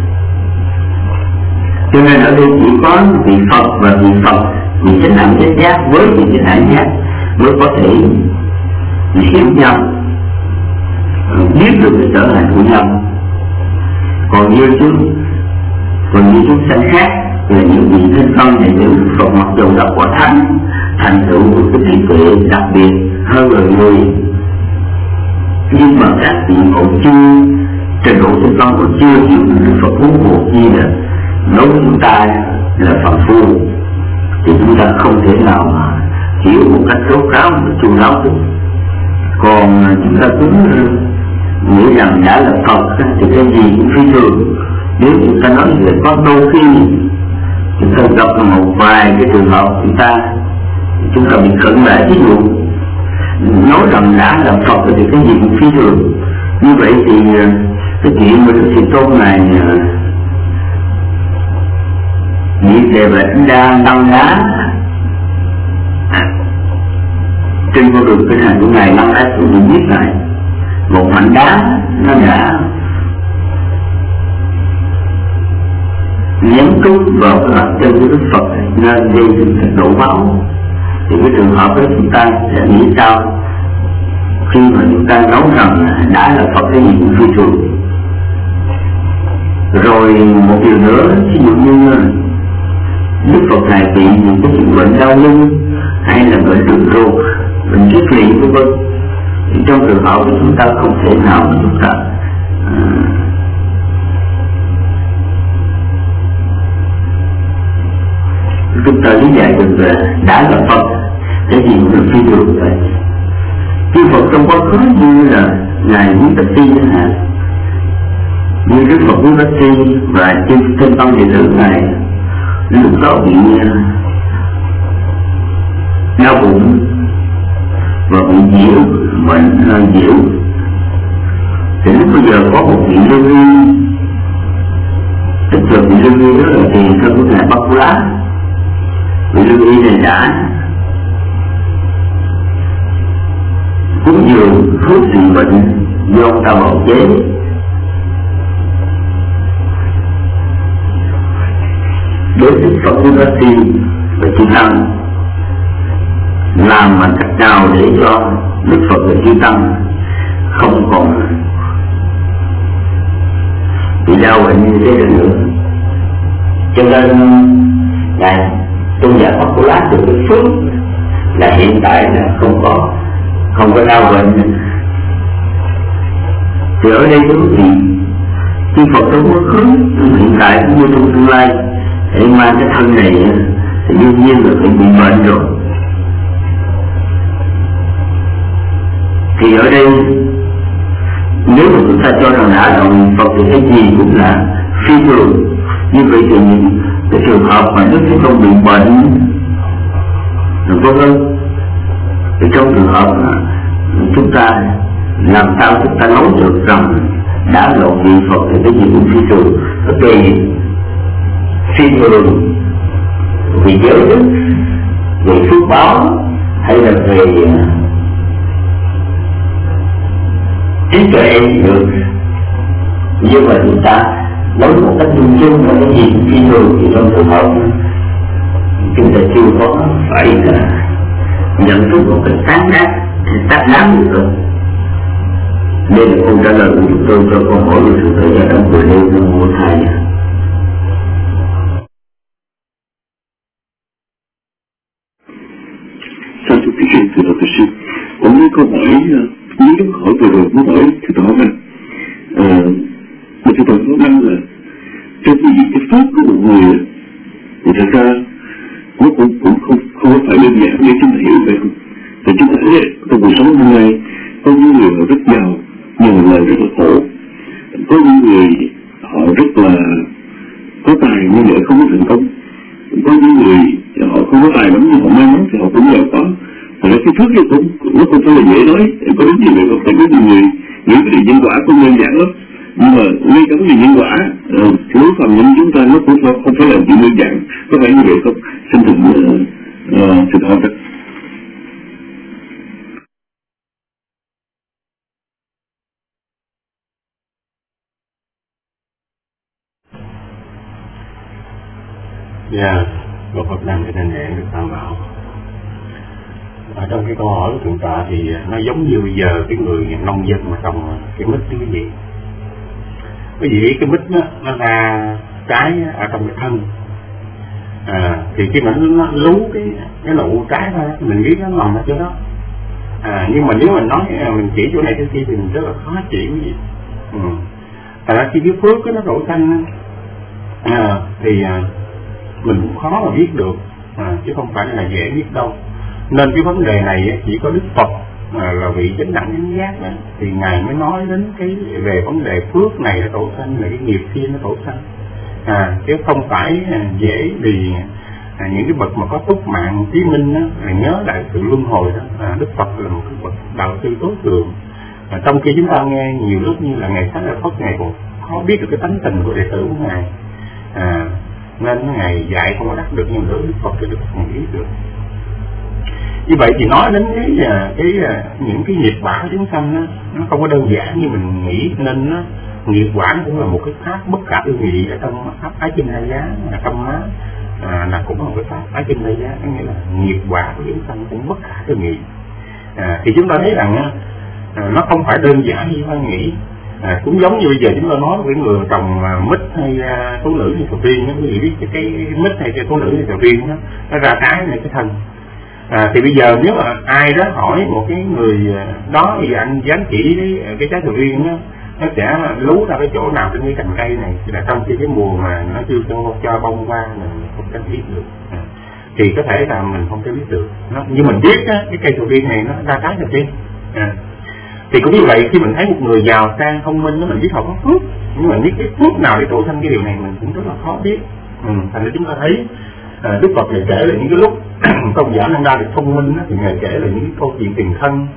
Cho nên ở đây chỉ có vị Phật và vị Phật, vị chánh đẳng chánh giác với vị chánh đẳng giác mới có thể hiểu nhau, biết được cái trở hành của nhau. Còn như chúng còn như chúng sanh khác là những vị thân phân này, những Phật mặc dù đã quả thánh thành tựu một cái trí tuệ đặc biệt hơn người người, nhưng mà các vị còn chưa trình độ thân phân còn chưa hiểu được Phật huống hồ chi là đối với chúng ta là phàm phu, thì chúng ta không thể nào mà hiểu một cách rốt ráo và chu đáo được. Còn chúng ta cứ nghĩ rằng đã là Phật thì cái gì cũng phi thường. Nếu chúng ta nói về có đôi khi chúng ta gặp một vài cái trường hợp chúng ta chúng ta bị cận lại, ví dụ nói rằng đã là Phật thì cái gì cũng phi thường. Như vậy thì cái chuyện mà Đức Thế Tôn này nghĩ về bệnh đa năng đá trên con đường cái hành của ngài năng đá tôi được biết này, một mảnh đá nó đã nhắm trúng vào cái mặt chân của Đức Phật nên gây thành đổ máu. Thì cái trường hợp đó chúng ta sẽ nghĩ sao khi mà chúng ta nói rằng đã là Phật cái gì cũng phi thường. Rồi một điều nữa, ví dụ như Đức Phật này bị những cái chuyện bệnh đau lưng hay là bệnh đường ruột, bệnh kiết lỵ vân vân, thì trong trường hợp của chúng ta không thể nào mà chúng ta à, chúng ta lý giải được là đã là Phật cái gì cũng được phi thường vậy. Chư Phật trong quá khứ như là ngài Quý Bạch Ti chẳng hạn, như Đức Phật Quý Bạch Ti và trên trên tâm đệ tử ngài lúc đó bị đau bụng và bị nhiễu bệnh nhiễu, thì lúc bây giờ có một vị lương y, tức là vị lương y đó là tiền thân của ngài Bắc Lá. Vị lương y này đã cúng dường thuốc trị bệnh do ông ta bào chế, đối với Phật Quý Bạch Ti và Chư Tăng, làm bằng cách nào để cho Đức Phật và Chư Tăng không còn bị đau bệnh như thế nữa. Cho nên ngài tôn giả Phật Lá được cái phước là hiện tại là không có không có đau bệnh. Thì ở đây cũng thì chư Phật trong quá khứ hiện tại cũng như trong tương lai để mang cái thân này thì đương nhiên là phải bị bệnh rồi. Thì ở đây nếu mà chúng ta cho rằng đã là Phật thì cái gì cũng là phi thường, như vậy thì cái trường hợp mà Đức Thế Tôn bị bệnh rồi vân vân, thì trong trường hợp mà chúng ta làm sao chúng ta nói được rằng đã là vị Phật thì cái gì cũng phi thường, về phi thường vì giới đức, về phước báo hay là về trí tuệ được. Nhưng mà chúng ta nói một cách chung chung là cái gì phi thường thì trong trường hợp chúng ta chưa có phải là nhận thức một cách sáng đắc xác đáng được rồi. Đây là câu trả lời của chúng tôi cho câu hỏi của sự tự do trong buổi đêm trong mùa thai. Sao tôi biết từ đầu từ sư cũng có câu hỏi như lúc hỏi vừa rồi mới hỏi thì tôi hỏi mình mà thì tôi nói năng là trong cái cái pháp của một người thì thật ra nó cũng cũng không không phải đơn giản để chúng ta hiểu về không. Thì chúng ta thấy trong cuộc sống hôm nay có những người họ rất giàu nhưng mà lời rất là khổ, có những người họ rất là có tài nhưng lại không có thành công, có những người họ không có tài lắm nhưng họ may mắn thì họ cũng giàu có. Thật ra cái phước này cũng nó không phải là dễ nói, có đến gì vậy không phải có nhiều người nghĩ cái điều nhân quả không đơn giản lắm, nhưng mà ngay cả cái điều nhân quả thiếu phạm nhân chúng ta nó cũng không phải là chuyện đơn giản, có phải như vậy không? Xin thỉnh uh, xin hỏi. Dạ, Bộ Phật Đăng cho nên hẹn được Tam Bảo. Ở trong cái câu hỏi của thượng tọa thì nó giống như bây giờ cái người nông dân mà trồng cái mít cái gì. Cái gì cái mít nó, nó ra trái ở trong cái thân. À, thì khi mà nó, nó lú cái cái nụ trái ra mình nghĩ nó nằm ở chỗ đó. À, nhưng mà nếu mình nói mình chỉ chỗ này cái kia thì mình rất là khó chịu cái gì. Ừ. Tại ra khi cái phước nó đổ xanh à, thì mình cũng khó mà biết được à, chứ không phải là dễ biết đâu. Nên cái vấn đề này chỉ có Đức Phật à, là vị chánh đẳng chánh giác đó, thì ngài mới nói đến cái về vấn đề phước này là tổ sanh, là cái nghiệp kia nó tổ sanh, à, chứ không phải dễ vì à, những cái bậc mà có túc mạng chí minh đó, là nhớ lại sự luân hồi đó. À, Đức Phật là một cái bậc đạo sư tối thượng, à, trong khi chúng ta nghe nhiều lúc như là ngày sáng là Phật ngày còn khó biết được cái tánh tình của đệ tử của ngài, à, nên ngài dạy không có đắc được, nhưng đối với Đức Phật thì Đức Phật biết được. Như vậy thì nói đến cái, cái, cái những cái nghiệp quả của chúng sanh đó, nó không có đơn giản như mình nghĩ, nên nó nghiệp quả cũng là một cái pháp bất khả tư nghị ở trong pháp ái kinh hai giá, là trong đó à, là cũng là một cái pháp ái kinh hai giá, có nghĩa là nghiệp quả của chúng sanh cũng bất khả tư nghị. À, thì chúng ta thấy rằng à, nó không phải đơn giản như chúng ta nghĩ. À, cũng giống như bây giờ chúng ta nói với người trồng mít hay uh, phụ nữ hay sầu riêng, quý vị biết cái, cái mít hay cái phụ nữ hay sầu riêng đó, nó ra trái này cái thân. À, thì bây giờ nếu mà ai đó hỏi một cái người đó thì anh dám chỉ cái, cái trái sầu riêng đó, nó sẽ lú ra cái chỗ nào trên cái cành cây này, là trong khi cái mùa mà nó chưa cho, cho bông hoa mình không thể biết được. À, thì có thể là mình không thể biết được nó, nhưng mình biết á, cái cây sầu riêng này nó ra trái sầu riêng. À, thì cũng như vậy, khi mình thấy một người giàu sang thông minh đó, mình biết họ có phước, nhưng mà biết cái phước nào để tổ sanh cái điều này mình cũng rất là khó biết. Ừ, thành ra chúng ta thấy à, Đức Phật này kể là những cái lúc công giả năng đa được thông minh đó, thì ngài kể là những cái câu chuyện tiền thân,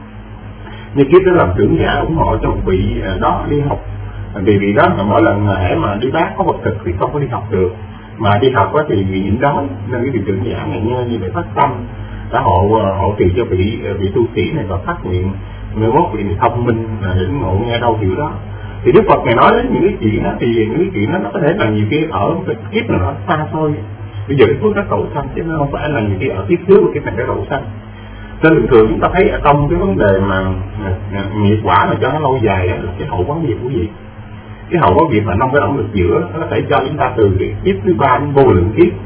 như kiếp đó làm trưởng giả ủng hộ cho một vị đó đi học, vì vị đó mà mỗi lần hễ mà đi bác có vật thực thì không có đi học được, mà đi học đó thì bị nhịn đói, nên cái vị trưởng giả ngày nhơ như vậy phát tâm đã hộ hộ trì cho vị vị tu sĩ này và phát nguyện người mốt vị thông minh lĩnh ngộ nghe đâu hiểu đó. Thì Đức Phật này nói đến những cái chuyện đó, thì những cái chuyện đó nó có thể là nhiều khi ở cái kiếp nào đó xa xôi, bây giờ cái phước nó đậu sanh, chứ nó không phải là nhiều khi ở kiếp trước của cái thành cái đậu sanh. Nên thường thường chúng ta thấy ở trong cái vấn đề mà nghiệp quả mà cho nó lâu dài là cái hậu quả nghiệp của gì, cái hậu quả nghiệp mà năm cái động lực giữa nó có thể cho chúng ta từ cái kiếp thứ ba đến vô lượng kiếp.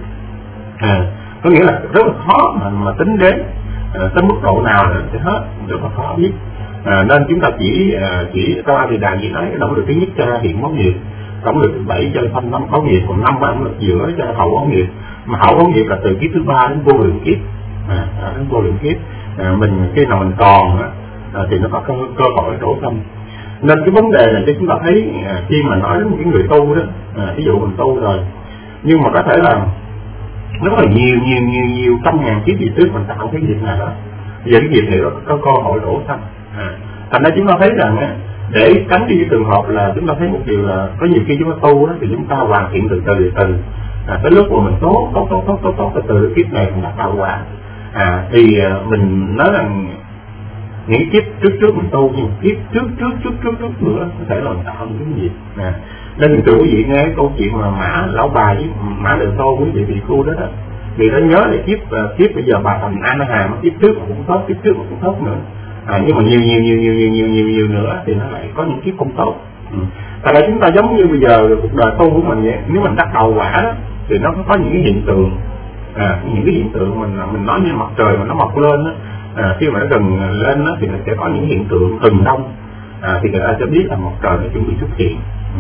À, có nghĩa là rất là khó mà, mà tính đến à, tới mức độ nào là sẽ hết, rất là khó biết. À, nên chúng ta chỉ chỉ trong A Di Đà chỉ nói cái động lực thứ nhất cho hiện báo nghiệp, động lực thứ bảy cho thanh năm báo nghiệp, còn năm cái động lực giữa cho hậu báo nghiệp, mà hậu báo nghiệp là từ kiếp thứ ba đến vô lượng kiếp. À, đến vô lượng kiếp à, mình khi nào mình còn à, thì nó có cơ, cơ hội đổ sanh. Nên cái vấn đề này cho chúng ta thấy à, khi mà nói đến một cái người tu đó, à, ví dụ mình tu rồi, nhưng mà có thể là nó rất là nhiều nhiều nhiều nhiều trăm ngàn kiếp gì trước mình tạo cái nghiệp nào đó, giờ cái nghiệp này nó có cơ hội đổ sanh. À, thành ra chúng ta thấy rằng á, để tránh đi cái trường hợp là chúng ta thấy một điều là có nhiều khi chúng ta tu đó, thì chúng ta hoàn thiện từ từ từ à, tới lúc mà mình tốt tốt tốt tốt tốt tốt từ từ kiếp này mình đã tạo quả. À, thì à, mình nói rằng những kiếp trước trước mình tu, nhưng kiếp trước trước trước trước trước nữa có thể là mình tạo những cái gì. À, nên mình tự quý vị nghe cái câu chuyện mà Mã lão bà với Mã Đời Tô quý vị thì khu đó đó, vì nó nhớ lại kiếp kiếp bây giờ bà thành A Na Hàm, kiếp trước mà cũng tốt, kiếp trước mà cũng tốt nữa. À, nhưng mà nhiều nhiều nhiều nhiều nhiều nhiều nhiều nhiều nữa thì nó lại có những kiếp không tốt. Ừ. Tại vì chúng ta giống như bây giờ cuộc đời tu của mình vậy, nếu mình đắc đầu quả đó thì nó có những cái hiện tượng, à, những cái hiện tượng mình mình nói như mặt trời mà nó mọc lên đó, à, khi mà nó gần lên đó thì nó sẽ có những hiện tượng từng đông, à, thì người ta sẽ biết là mặt trời nó chuẩn bị xuất hiện. Ừ.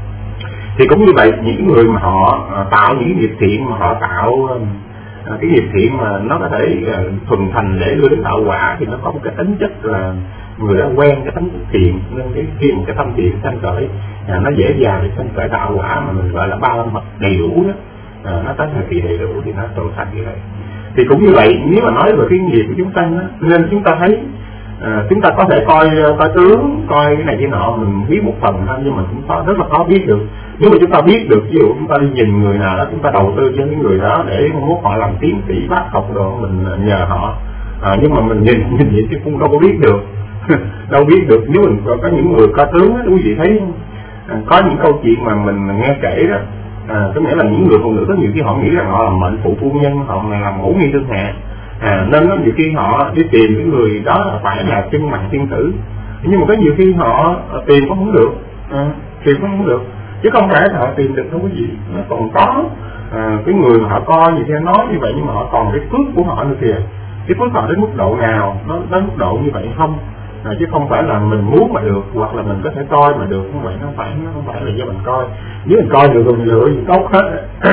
Thì cũng như vậy, những người mà họ tạo những nghiệp thiện mà họ tạo À, cái nghiệp thiện mà nó có thể uh, thuần thành để đưa đến tạo quả thì nó có một cái tính chất là người đã quen cái tánh thiện, nên cái khi một cái tâm thiện sanh khởi à, nó dễ dàng để sanh khởi tạo quả mà mình gọi là ba la mật đầy đủ đó, à, nó tới thời kỳ đầy đủ thì nó tổ thành như vậy. Thì cũng như vậy, nếu mà nói về cái nghiệp của chúng sanh đó, nên chúng ta thấy à, chúng ta có thể coi coi tướng, coi cái này cái nọ mình biết một phần thôi, nhưng mà cũng có rất là khó biết được. Nếu mà chúng ta biết được, ví dụ chúng ta đi nhìn người nào đó, chúng ta đầu tư cho những người đó để muốn họ làm tiến sĩ bác học đồ, mình nhờ họ, à, nhưng mà mình nhìn nhìn vậy chứ cũng đâu có biết được đâu biết được. Nếu mình có, có những người ca tướng đó, quý vị thấy à, có những câu chuyện mà mình nghe kể đó, à, có nghĩa là những người phụ nữ có nhiều khi họ nghĩ rằng họ làm mệnh phụ phu nhân, họ làm mẫu nghi thương hạ, à, nên nó nhiều khi họ đi tìm cái người đó là phải là chân mặt tiên tử, nhưng mà có nhiều khi họ tìm cũng không được, à, tìm cũng không được, chứ không phải là họ tìm được đâu cái gì. Nó còn có à, cái người mà họ coi như thế nói như vậy, nhưng mà họ còn cái phước của họ nữa kìa, cái phước họ đến mức độ nào, nó đến mức độ như vậy không, à, chứ không phải là mình muốn mà được, hoặc là mình có thể coi mà được, không vậy nó phải nó không phải là do mình coi. Nếu mình coi được rồi mình lựa gì tốt hết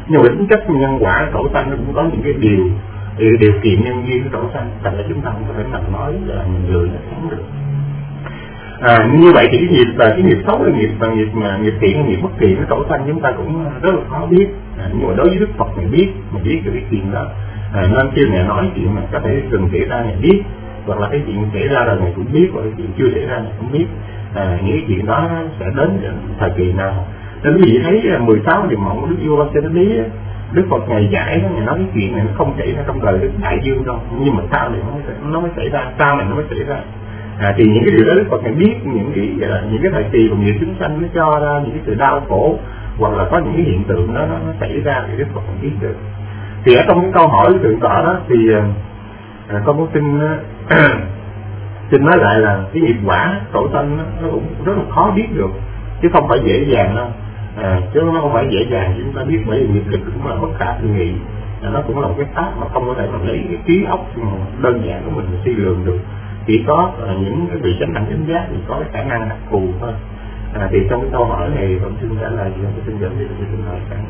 Nhưng mà tính chất nhân quả tổ sanh nó cũng có những cái điều điều kiện nhân duyên của tổ sanh, thành ra chúng ta không có thể nào nói là mình lười nó sống được. À, như vậy thì cái nghiệp và cái nghiệp xấu là nghiệp và nghiệp mà nghiệp thiện hay nghiệp bất thiện cái tổ sanh chúng ta cũng rất là khó biết. À, nhưng mà đối với Đức Phật mình biết, mình biết được cái chuyện đó. À, nên khi Ngài nói chuyện mà có thể từng xảy ra Ngài biết, hoặc là cái chuyện xảy ra rồi Ngài cũng biết, hoặc cái chuyện chưa xảy ra Ngài cũng biết. À, những cái chuyện đó sẽ đến thời kỳ nào. Nên quý vị thấy mười sáu điều mộng của Đức Vua Vasudeva, Đức Phật Ngài giải nó, Ngài nói cái chuyện này nó không xảy ra trong đời Đức Đại Dương đâu, nhưng mà sao thì nó mới, nó mới xảy ra, sao này nó mới xảy ra. À, thì những cái điều đó Đức Phật Ngài biết những cái những cái thời kỳ mà nhiều chúng sanh nó cho ra những cái sự đau khổ, hoặc là có những cái hiện tượng đó nó, nó xảy ra thì Đức Phật Ngài biết được. Thì ở trong cái câu hỏi thượng tọa đó thì à, con có xin xin nói lại là cái nghiệp quả tổ sanh nó, nó cũng rất là khó biết được, chứ không phải dễ dàng đâu. À, chứ nó không phải dễ dàng chúng ta biết, bởi vì nghiệp lực cũng là bất khả tư nghị. À, nó cũng là một cái pháp mà không có thể mà lấy cái trí óc đơn giản của mình suy lường được. Chỉ có à, những cái vị chánh đẳng chánh giác thì có cái khả năng đặc thù thôi. À, thì trong cái câu hỏi này con xin trả lời, con xin dẫn đi cái câu hỏi này.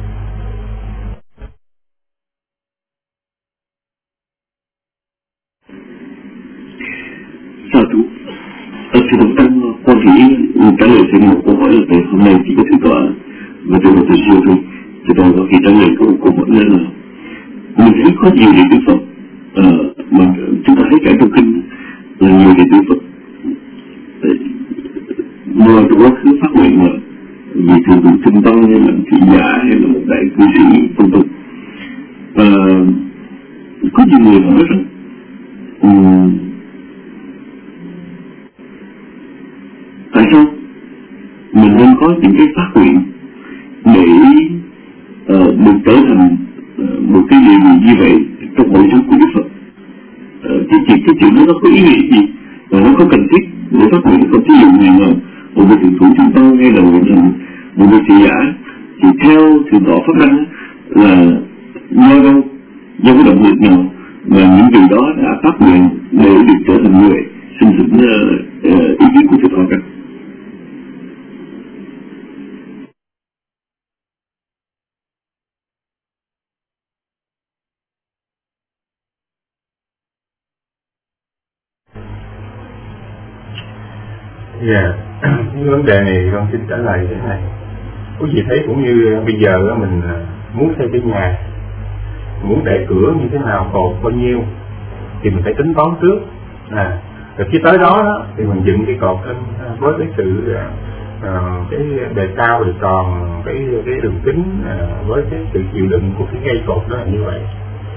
Sa thú. Ở phía Đông Tăng, con chỉ trả lời thêm một câu hỏi là về hôm nay chỉ có thượng tọa và tôi một từ siêu thôi. Thì tôi có khi trả lời câu câu hỏi là mình thấy có nhiều điều Đức Phật à, mà chúng ta thấy cả trong kinh là nhiều điều Đức Phật ngoài trong quá khứ phát nguyện mà vì thường thường kinh tăng hay là thị giả hay là một đại cư sĩ vân vân. À, có nhiều người hỏi rằng um, tại sao mình nên có những cái phát nguyện để uh, được trở thành uh, một cái điều gì như vậy trong hội chúng của Đức Phật? Uh, cái chuyện cái chuyện đó nó có ý nghĩa gì và nó có cần thiết để phát nguyện không? Ví dụ như là một người thượng thủ trung tăng hay là một người một người thị giả thì theo thượng tọa Pháp Đăng là do đâu, do cái động lực nào mà những điều đó đã phát nguyện để được trở thành như vậy? Xin xin uh, uh, ý kiến của thượng tọa các. Dạ, yeah. Cái vấn đề này con xin trả lời thế này. Quý vị thấy cũng như bây giờ mình muốn xây cái nhà, muốn để cửa như thế nào, cột bao nhiêu thì mình phải tính toán trước. À, rồi khi tới đó, đó thì mình dựng cái cột lên với cái sự uh, cái bề cao, bề tròn, cái cái đường kính uh, với cái sự chịu đựng của cái cây cột đó là như vậy.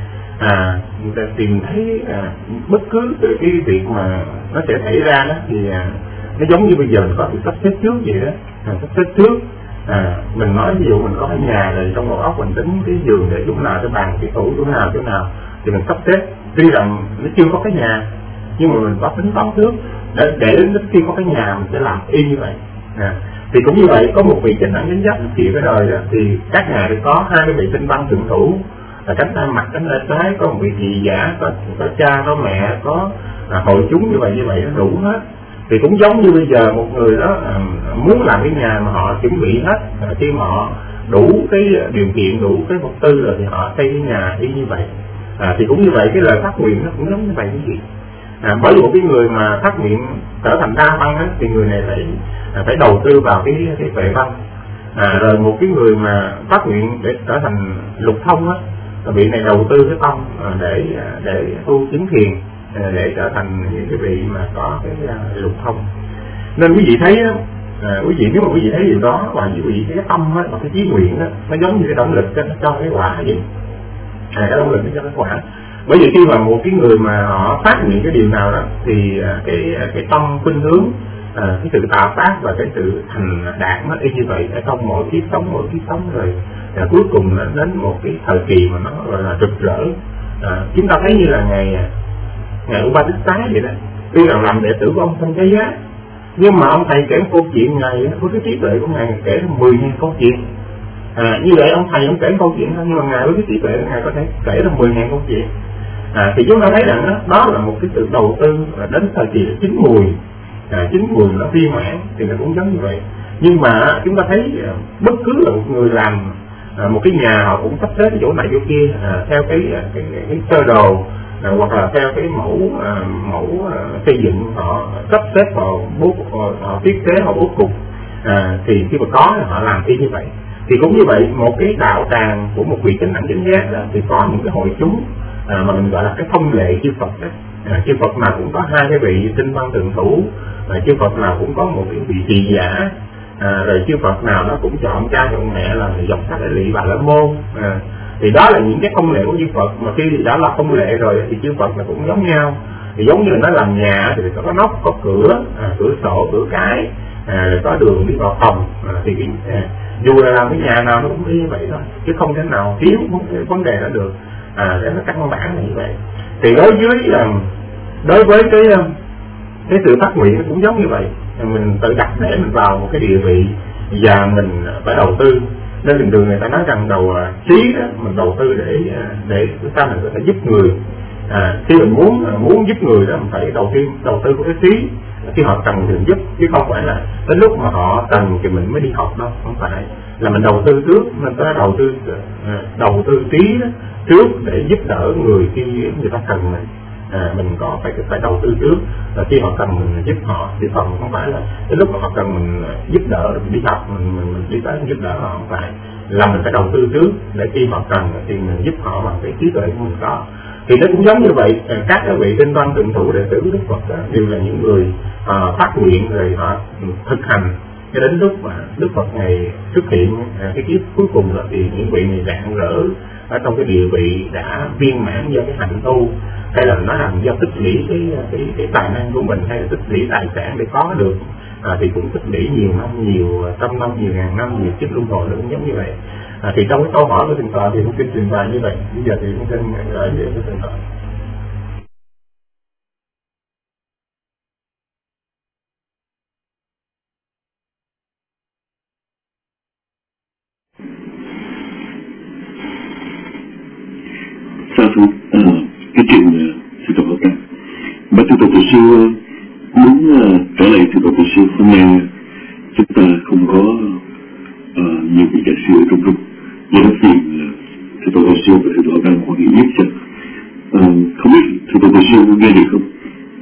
À, người ta tìm thấy à, bất cứ cái việc mà nó sẽ xảy ra đó thì à, nó giống như bây giờ mình có sự sắp xếp trước vậy đó. À, sắp xếp trước à, mình nói ví dụ mình có cái nhà rồi trong đầu óc mình tính cái giường để chỗ nào, cái bàn, cái tủ chỗ nào, chỗ nào thì mình sắp xếp. Tuy rằng nó chưa có cái nhà nhưng mà mình có tính toán trước để, để đến khi có cái nhà mình sẽ làm y như vậy. À, thì cũng như vậy, có một vị chánh đẳng chánh giác hiện cái đời đó, thì các nhà thì có hai cái vị tinh văn thượng thủ, là cánh tay mặt, cánh tay trái, có một vị thị giả, có, có cha, có mẹ, có à, hội chúng như vậy như vậy nó đủ hết. Thì cũng giống như bây giờ một người đó à, muốn làm cái nhà mà họ chuẩn bị hết, à, khi mà họ đủ cái điều kiện, đủ cái vật tư rồi thì họ xây cái nhà y như vậy. À, thì cũng như vậy, cái lời phát nguyện nó cũng giống như vậy cái gì. À, bởi vì một cái người mà phát nguyện trở thành đa văn á, thì người này phải à, phải đầu tư vào cái cái tuệ văn. À, rồi một cái người mà phát nguyện để trở thành lục thông á, vị này đầu tư cái tâm à, để để tu chứng thiền, à, để trở thành những cái vị mà có cái à, lục thông. Nên quý vị thấy á, à, quý vị nếu mà quý vị thấy điều đó và quý vị thấy cái tâm á, và cái chí nguyện á, nó giống như cái động lực cho, cho cái quả gì. À, cái động lực cho cái quả. Bởi vì khi mà một cái người mà họ phát nguyện cái điều nào đó thì cái cái tâm khuynh hướng, à, cái sự tạo tác và cái sự thành đạt nó y như vậy ở trong mỗi kiếp sống mỗi kiếp sống rồi à, cuối cùng nó đến một cái thời kỳ mà nó gọi là rực rỡ. À, chúng ta thấy như là ngày ngày Upadhyaya vậy đó, tuy rằng làm đệ tử của ông Thanh Cái Giá nhưng mà ông thầy kể một câu chuyện ngày với cái trí tuệ của ngài kể mười nghìn câu chuyện. À, như vậy ông thầy ông kể câu chuyện thôi, nhưng mà ngài với cái trí tuệ ngài có thể kể được mười nghìn câu chuyện. À, thì chúng ta thấy rằng đó, đó là một cái sự đầu tư và đến thời kỳ chín mùi, à, chín mùi nó viên mãn thì nó cũng giống như vậy. Nhưng mà chúng ta thấy bất cứ là một người làm à, một cái nhà họ cũng sắp xếp cái chỗ này chỗ kia à, theo cái cái, cái, cái sơ đồ à, hoặc là theo cái mẫu à, mẫu à, xây dựng họ sắp xếp vào bố họ, họ thiết kế họ bố cục à, thì khi mà có họ làm y như vậy. Thì cũng như vậy, một cái đạo tràng của một vị chánh đẳng chánh giác đó, thì có những cái hội chúng à, mà mình gọi là cái thông lệ chư Phật đó. À, chư Phật nào cũng có hai cái vị tinh văn thượng thủ, à, chư Phật nào cũng có một cái vị trì giả, à, rồi chư Phật nào nó cũng chọn cha chọn mẹ là dòng sắc đại lị Bà La Môn. À, thì đó là những cái thông lệ của chư Phật, mà khi đã là thông lệ rồi thì chư Phật là cũng giống nhau. Thì giống như là nó làm nhà thì có nóc, có cửa, à, cửa sổ, cửa cái, à, rồi có đường đi vào phòng, à, thì à, dù là làm cái nhà nào nó cũng như vậy thôi, chứ không thể nào thiếu cái vấn đề đó được. À, cái nó căn bản là như vậy. Thì đối với đối với cái cái sự phát nguyện nó cũng giống như vậy, mình tự đặt để mình vào một cái địa vị và mình phải đầu tư. Nên bình thường người ta nói rằng đầu trí đó mình đầu tư để để sao mình có thể giúp người. À, khi mình muốn muốn giúp người đó mình phải đầu tiên đầu tư của cái trí khi họ cần thì giúp, chứ không phải là đến lúc mà họ cần thì mình mới đi học đâu. Không phải là mình đầu tư trước, mình phải đầu tư đầu tư trí đó trước để giúp đỡ người khi người ta cần mình. À, mình có phải phải đầu tư trước, và khi họ cần mình giúp họ, thì còn không phải là đến lúc mà họ cần mình giúp đỡ mình đi học mình, mình, mình đi tới giúp đỡ họ. Không phải là mình phải đầu tư trước để khi họ cần thì mình giúp họ bằng cái trí tuệ của mình có. Thì nó cũng giống như vậy, các cái vị tinh văn thượng thủ đệ tử của Đức Phật đó, đều là những người à, phát nguyện rồi họ thực hành cho đến lúc mà Đức Phật ngày xuất hiện à, cái kiếp cuối cùng đó, thì những vị này rạng rỡ ở trong cái địa vị đã viên mãn do cái hạnh tu, hay là nói rằng do tích lũy cái, cái cái tài năng của mình, hay là tích lũy tài sản để có được, à, thì cũng tích lũy nhiều năm, nhiều trăm năm, nhiều ngàn năm, nhiều kiếp luân hồi nó cũng giống như vậy. À, thì trong cái câu hỏi của thượng tọa thì cũng kinh truyền bài như vậy. Bây giờ thì cũng kinh gửi về với thượng tọa. Sa thú, à, cái chuyện sự tập hợp này, bác thượng tọa tổ sư muốn uh, trả lời thượng tọa tổ sư. Hôm nay chúng ta không có uh, nhiều vị đại sư ở trong rung, do đó phiền thượng tọa tổ sư và thượng tọa đang quan hệ nhất cho. Uh, không biết thượng tọa tổ sư nghe được không?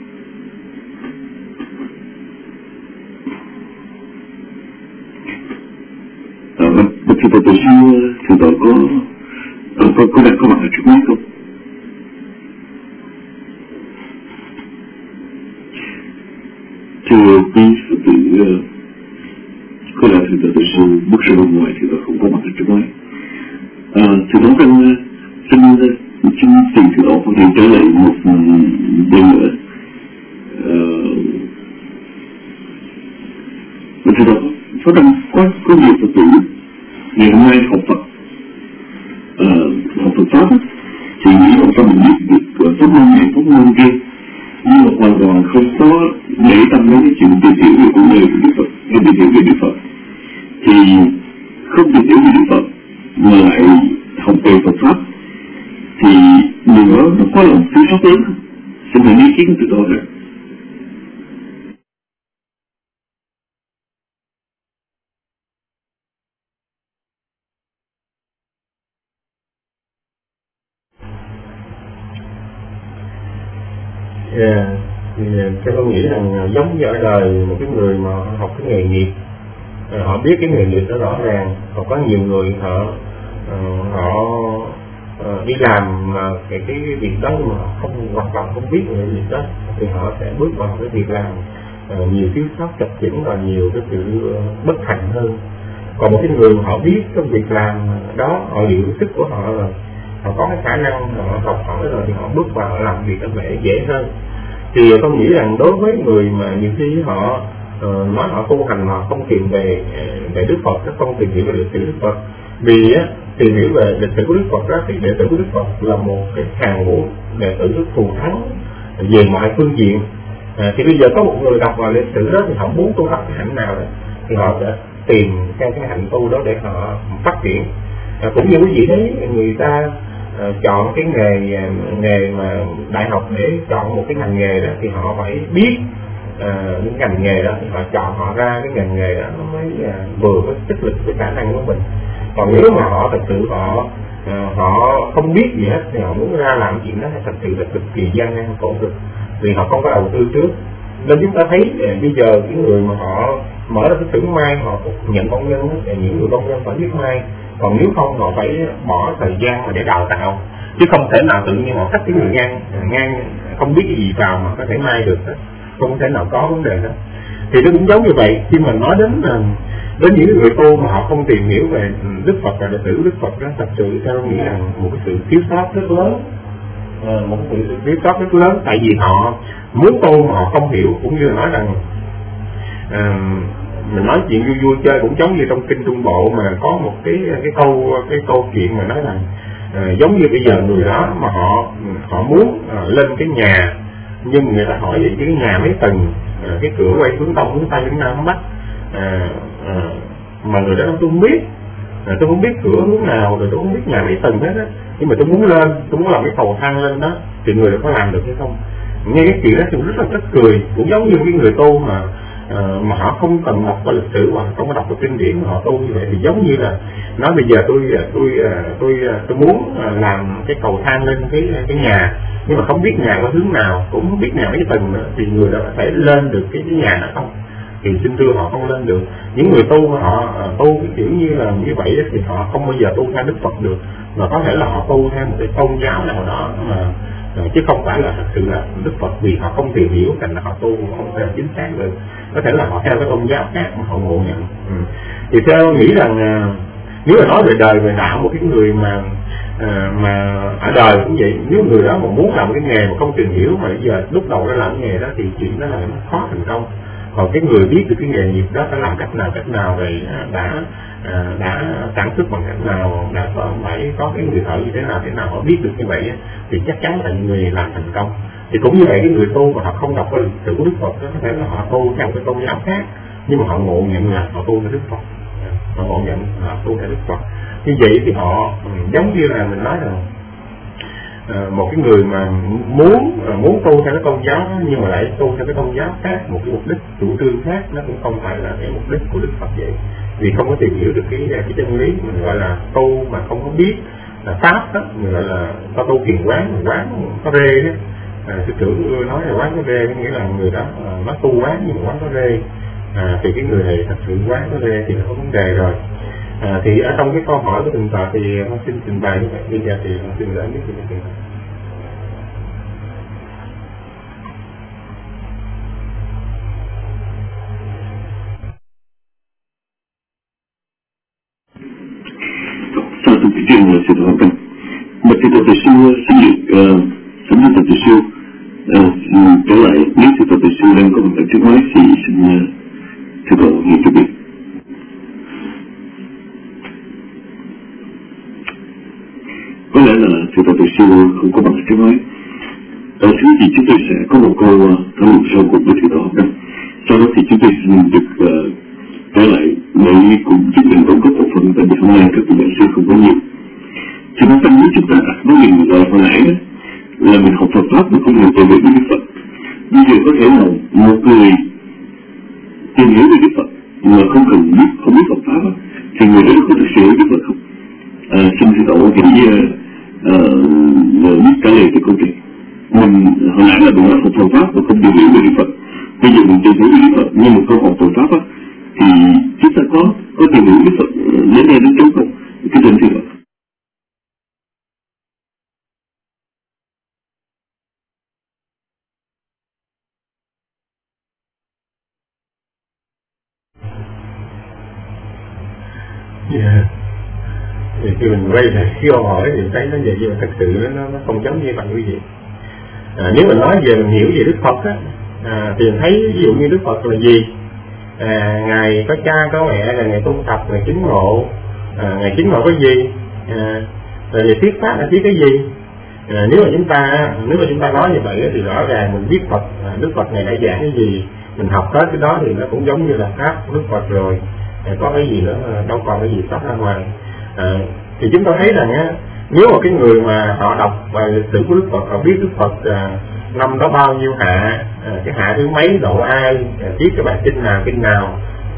Uh, bác thượng tọa tổ sư, thượng tọa có uh, có có đang có mặt ở trước mắt không? Thưa quý Phật tử, có lẽ thượng tọa tổ sư bước ra bên ngoài thì tôi không có mặt ở trước máy. À, thượng tọa đang xin xin tìm thượng tọa có thể trả lời một điều nữa. À, thượng tọa có đang có có nhiều Phật tử ngày hôm nay học Phật, à, học Phật pháp thì nghĩ học Phật mình biết được pháp môn này pháp môn kia, nhưng mà hoàn toàn không có để tâm đến cái chuyện tìm hiểu về cuộc đời của Đức Phật, hay tìm hiểu về Đức Phật, thì không tìm hiểu về Đức Phật mà lại học về Phật pháp thì điều đó nó có lòng thiếu sót lớn. Xin hãy ý kiến từ tôi rồi. Yeah. Thì theo tôi nghĩ rằng giống như ở đời một cái người mà học cái nghề nghiệp, họ biết cái nghề nghiệp đó rõ ràng, họ có nhiều người họ họ đi làm mà cái cái việc đó mà họ không hoàn toàn không biết về việc đó, thì họ sẽ bước vào cái việc làm nhiều thiếu sót chập chững và nhiều cái sự bất thành hơn. Còn một cái người họ biết cái việc làm đó, họ hiểu sức của họ rồi, họ có cái khả năng, họ học hỏi rồi thì họ bước vào làm việc nó dễ dễ hơn. Thì tôi nghĩ rằng đối với người mà nhiều khi họ uh, nói họ tu hành mà không tìm về về Đức Phật, nó không tìm hiểu về lịch sử Đức Phật, vì á tìm hiểu về lịch sử của Đức Phật đó, thì đệ tử của Đức Phật là một cái hàng ngũ đệ tử rất thù thắng về mọi phương diện. À, thì bây giờ có một người đọc vào lịch sử đó thì họ muốn tu tập cái hạnh nào đó, thì họ sẽ tìm theo cái hạnh tu đó để họ phát triển. À, cũng như quý vị thấy người ta Uh, chọn cái nghề nghề mà đại học để chọn một cái ngành nghề đó, thì họ phải biết uh, những ngành nghề đó, thì họ chọn họ ra cái ngành nghề đó nó mới uh, vừa với sức lực, với khả năng của mình. Còn nếu mà họ thật sự họ à, họ không biết gì hết thì họ muốn ra làm chuyện đó thì thật sự là cực kỳ gian nan khổ cực, vì họ không có đầu tư trước. Nên chúng ta thấy à, bây giờ những người mà họ mở ra cái xưởng may, họ nhận công nhân, những người công nhân phải biết may, còn nếu không họ phải bỏ thời gian mà để đào tạo, chứ không thể nào tự nhiên họ cắt cái người ngang ngang không biết cái gì vào mà có thể may được, không thể nào có vấn đề đó. Thì nó cũng giống như vậy, khi mà nói đến đến những người tu mà họ không tìm hiểu về Đức Phật và đệ tử Đức Phật đó, thật sự theo nghĩ là một cái sự thiếu sót rất lớn, à, một cái sự thiếu sót rất lớn, tại vì họ muốn tu mà họ không hiểu. Cũng như nói rằng à, mình nói chuyện vui vui chơi cũng giống như trong kinh Trung Bộ mà có một cái cái câu cái câu chuyện mà nói rằng à, giống như bây giờ người đó mà họ họ muốn à, lên cái nhà, nhưng người ta hỏi vậy cái nhà mấy tầng, à, cái cửa quay hướng đông hướng tây hướng nam hướng bắc, à, à, mà người đó tôi không biết, à, tôi không biết cửa hướng nào, rồi tôi không biết nhà mấy tầng hết á, nhưng mà tôi muốn lên, tôi muốn làm cái cầu thang lên đó, thì người đó có làm được hay không? Nghe cái chuyện đó thì rất là rất cười. Cũng giống như cái người tu mà uh, mà họ không cần đọc qua lịch sử hoặc không có đọc qua kinh điển mà họ tu như vậy, thì giống như là nói bây giờ tôi tôi tôi tôi, tôi muốn làm cái cầu thang lên cái cái nhà, nhưng mà không biết nhà có hướng nào, cũng không biết nhà mấy tầng nữa, thì người đó có thể lên được cái, cái nhà đó không? Thì xin thưa họ không lên được. Những người tu họ uh, tu cái kiểu như là như vậy thì họ không bao giờ tu theo Đức Phật được, mà có thể là họ tu theo một cái tôn giáo nào đó mà chứ không phải là thật sự là Đức Phật, vì họ không tìm hiểu thành là họ tu không thể chính xác được. Có thể là họ theo cái tôn giáo khác mà họ ngộ nhận. Ừ. Thì theo nghĩ rằng nếu mà nói về đời về đạo, một cái người mà à, mà ở đời cũng vậy, nếu người đó mà muốn làm cái nghề mà không tìm hiểu mà bây giờ lúc đầu nó làm cái nghề đó thì chuyện đó là nó khó thành công. Còn cái người biết được cái nghề nghiệp đó phải làm cách nào cách nào rồi đã à, đã sản xuất bằng cách nào, đã có phải có cái người thợ như thế nào thế nào, họ biết được như vậy thì chắc chắn là người làm thành công. Thì cũng như vậy, cái người tu mà họ không đọc cái lịch sử của Đức Phật đó, có thể là họ tu theo cái tôn giáo khác, nhưng mà họ ngộ nhận là họ tu theo Đức Phật, họ ngộ nhận là họ tu theo Đức Phật. Như vậy thì họ giống như là mình nói rằng À, một cái người mà muốn à, muốn tu theo cái tôn giáo đó, nhưng mà lại tu theo cái tôn giáo khác, một cái mục đích chủ trương khác, nó cũng không phải là cái mục đích của Đức Phật vậy. Vì không có tìm hiểu được cái cái chân lý, mình gọi là tu mà không có biết là pháp đó, mình gọi là có tu thiền quán, quán có rê đó. À, sư trưởng nói là quán có rê, có nghĩa là người đó à, nó tu quán nhưng mà quán có rê, à, thì cái người này thật sự quán có rê thì nó có vấn đề rồi. À, thì ở trong cái câu hỏi của thượng tọa thì con xin trình bày như vậy. Bây giờ thì con xin gửi biết cho thượng tọa. Sau tôi chỉ riêng là sự hỏi cần mà thì tôi sư xin được xin được tôi sư trở lại, nếu thì tôi sư đang có một cái trước máy thì xin thưa cậu nhiều cho biết. Có lẽ là thưa tôi sư không có bằng tiếng nói. Ở thứ thì chúng tôi sẽ có một câu thảo luận sâu cuộc với thưa tôi học. Sau đó thì chúng tôi xin được uh, trở lại để cùng giúp mình đóng góp một phần, tại vì hôm nay các vị giáo sư không có nhiều. Thì nó tâm lý chúng ta đặt với mình gọi hồi nãy đó là mình học Phật pháp mà không hiểu về Đức Phật. Bây giờ có thể là một người tìm hiểu về Đức Phật mà không cần biết không biết Phật pháp đó, thì người đó có thực sự hiểu Đức Phật không? À, xin thưa cậu chỉ biết trả lời cho câu chuyện. Mình hồi nãy là mình học Phật pháp và không tìm hiểu về Đức Phật. Bây giờ mình tìm hiểu về Đức Phật nhưng mà không học Phật pháp á, thì chúng ta có có tìm hiểu Đức Phật đến đây đến chỗ không? Cái tên thì Phật. Yeah. Thì khi mình quay lại cái câu hỏi thì thấy nó vậy, nhưng mà thật sự nó, nó không giống như vậy quý vị. À, nếu mình nói về mình hiểu về Đức Phật á, à, thì mình thấy ví dụ như Đức Phật là gì? À, ngài có cha có mẹ, là ngài tu tập, ngài chứng ngộ. À, ngài chứng ngộ cái gì? À, rồi về thuyết pháp là thuyết cái gì? À, nếu mà chúng ta nếu mà chúng ta nói như vậy thì rõ ràng mình biết Phật, à, Đức Phật ngài đã giảng cái gì, mình học hết cái đó thì nó cũng giống như là pháp của Đức Phật rồi. À, có cái gì nữa đâu còn cái gì sót ra ngoài. À, thì chúng ta thấy rằng á, nếu mà cái người mà họ đọc về lịch sử của Đức Phật, họ biết Đức Phật à, năm đó bao nhiêu hạ, à, cái hạ thứ mấy độ ai, à, viết cái bài kinh nào kinh nào,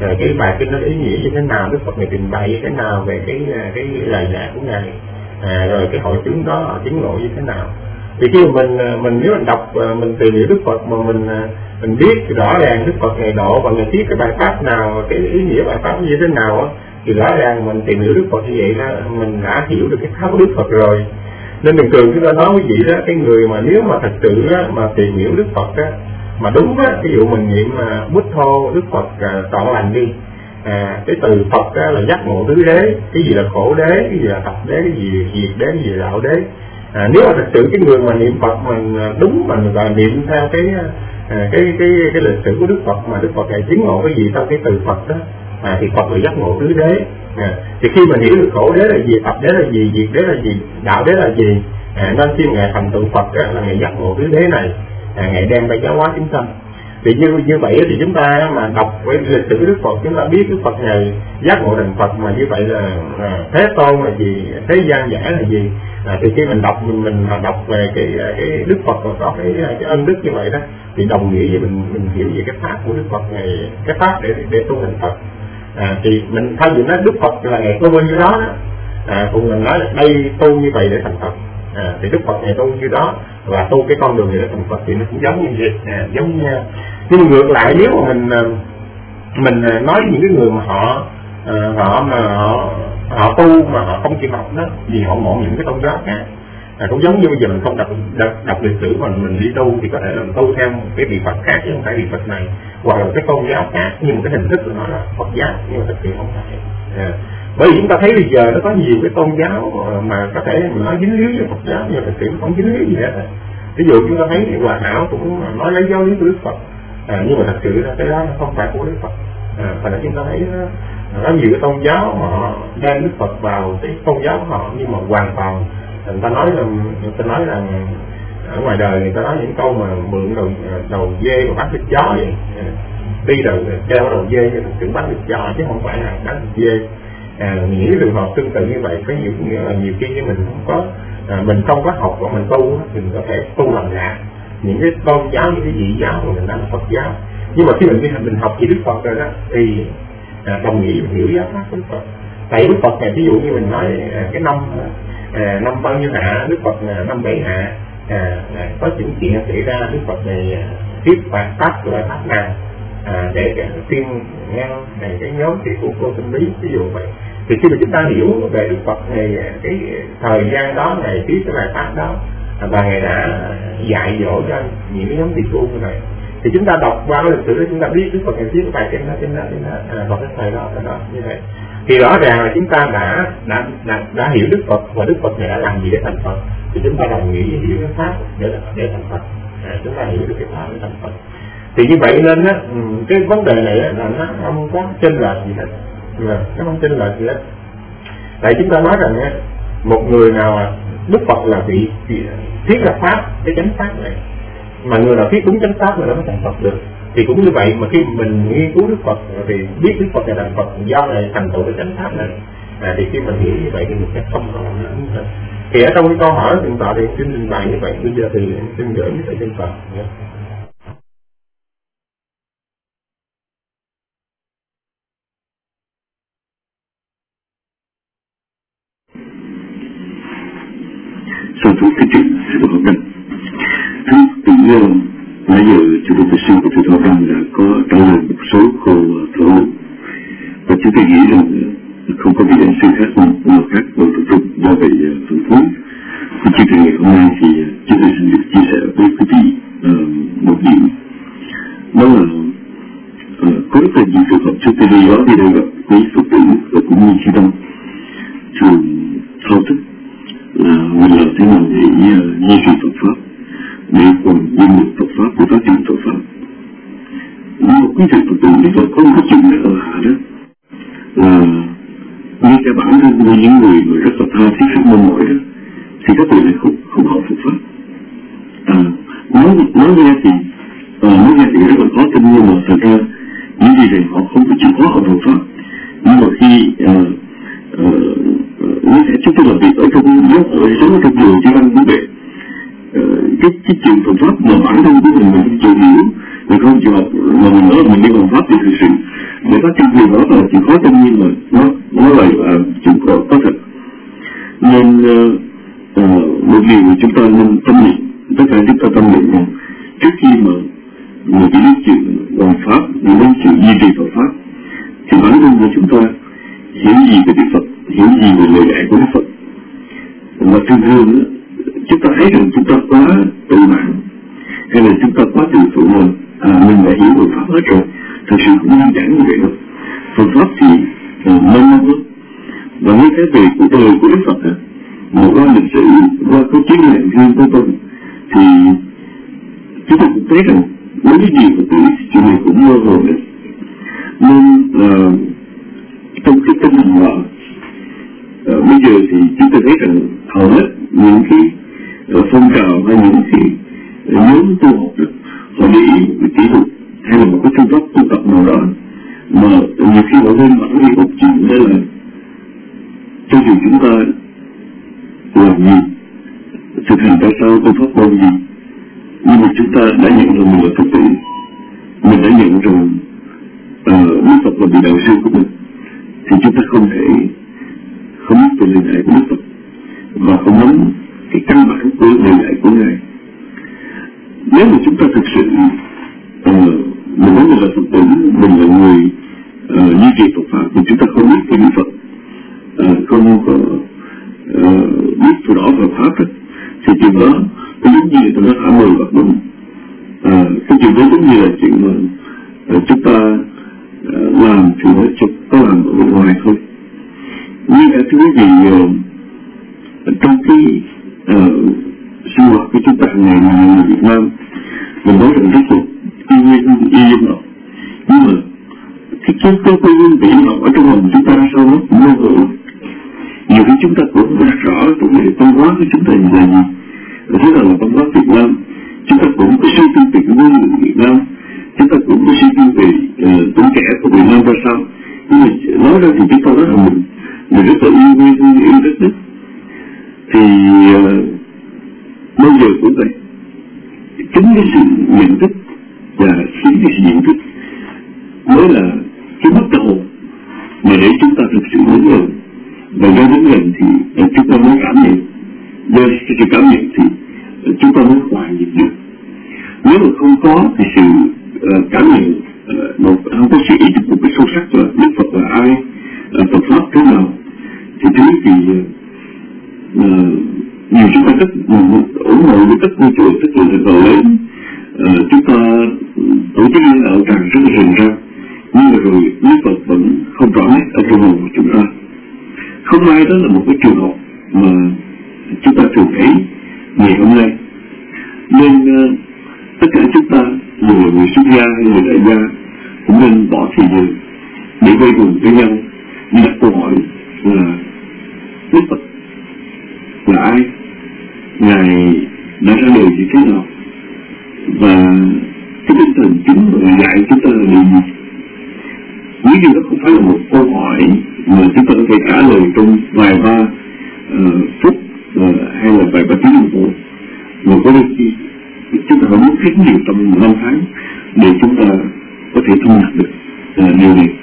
rồi cái bài kinh nó ý nghĩa như thế nào, Đức Phật này trình bày như thế nào về cái cái lời dạy của ngài, à, rồi cái hội chứng đó họ chứng ngộ như thế nào. Thì khi mà mình mình nếu mình đọc mình tìm hiểu Đức Phật mà mình mình biết rõ ràng Đức Phật ngày độ và ngày viết cái bài pháp nào, cái ý nghĩa bài pháp như thế nào á, thì rõ ràng mình tìm hiểu Đức Phật như vậy đó, mình đã hiểu được cái pháp của Đức Phật rồi. Nên thường thường chúng ta nói quý vị đó, cái người mà nếu mà thật sự đó, mà tìm hiểu Đức Phật đó, mà đúng á, ví dụ mình niệm mà Bút Thô Đức Phật à, trọn lành đi, à, cái từ Phật đó là giác ngộ tứ đế, cái gì là khổ đế, cái gì là tập đế, cái gì là diệt đế, cái gì là đạo đế. À, nếu mà thật sự cái người mà niệm Phật mình đúng mình và niệm theo cái à, cái cái cái lịch sử của Đức Phật mà Đức Phật này chứng ngộ cái gì trong cái từ Phật đó, à, thì Phật là giác ngộ tứ đế. À, thì khi mà hiểu được khổ đế là gì, tập đế là gì, diệt đế là gì, đạo đế là gì, à, nên khi ngài thành tựu Phật đó, là ngài giác ngộ tứ đế này, à, ngài đem ra giáo hóa chúng sanh. Thì như như vậy thì chúng ta mà đọc với lịch sử Đức Phật, chúng ta biết Đức Phật này giác ngộ thành Phật, mà như vậy là à, Thế Tôn là gì, thế gian giả là gì. À, thì khi mình đọc mình mình mà đọc về cái cái Đức Phật và có cái cái ân đức như vậy đó, thì đồng nghĩa với mình mình hiểu về cái pháp của Đức Phật này, cái pháp để để tu thành Phật. À, thì mình thay vì nói Đức Phật là ngày tu bao nhiêu đó, đó à, cùng mình nói là đây tu như vậy để thành Phật. À, thì Đức Phật ngày tu như đó và tu cái con đường này để thành Phật thì nó cũng giống như vậy, à, giống như nhau. Nhưng ngược lại nếu mà mình mình nói những cái người mà họ họ mà họ họ tu mà họ không chịu học đó, vì họ ngộ những cái tôn giáo khác, à, cũng giống như bây giờ mình không đọc đọc, đọc lịch sử mà mình đi tu thì có thể là mình tu theo một cái vị Phật khác chứ không phải vị Phật này, hoặc là cái tôn giáo khác nhưng một cái hình thức của nó là Phật giáo, nhưng mà thực sự không phải. À, bởi vì chúng ta thấy bây giờ nó có nhiều cái tôn giáo mà có thể mình nói dính líu với Phật giáo nhưng mà thực sự không dính líu gì hết. Ví dụ chúng ta thấy thì Hòa Hảo cũng nói lấy giáo lý của Đức Phật, à, nhưng mà thật sự là cái đó nó không phải của Đức Phật. À, và chúng ta thấy nó có nhiều cái tôn giáo mà họ đem Đức Phật vào cái tôn giáo của họ, nhưng mà hoàn toàn người ta nói là người ta nói rằng ở ngoài đời người ta nói những câu mà mượn đầu đầu dê và bắt thịt chó vậy, à, đi đầu treo đầu dê thì thực sự bắt thịt chó chứ không phải là bắt thịt dê. À, những trường hợp tương tự như vậy có nhiều nhiều khi như mình không có à, mình không có học và mình tu thì mình có thể tu làm lạc những cái tôn giáo, những cái dị giáo mà mình đang là Phật giáo. Nhưng mà khi mình mình học về Đức Phật rồi đó thì à, đồng nghĩa mình hiểu giáo pháp của Đức Phật. Tại Đức Phật này ví dụ như mình nói à, cái năm à, năm bao nhiêu hạ, Đức Phật là năm bảy hạ, à, à, có những chuyện xảy ra Đức Phật này à, tiếp phạt pháp của pháp nào à, để tiên ngăn này cái nhóm thì của cô tâm lý ví dụ vậy. Thì khi mà chúng ta hiểu về Đức Phật này cái thời gian đó ngày viết cái bài pháp đó và ngài đã dạy dỗ cho những cái nhóm tỷ phú như này, thì chúng ta đọc qua cái lịch sử đó chúng ta biết Đức Phật ngày viết cái bài kinh đó trên đó trên đó à, vào cái thời đó đó như vậy thì rõ ràng là chúng ta đã đã đã, đã hiểu Đức Phật và Đức Phật này đã làm gì để thành Phật, thì chúng ta đồng nghĩa hiểu cái pháp để để thành Phật. À, chúng ta hiểu được cái pháp để thành Phật. Thì như vậy nên á cái vấn đề này là nó không có chênh lệch gì hết, nó không chênh lệch gì hết. Tại chúng ta nói rằng á, một người nào Đức Phật là vị thiết lập pháp cái chánh pháp này, mà người nào thiết đúng chánh pháp người đó mới thành Phật được. Thì cũng như vậy mà khi mình nghiên cứu Đức Phật thì biết Đức Phật là thành Phật do này thành tựu cái chánh pháp này, à, thì khi mình hiểu như vậy thì mình sẽ không có làm nữa hết. Thì ở trong cái câu hỏi hiện tại thì xin trình bày như vậy, bây giờ thì xin gửi với thầy Chân Phật. Sau phút cái chuyện sự bảo đăng từ nãy giờ chủ tịch sư của thầy Thọ Đăng đã có trả lời một số câu thảo luận, và chúng tôi nghĩ rằng không có vị đại sư khác nào khác vào tập trung. Do vậy phần cuối của chương trình ngày hôm nay thì chúng tôi xin được chia sẻ với quý vị uh, một điểm, đó là uh, có rất là nhiều trường hợp chúng tôi đi đó đi đây gặp quý Phật tử và cũng như khi đông thường thao thức là mình làm thế nào để uh, duy trì Phật pháp, để còn duy trì Phật pháp của phát triển Phật pháp. Nhưng mà quý vị Phật tử biết là có một cái chuyện này ở hạ đó là ngay cả bản thân của những người mà rất là tha thiết rất mong mỏi đó thì các người lại không không học Phật pháp. À, nói nói nghe thì à, nói nghe thì rất là khó tin, nhưng mà thật ra những gì này họ không có chịu khó học Phật pháp. Nhưng mà khi à, à, như thế chúng tôi làm việc ở trong giáo ở sống ở trong trường chứ anh cũng vậy, cái cái trường Phật pháp mà bản thân của mình mình chưa hiểu, mình không chịu học mà mình nói mình đi bằng pháp thì thực sự để phát triển điều đó là chỉ khó tâm nhiên mà nó nó là uh, chúng có có thật. Nên uh, uh, một điều chúng ta nên tâm niệm, tất cả chúng ta tâm niệm rằng trước khi mà người đi đến chuyện bằng pháp, đi đến chuyện duy trì Phật pháp, thì bản thân của chúng ta hiểu gì về Đức Phật, hiểu gì về lời dạy của Đức Phật. Và thường thường chúng ta thấy rằng chúng ta quá tự mãn, hay là chúng ta quá tự phụ rồi, à, mình đã hiểu Phật pháp hết rồi. Thật sự cũng đơn giản như vậy đâu. Phật pháp thì uh, mênh mông lắm. Và ngay cái về cuộc đời của Đức Phật à, mà qua lịch sử, qua cái chiến lược riêng của tôi, thì chúng ta cũng thấy rằng đối với nhiều Phật tử chuyện này cũng mơ hồ đấy. Nên uh, trong cái tinh thần đó, uh, bây giờ thì chúng ta thấy rằng hầu hết những cái uh, phong trào hay những cái uh, nhóm tu học đó, họ để ý về kỹ thuật hay là một cái phương pháp tu tập nào đó, mà nhiều khi họ lên bản đi một chuyện đó là cho dù chúng ta làm gì, thực hành tại sao tu pháp bao gì, nhưng mà chúng ta đã nhận rằng mình là Phật tử, mình đã nhận rằng uh, Đức Phật là vị đạo sư của mình, thì chúng ta không thể không biết về lời dạy của Đức Phật và không nắm cái căn bản của lời dạy của Ngài. Nếu mà chúng ta thực sự uh, mình nói mình là Phật tử, mình là người uh, duy trì Phật pháp, thì chúng ta không biết về Đức Phật, uh, không có uh, biết từ đó Phật pháp đó, thì chuyện đó nó giống như là nó thả mời Phật đúng. À, cái chuyện đó giống như là chuyện mà uh, chúng ta uh, làm thì nó chỉ có làm ở bên ngoài thôi. Như là thưa quý vị, uh, trong cái uh, sinh hoạt của chúng ta hàng ngày người Việt Nam, mình nói rằng rất là y nguyên y dân đó, nhưng mà cái cái cái cái nguyên vị nó ở trong lòng chúng ta sao nó cũng mơ hồ. Nhiều khi chúng ta cũng rất rõ vấn đề văn hóa của chúng ta là gì. Thứ là văn hóa Việt Nam, chúng ta cũng có suy tư về ngôn ngữ Việt Nam, chúng ta cũng có suy tư về uh, tuổi trẻ của Việt Nam ra sao. Nhưng mà nói ra thì chúng ta nói là mình mình rất là yêu quê hương, yêu đất nước. Thì uh, bao giờ cũng vậy, chính cái sự nhận thức và chính cái sự nhận thức mới là cái bắt đầu mà để chúng ta thực sự đến gần. Và do đến gần thì uh, chúng ta mới cảm nhận, do cái sự cảm nhận thì uh, chúng ta mới hòa nhập được. Nếu mà không có thì sự uh, cảm nhận uh, một, không có sự ý thức một cái sâu sắc là Đức Phật là ai, uh, Phật pháp thế nào, thì thứ thì uh, uh, nhiều chúng ta rất uh, ủng hộ với các ngôi chùa rất là rất lớn, uh, chúng ta tổ chức liên đạo tràng rất là rình rang, nhưng mà rồi Đức Phật vẫn không rõ nét ở trong lòng của chúng ta. Không ai đó là một cái trường hợp mà chúng ta thường thấy ngày hôm nay. Nên uh, tất cả chúng ta, dù là người xuất gia hay người đại gia, cũng nên bỏ thời giờ để quay quần với nhau, đi đặt câu hỏi là Đức Phật là ai, Ngài đã ra đời như thế nào, và cái tinh thần chính mà dạy chúng ta là điều gì. Nếu như đó không phải là một câu hỏi mà chúng ta có thể trả lời trong vài ba uh, phút uh, hay là vài ba tiếng đồng hồ, mà có đôi khi chúng ta phải mất rất nhiều trong năm tháng để chúng ta có thể thu nhập được uh, điều này.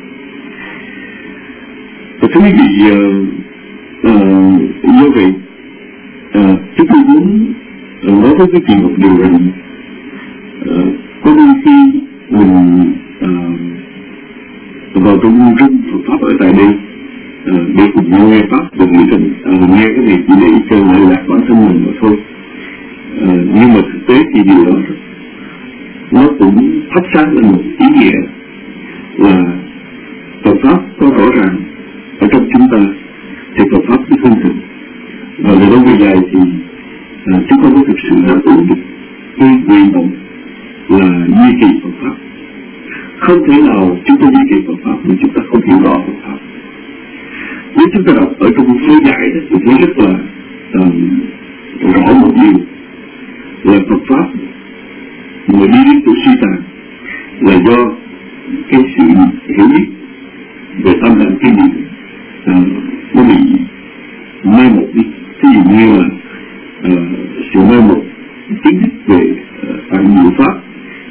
Và thưa quý vị, uh, uh, do vậy uh, chúng tôi muốn uh, nói với quý vị một điều rằng uh, có đôi khi mình uh, vào trong rung Phật pháp ở tại đây uh, để cùng nhau nghe pháp và nghĩ rằng uh, nghe cái này chỉ để cho lợi lạc bản thân mình mà thôi. Uh, nhưng mà thực tế thì điều đó nó cũng thắp sáng lên một ý nghĩa là Phật pháp có rõ ràng ở trong chúng ta thì Phật pháp mới không thực, và về lâu về dài thì uh, chúng ta có thực sự đáp ứng được cái nguyện vọng là duy trì Phật pháp. Không thể nào chúng ta duy trì Phật pháp mà chúng ta không hiểu rõ Phật pháp. Nếu chúng ta đọc ở trong số giải đó thì thấy rất là uh, rõ một điều là Phật pháp mà đi đến tuổi suy tàn là do cái sự hiểu biết về tâm đẳng kinh điển uh, nó bị mai một đi. Ví dụ như là uh, sự mai một kiến thức về uh, phản diệu pháp,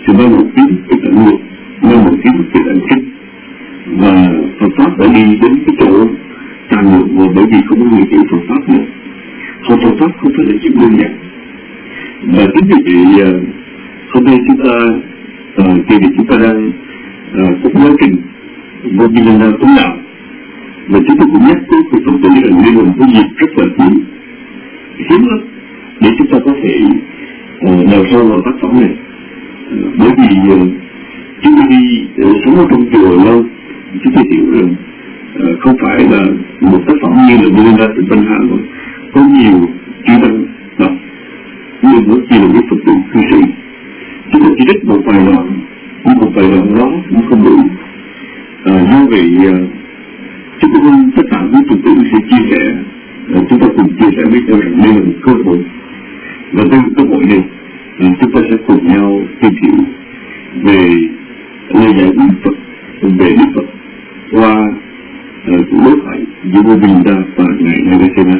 thì mang một kiến về tận ngược, mang một kiến về tận kích, và Phật pháp đã đi đến cái chỗ tàn ngược, và bởi vì không có người hiểu Phật pháp nữa. Học Phật pháp không phải là chuyện đơn giản. Và chính vì vậy hôm nay chúng ta kỳ uh, chúng ta đang uh, cũng nói trình vô vi lên tuấn đạo, và chúng ta cũng nhắc tới cái phần tử là nên làm cái dịp rất là hiếm hiếm lắm để chúng ta có thể uh, đào sâu vào tác phẩm này. Uh, bởi vì uh, chúng ta đi uh, sống ở trong chùa lâu, chúng ta hiểu rằng uh, không phải là một tác phẩm như là Melinda Tịnh Văn Hà mà có nhiều chữ tăng đọc, nhưng nó chỉ là một phần tử cư sĩ. Chúng ta chỉ trích một vài đoạn, nhưng một vài đoạn đó cũng không đủ. À, do vậy uh, chúng ta không tất cả các phần tử sẽ chia sẻ, uh, chúng ta cùng chia sẻ với nhau rằng đây là một cơ hội, và trong cơ hội này uh, chúng ta sẽ cùng nhau tìm hiểu về lời dạy của Phật, về Đức Phật qua uh, cuộc đối thoại giữa Vô Vi Đa và ngài Nagasena.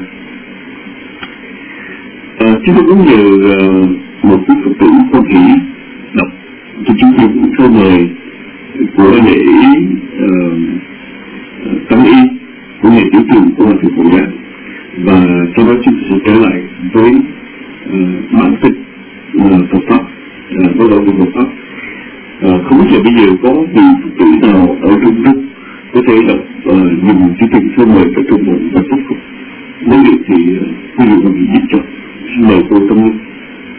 À, chúng tôi cũng nhờ uh, một cái Phật tử con thị đọc cho chúng tôi cũng câu mời của lễ uh, tăng y của ngày tiểu trường của Hòa Thượng Phổ Đà, và sau đó chúng tôi sẽ trở lại với uh, bản tích uh, Phật pháp, uh, bắt đầu với Phật pháp. Uh, không biết là bây giờ có vị Phật tử nào ở trong nước có thể đọc uh, dùng chương trình câu mời ở trong một vài phút không? Nếu được thì quý vị có bị giúp cho. Xin mời cô Tâm Linh.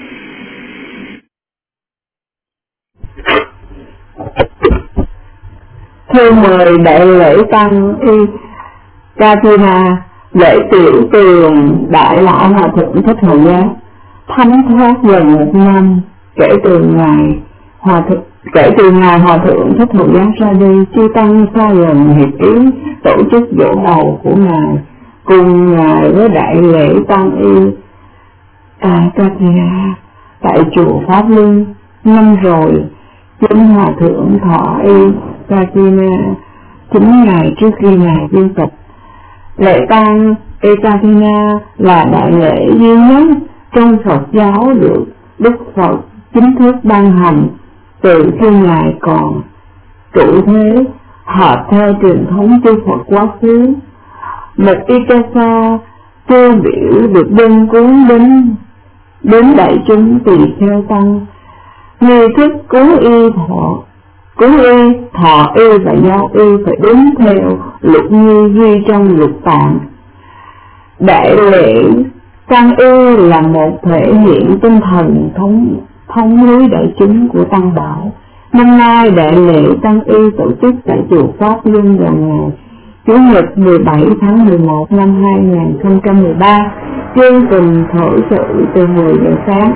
Thưa mời đại lễ tăng y Katina, lễ tiểu tường đại lão hòa thượng Thích Hậu Giác, thánh thoát gần một năm kể từ ngày hòa thượng kể từ ngày hòa thượng Thích Hậu Giác ra đi. Chư tăng xa gần hiệp ý tổ chức dỗ đầu của ngài, cùng ngài với đại lễ tăng y Katina tại chùa Pháp Luân. Năm rồi chính hòa thượng thọ y Katina chính ngày trước khi ngài viên tịch. Lễ tang Ekatina là đại lễ duy nhất trong Phật giáo được Đức Phật chính thức ban hành từ khi ngài còn trụ thế, hợp theo truyền thống chư Phật quá khứ. Một Ikasa tiêu biểu được dân cuốn đến đến đại chúng tùy theo tăng. Nghi thức cúng y thọ cúng y thọ y và giao y phải đúng theo luật như ghi trong luật tạng. Đại lễ tăng y là một thể hiện tinh thần thống thống lý đại chúng của tăng bảo. Năm nay đại lễ tăng y tổ chức tại chùa Pháp Luân vào ngày Chủ nhật mười bảy tháng mười một năm hai nghìn không trăm mười ba. Chương trình thổ sự từ mười giờ sáng.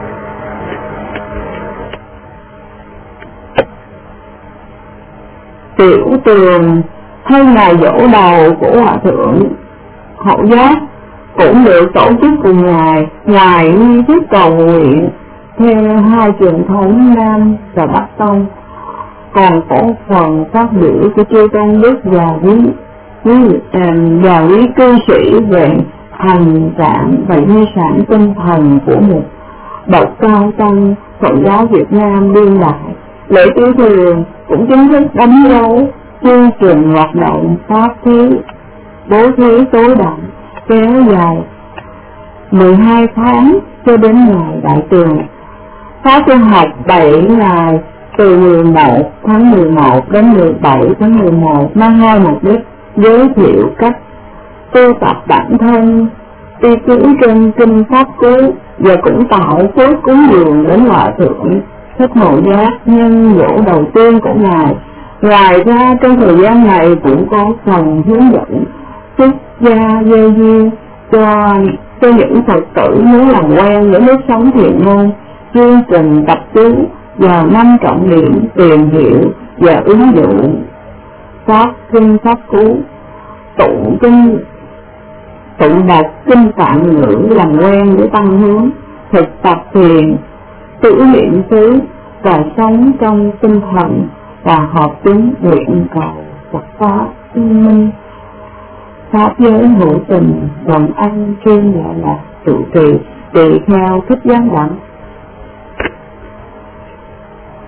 Tiểu tường hay ngày dỗ đầu của hòa thượng Hậu Giác cũng được tổ chức cùng ngài. Ngoài nghi thức cầu nguyện theo hai truyền thống Nam và Bắc Tông, còn có phần phát biểu của chư tôn đức và quý quý và quý cư sĩ về hành trạng và di sản tinh thần của một bậc cao tăng Phật giáo Việt Nam đương đại. Lễ tiểu thường cũng chính thức đánh dấu chương trình hoạt động pháp thí bố thí tối động kéo dài mười hai tháng cho đến ngày đại tường. Khóa tu học bảy ngày từ mười một tháng mười một đến mười bảy tháng mười một mang hai mục đích: giới thiệu cách tu tập bản thân, đi cứu trên kinh pháp cứu, và cũng tạo phước cúng dường đến hòa thượng Thích Hậu Giác nhân dỗ đầu tiên của ngài. Ngoài ra trong thời gian này cũng có phần hướng dẫn xuất gia dây duyên cho cho những Phật tử muốn làm quen với nếp sống thiện ngôn. Chương trình tập chú vào năm trọng điểm tìm hiểu và ứng dụng pháp kinh pháp cứu, tụng kinh tụng đọc kinh Phạn ngữ làm quen với tăng hướng, thực tập thiền, tự niệm xứ và sống trong tinh thần và hợp chúng nguyện cầu Phật pháp chứng minh. Pháp giới hữu tình đồng anh chuyên gọi là trụ trì tùy theo thích gián đẳng.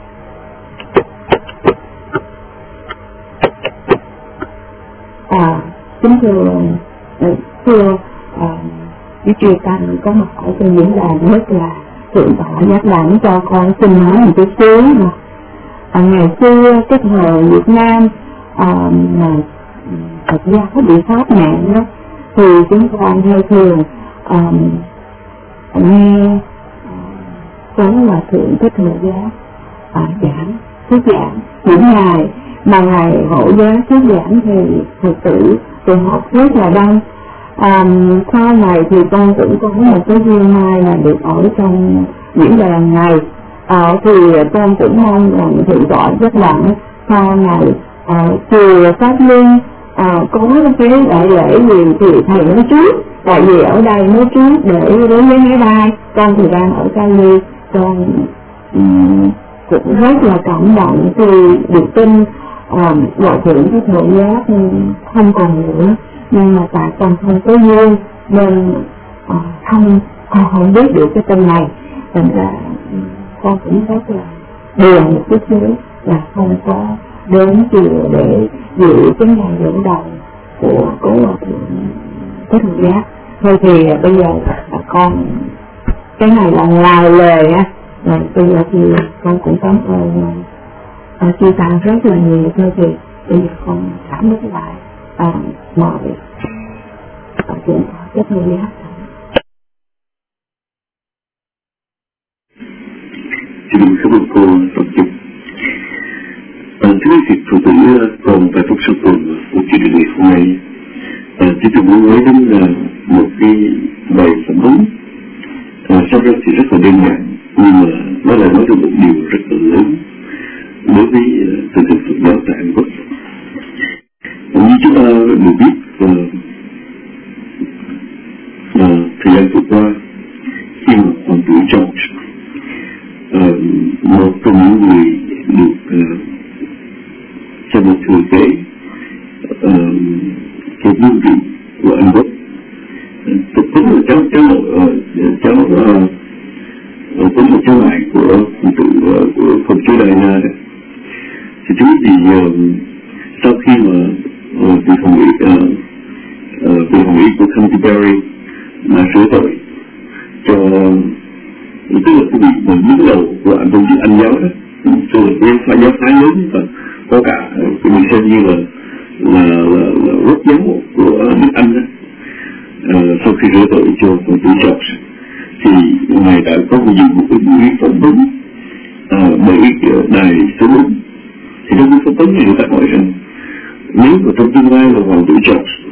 kính thưa thưa Đức Chư Tăng có mặt ở trên diễn đàn rất là thượng tọa nhắc lãnh cho con xin nói một chút xíu mà à, ngày xưa cái thời Việt Nam à, mà Phật giáo bị pháp nạn đó thì chúng con hay thường à, nghe có là thượng Thích Hộ Giá à, giảng thuyết giảng những ngày mà ngày Hộ Giá thuyết giảng thì Phật tử tụ họp rất là đông. À, sau này thì con cũng có một cái duyên may là được ở trong những đàn này, à, thì con cũng mong rằng thượng tọa rất là sau này à, chùa Pháp Luân à, có cái đại lễ gì thì thầy nói trước, tại vì ở đây nói trước để đến với máy bay. Con thì đang ở Cali, con um, cũng rất là cảm động khi được tin Hòa thượng Thích Hộ Giá không còn nữa, nhưng mà tại con không có duyên nên uh, không con không biết được cái tin này, thành ra con cũng rất là buồn một chút xíu là không có đến chùa để dự cái ngày dẫn đầu của cố Hòa thượng Thích Hộ Giá. Thôi thì bây giờ là con cái này là ngoài lời á, rồi bây giờ thì con cũng cảm ơn uh, Chư Tăng rất là nhiều. Thôi thì bây giờ con cảm ơn lại uh, mời Hòa thượng Thích Hộ Giá. Xin cảm ơn cô Tổng Chúc. À, thưa quý vị, Phật tử còn tại Phúc Sư Tuần của chương trình ngày hôm nay, à, chúng tôi muốn nói đến là một cái bài phỏng vấn. À, sau đó thì rất là đơn giản, nhưng mà nó lại nói được một điều rất là lớn đối với tình hình Phật giáo tại Anh Quốc. Như chúng ta được biết, uh, uh, thời gian vừa qua, khi mà hoàng tử George, uh, một trong những người được uh, cho một thừa kế uh, cái vương vị của Anh Quốc, thực tính là cháu cháu uh, cháu uh, có một cháu ngoại của hoàng tử uh, của công chúa Diana đấy. Thì chú thì uh, sau khi mà uh, vị hồng ý uh, uh, vị hồng ý của Canterbury mà sửa tội cho, tức là cái vị mà đứng đầu của anh công ty Anh giáo đó, cho là cái phái giáo phái lớn và có cả cái mình xem như là là là, là quốc giáo của nước Anh đó. Uh, sau khi sửa tội cho hoàng tử George thì ngài đã có một một cái buổi phỏng vấn uh, bởi đài số bốn. Thì trong cái phỏng vấn này người ta hỏi rằng nếu mà trong tương lai là hoàng tử George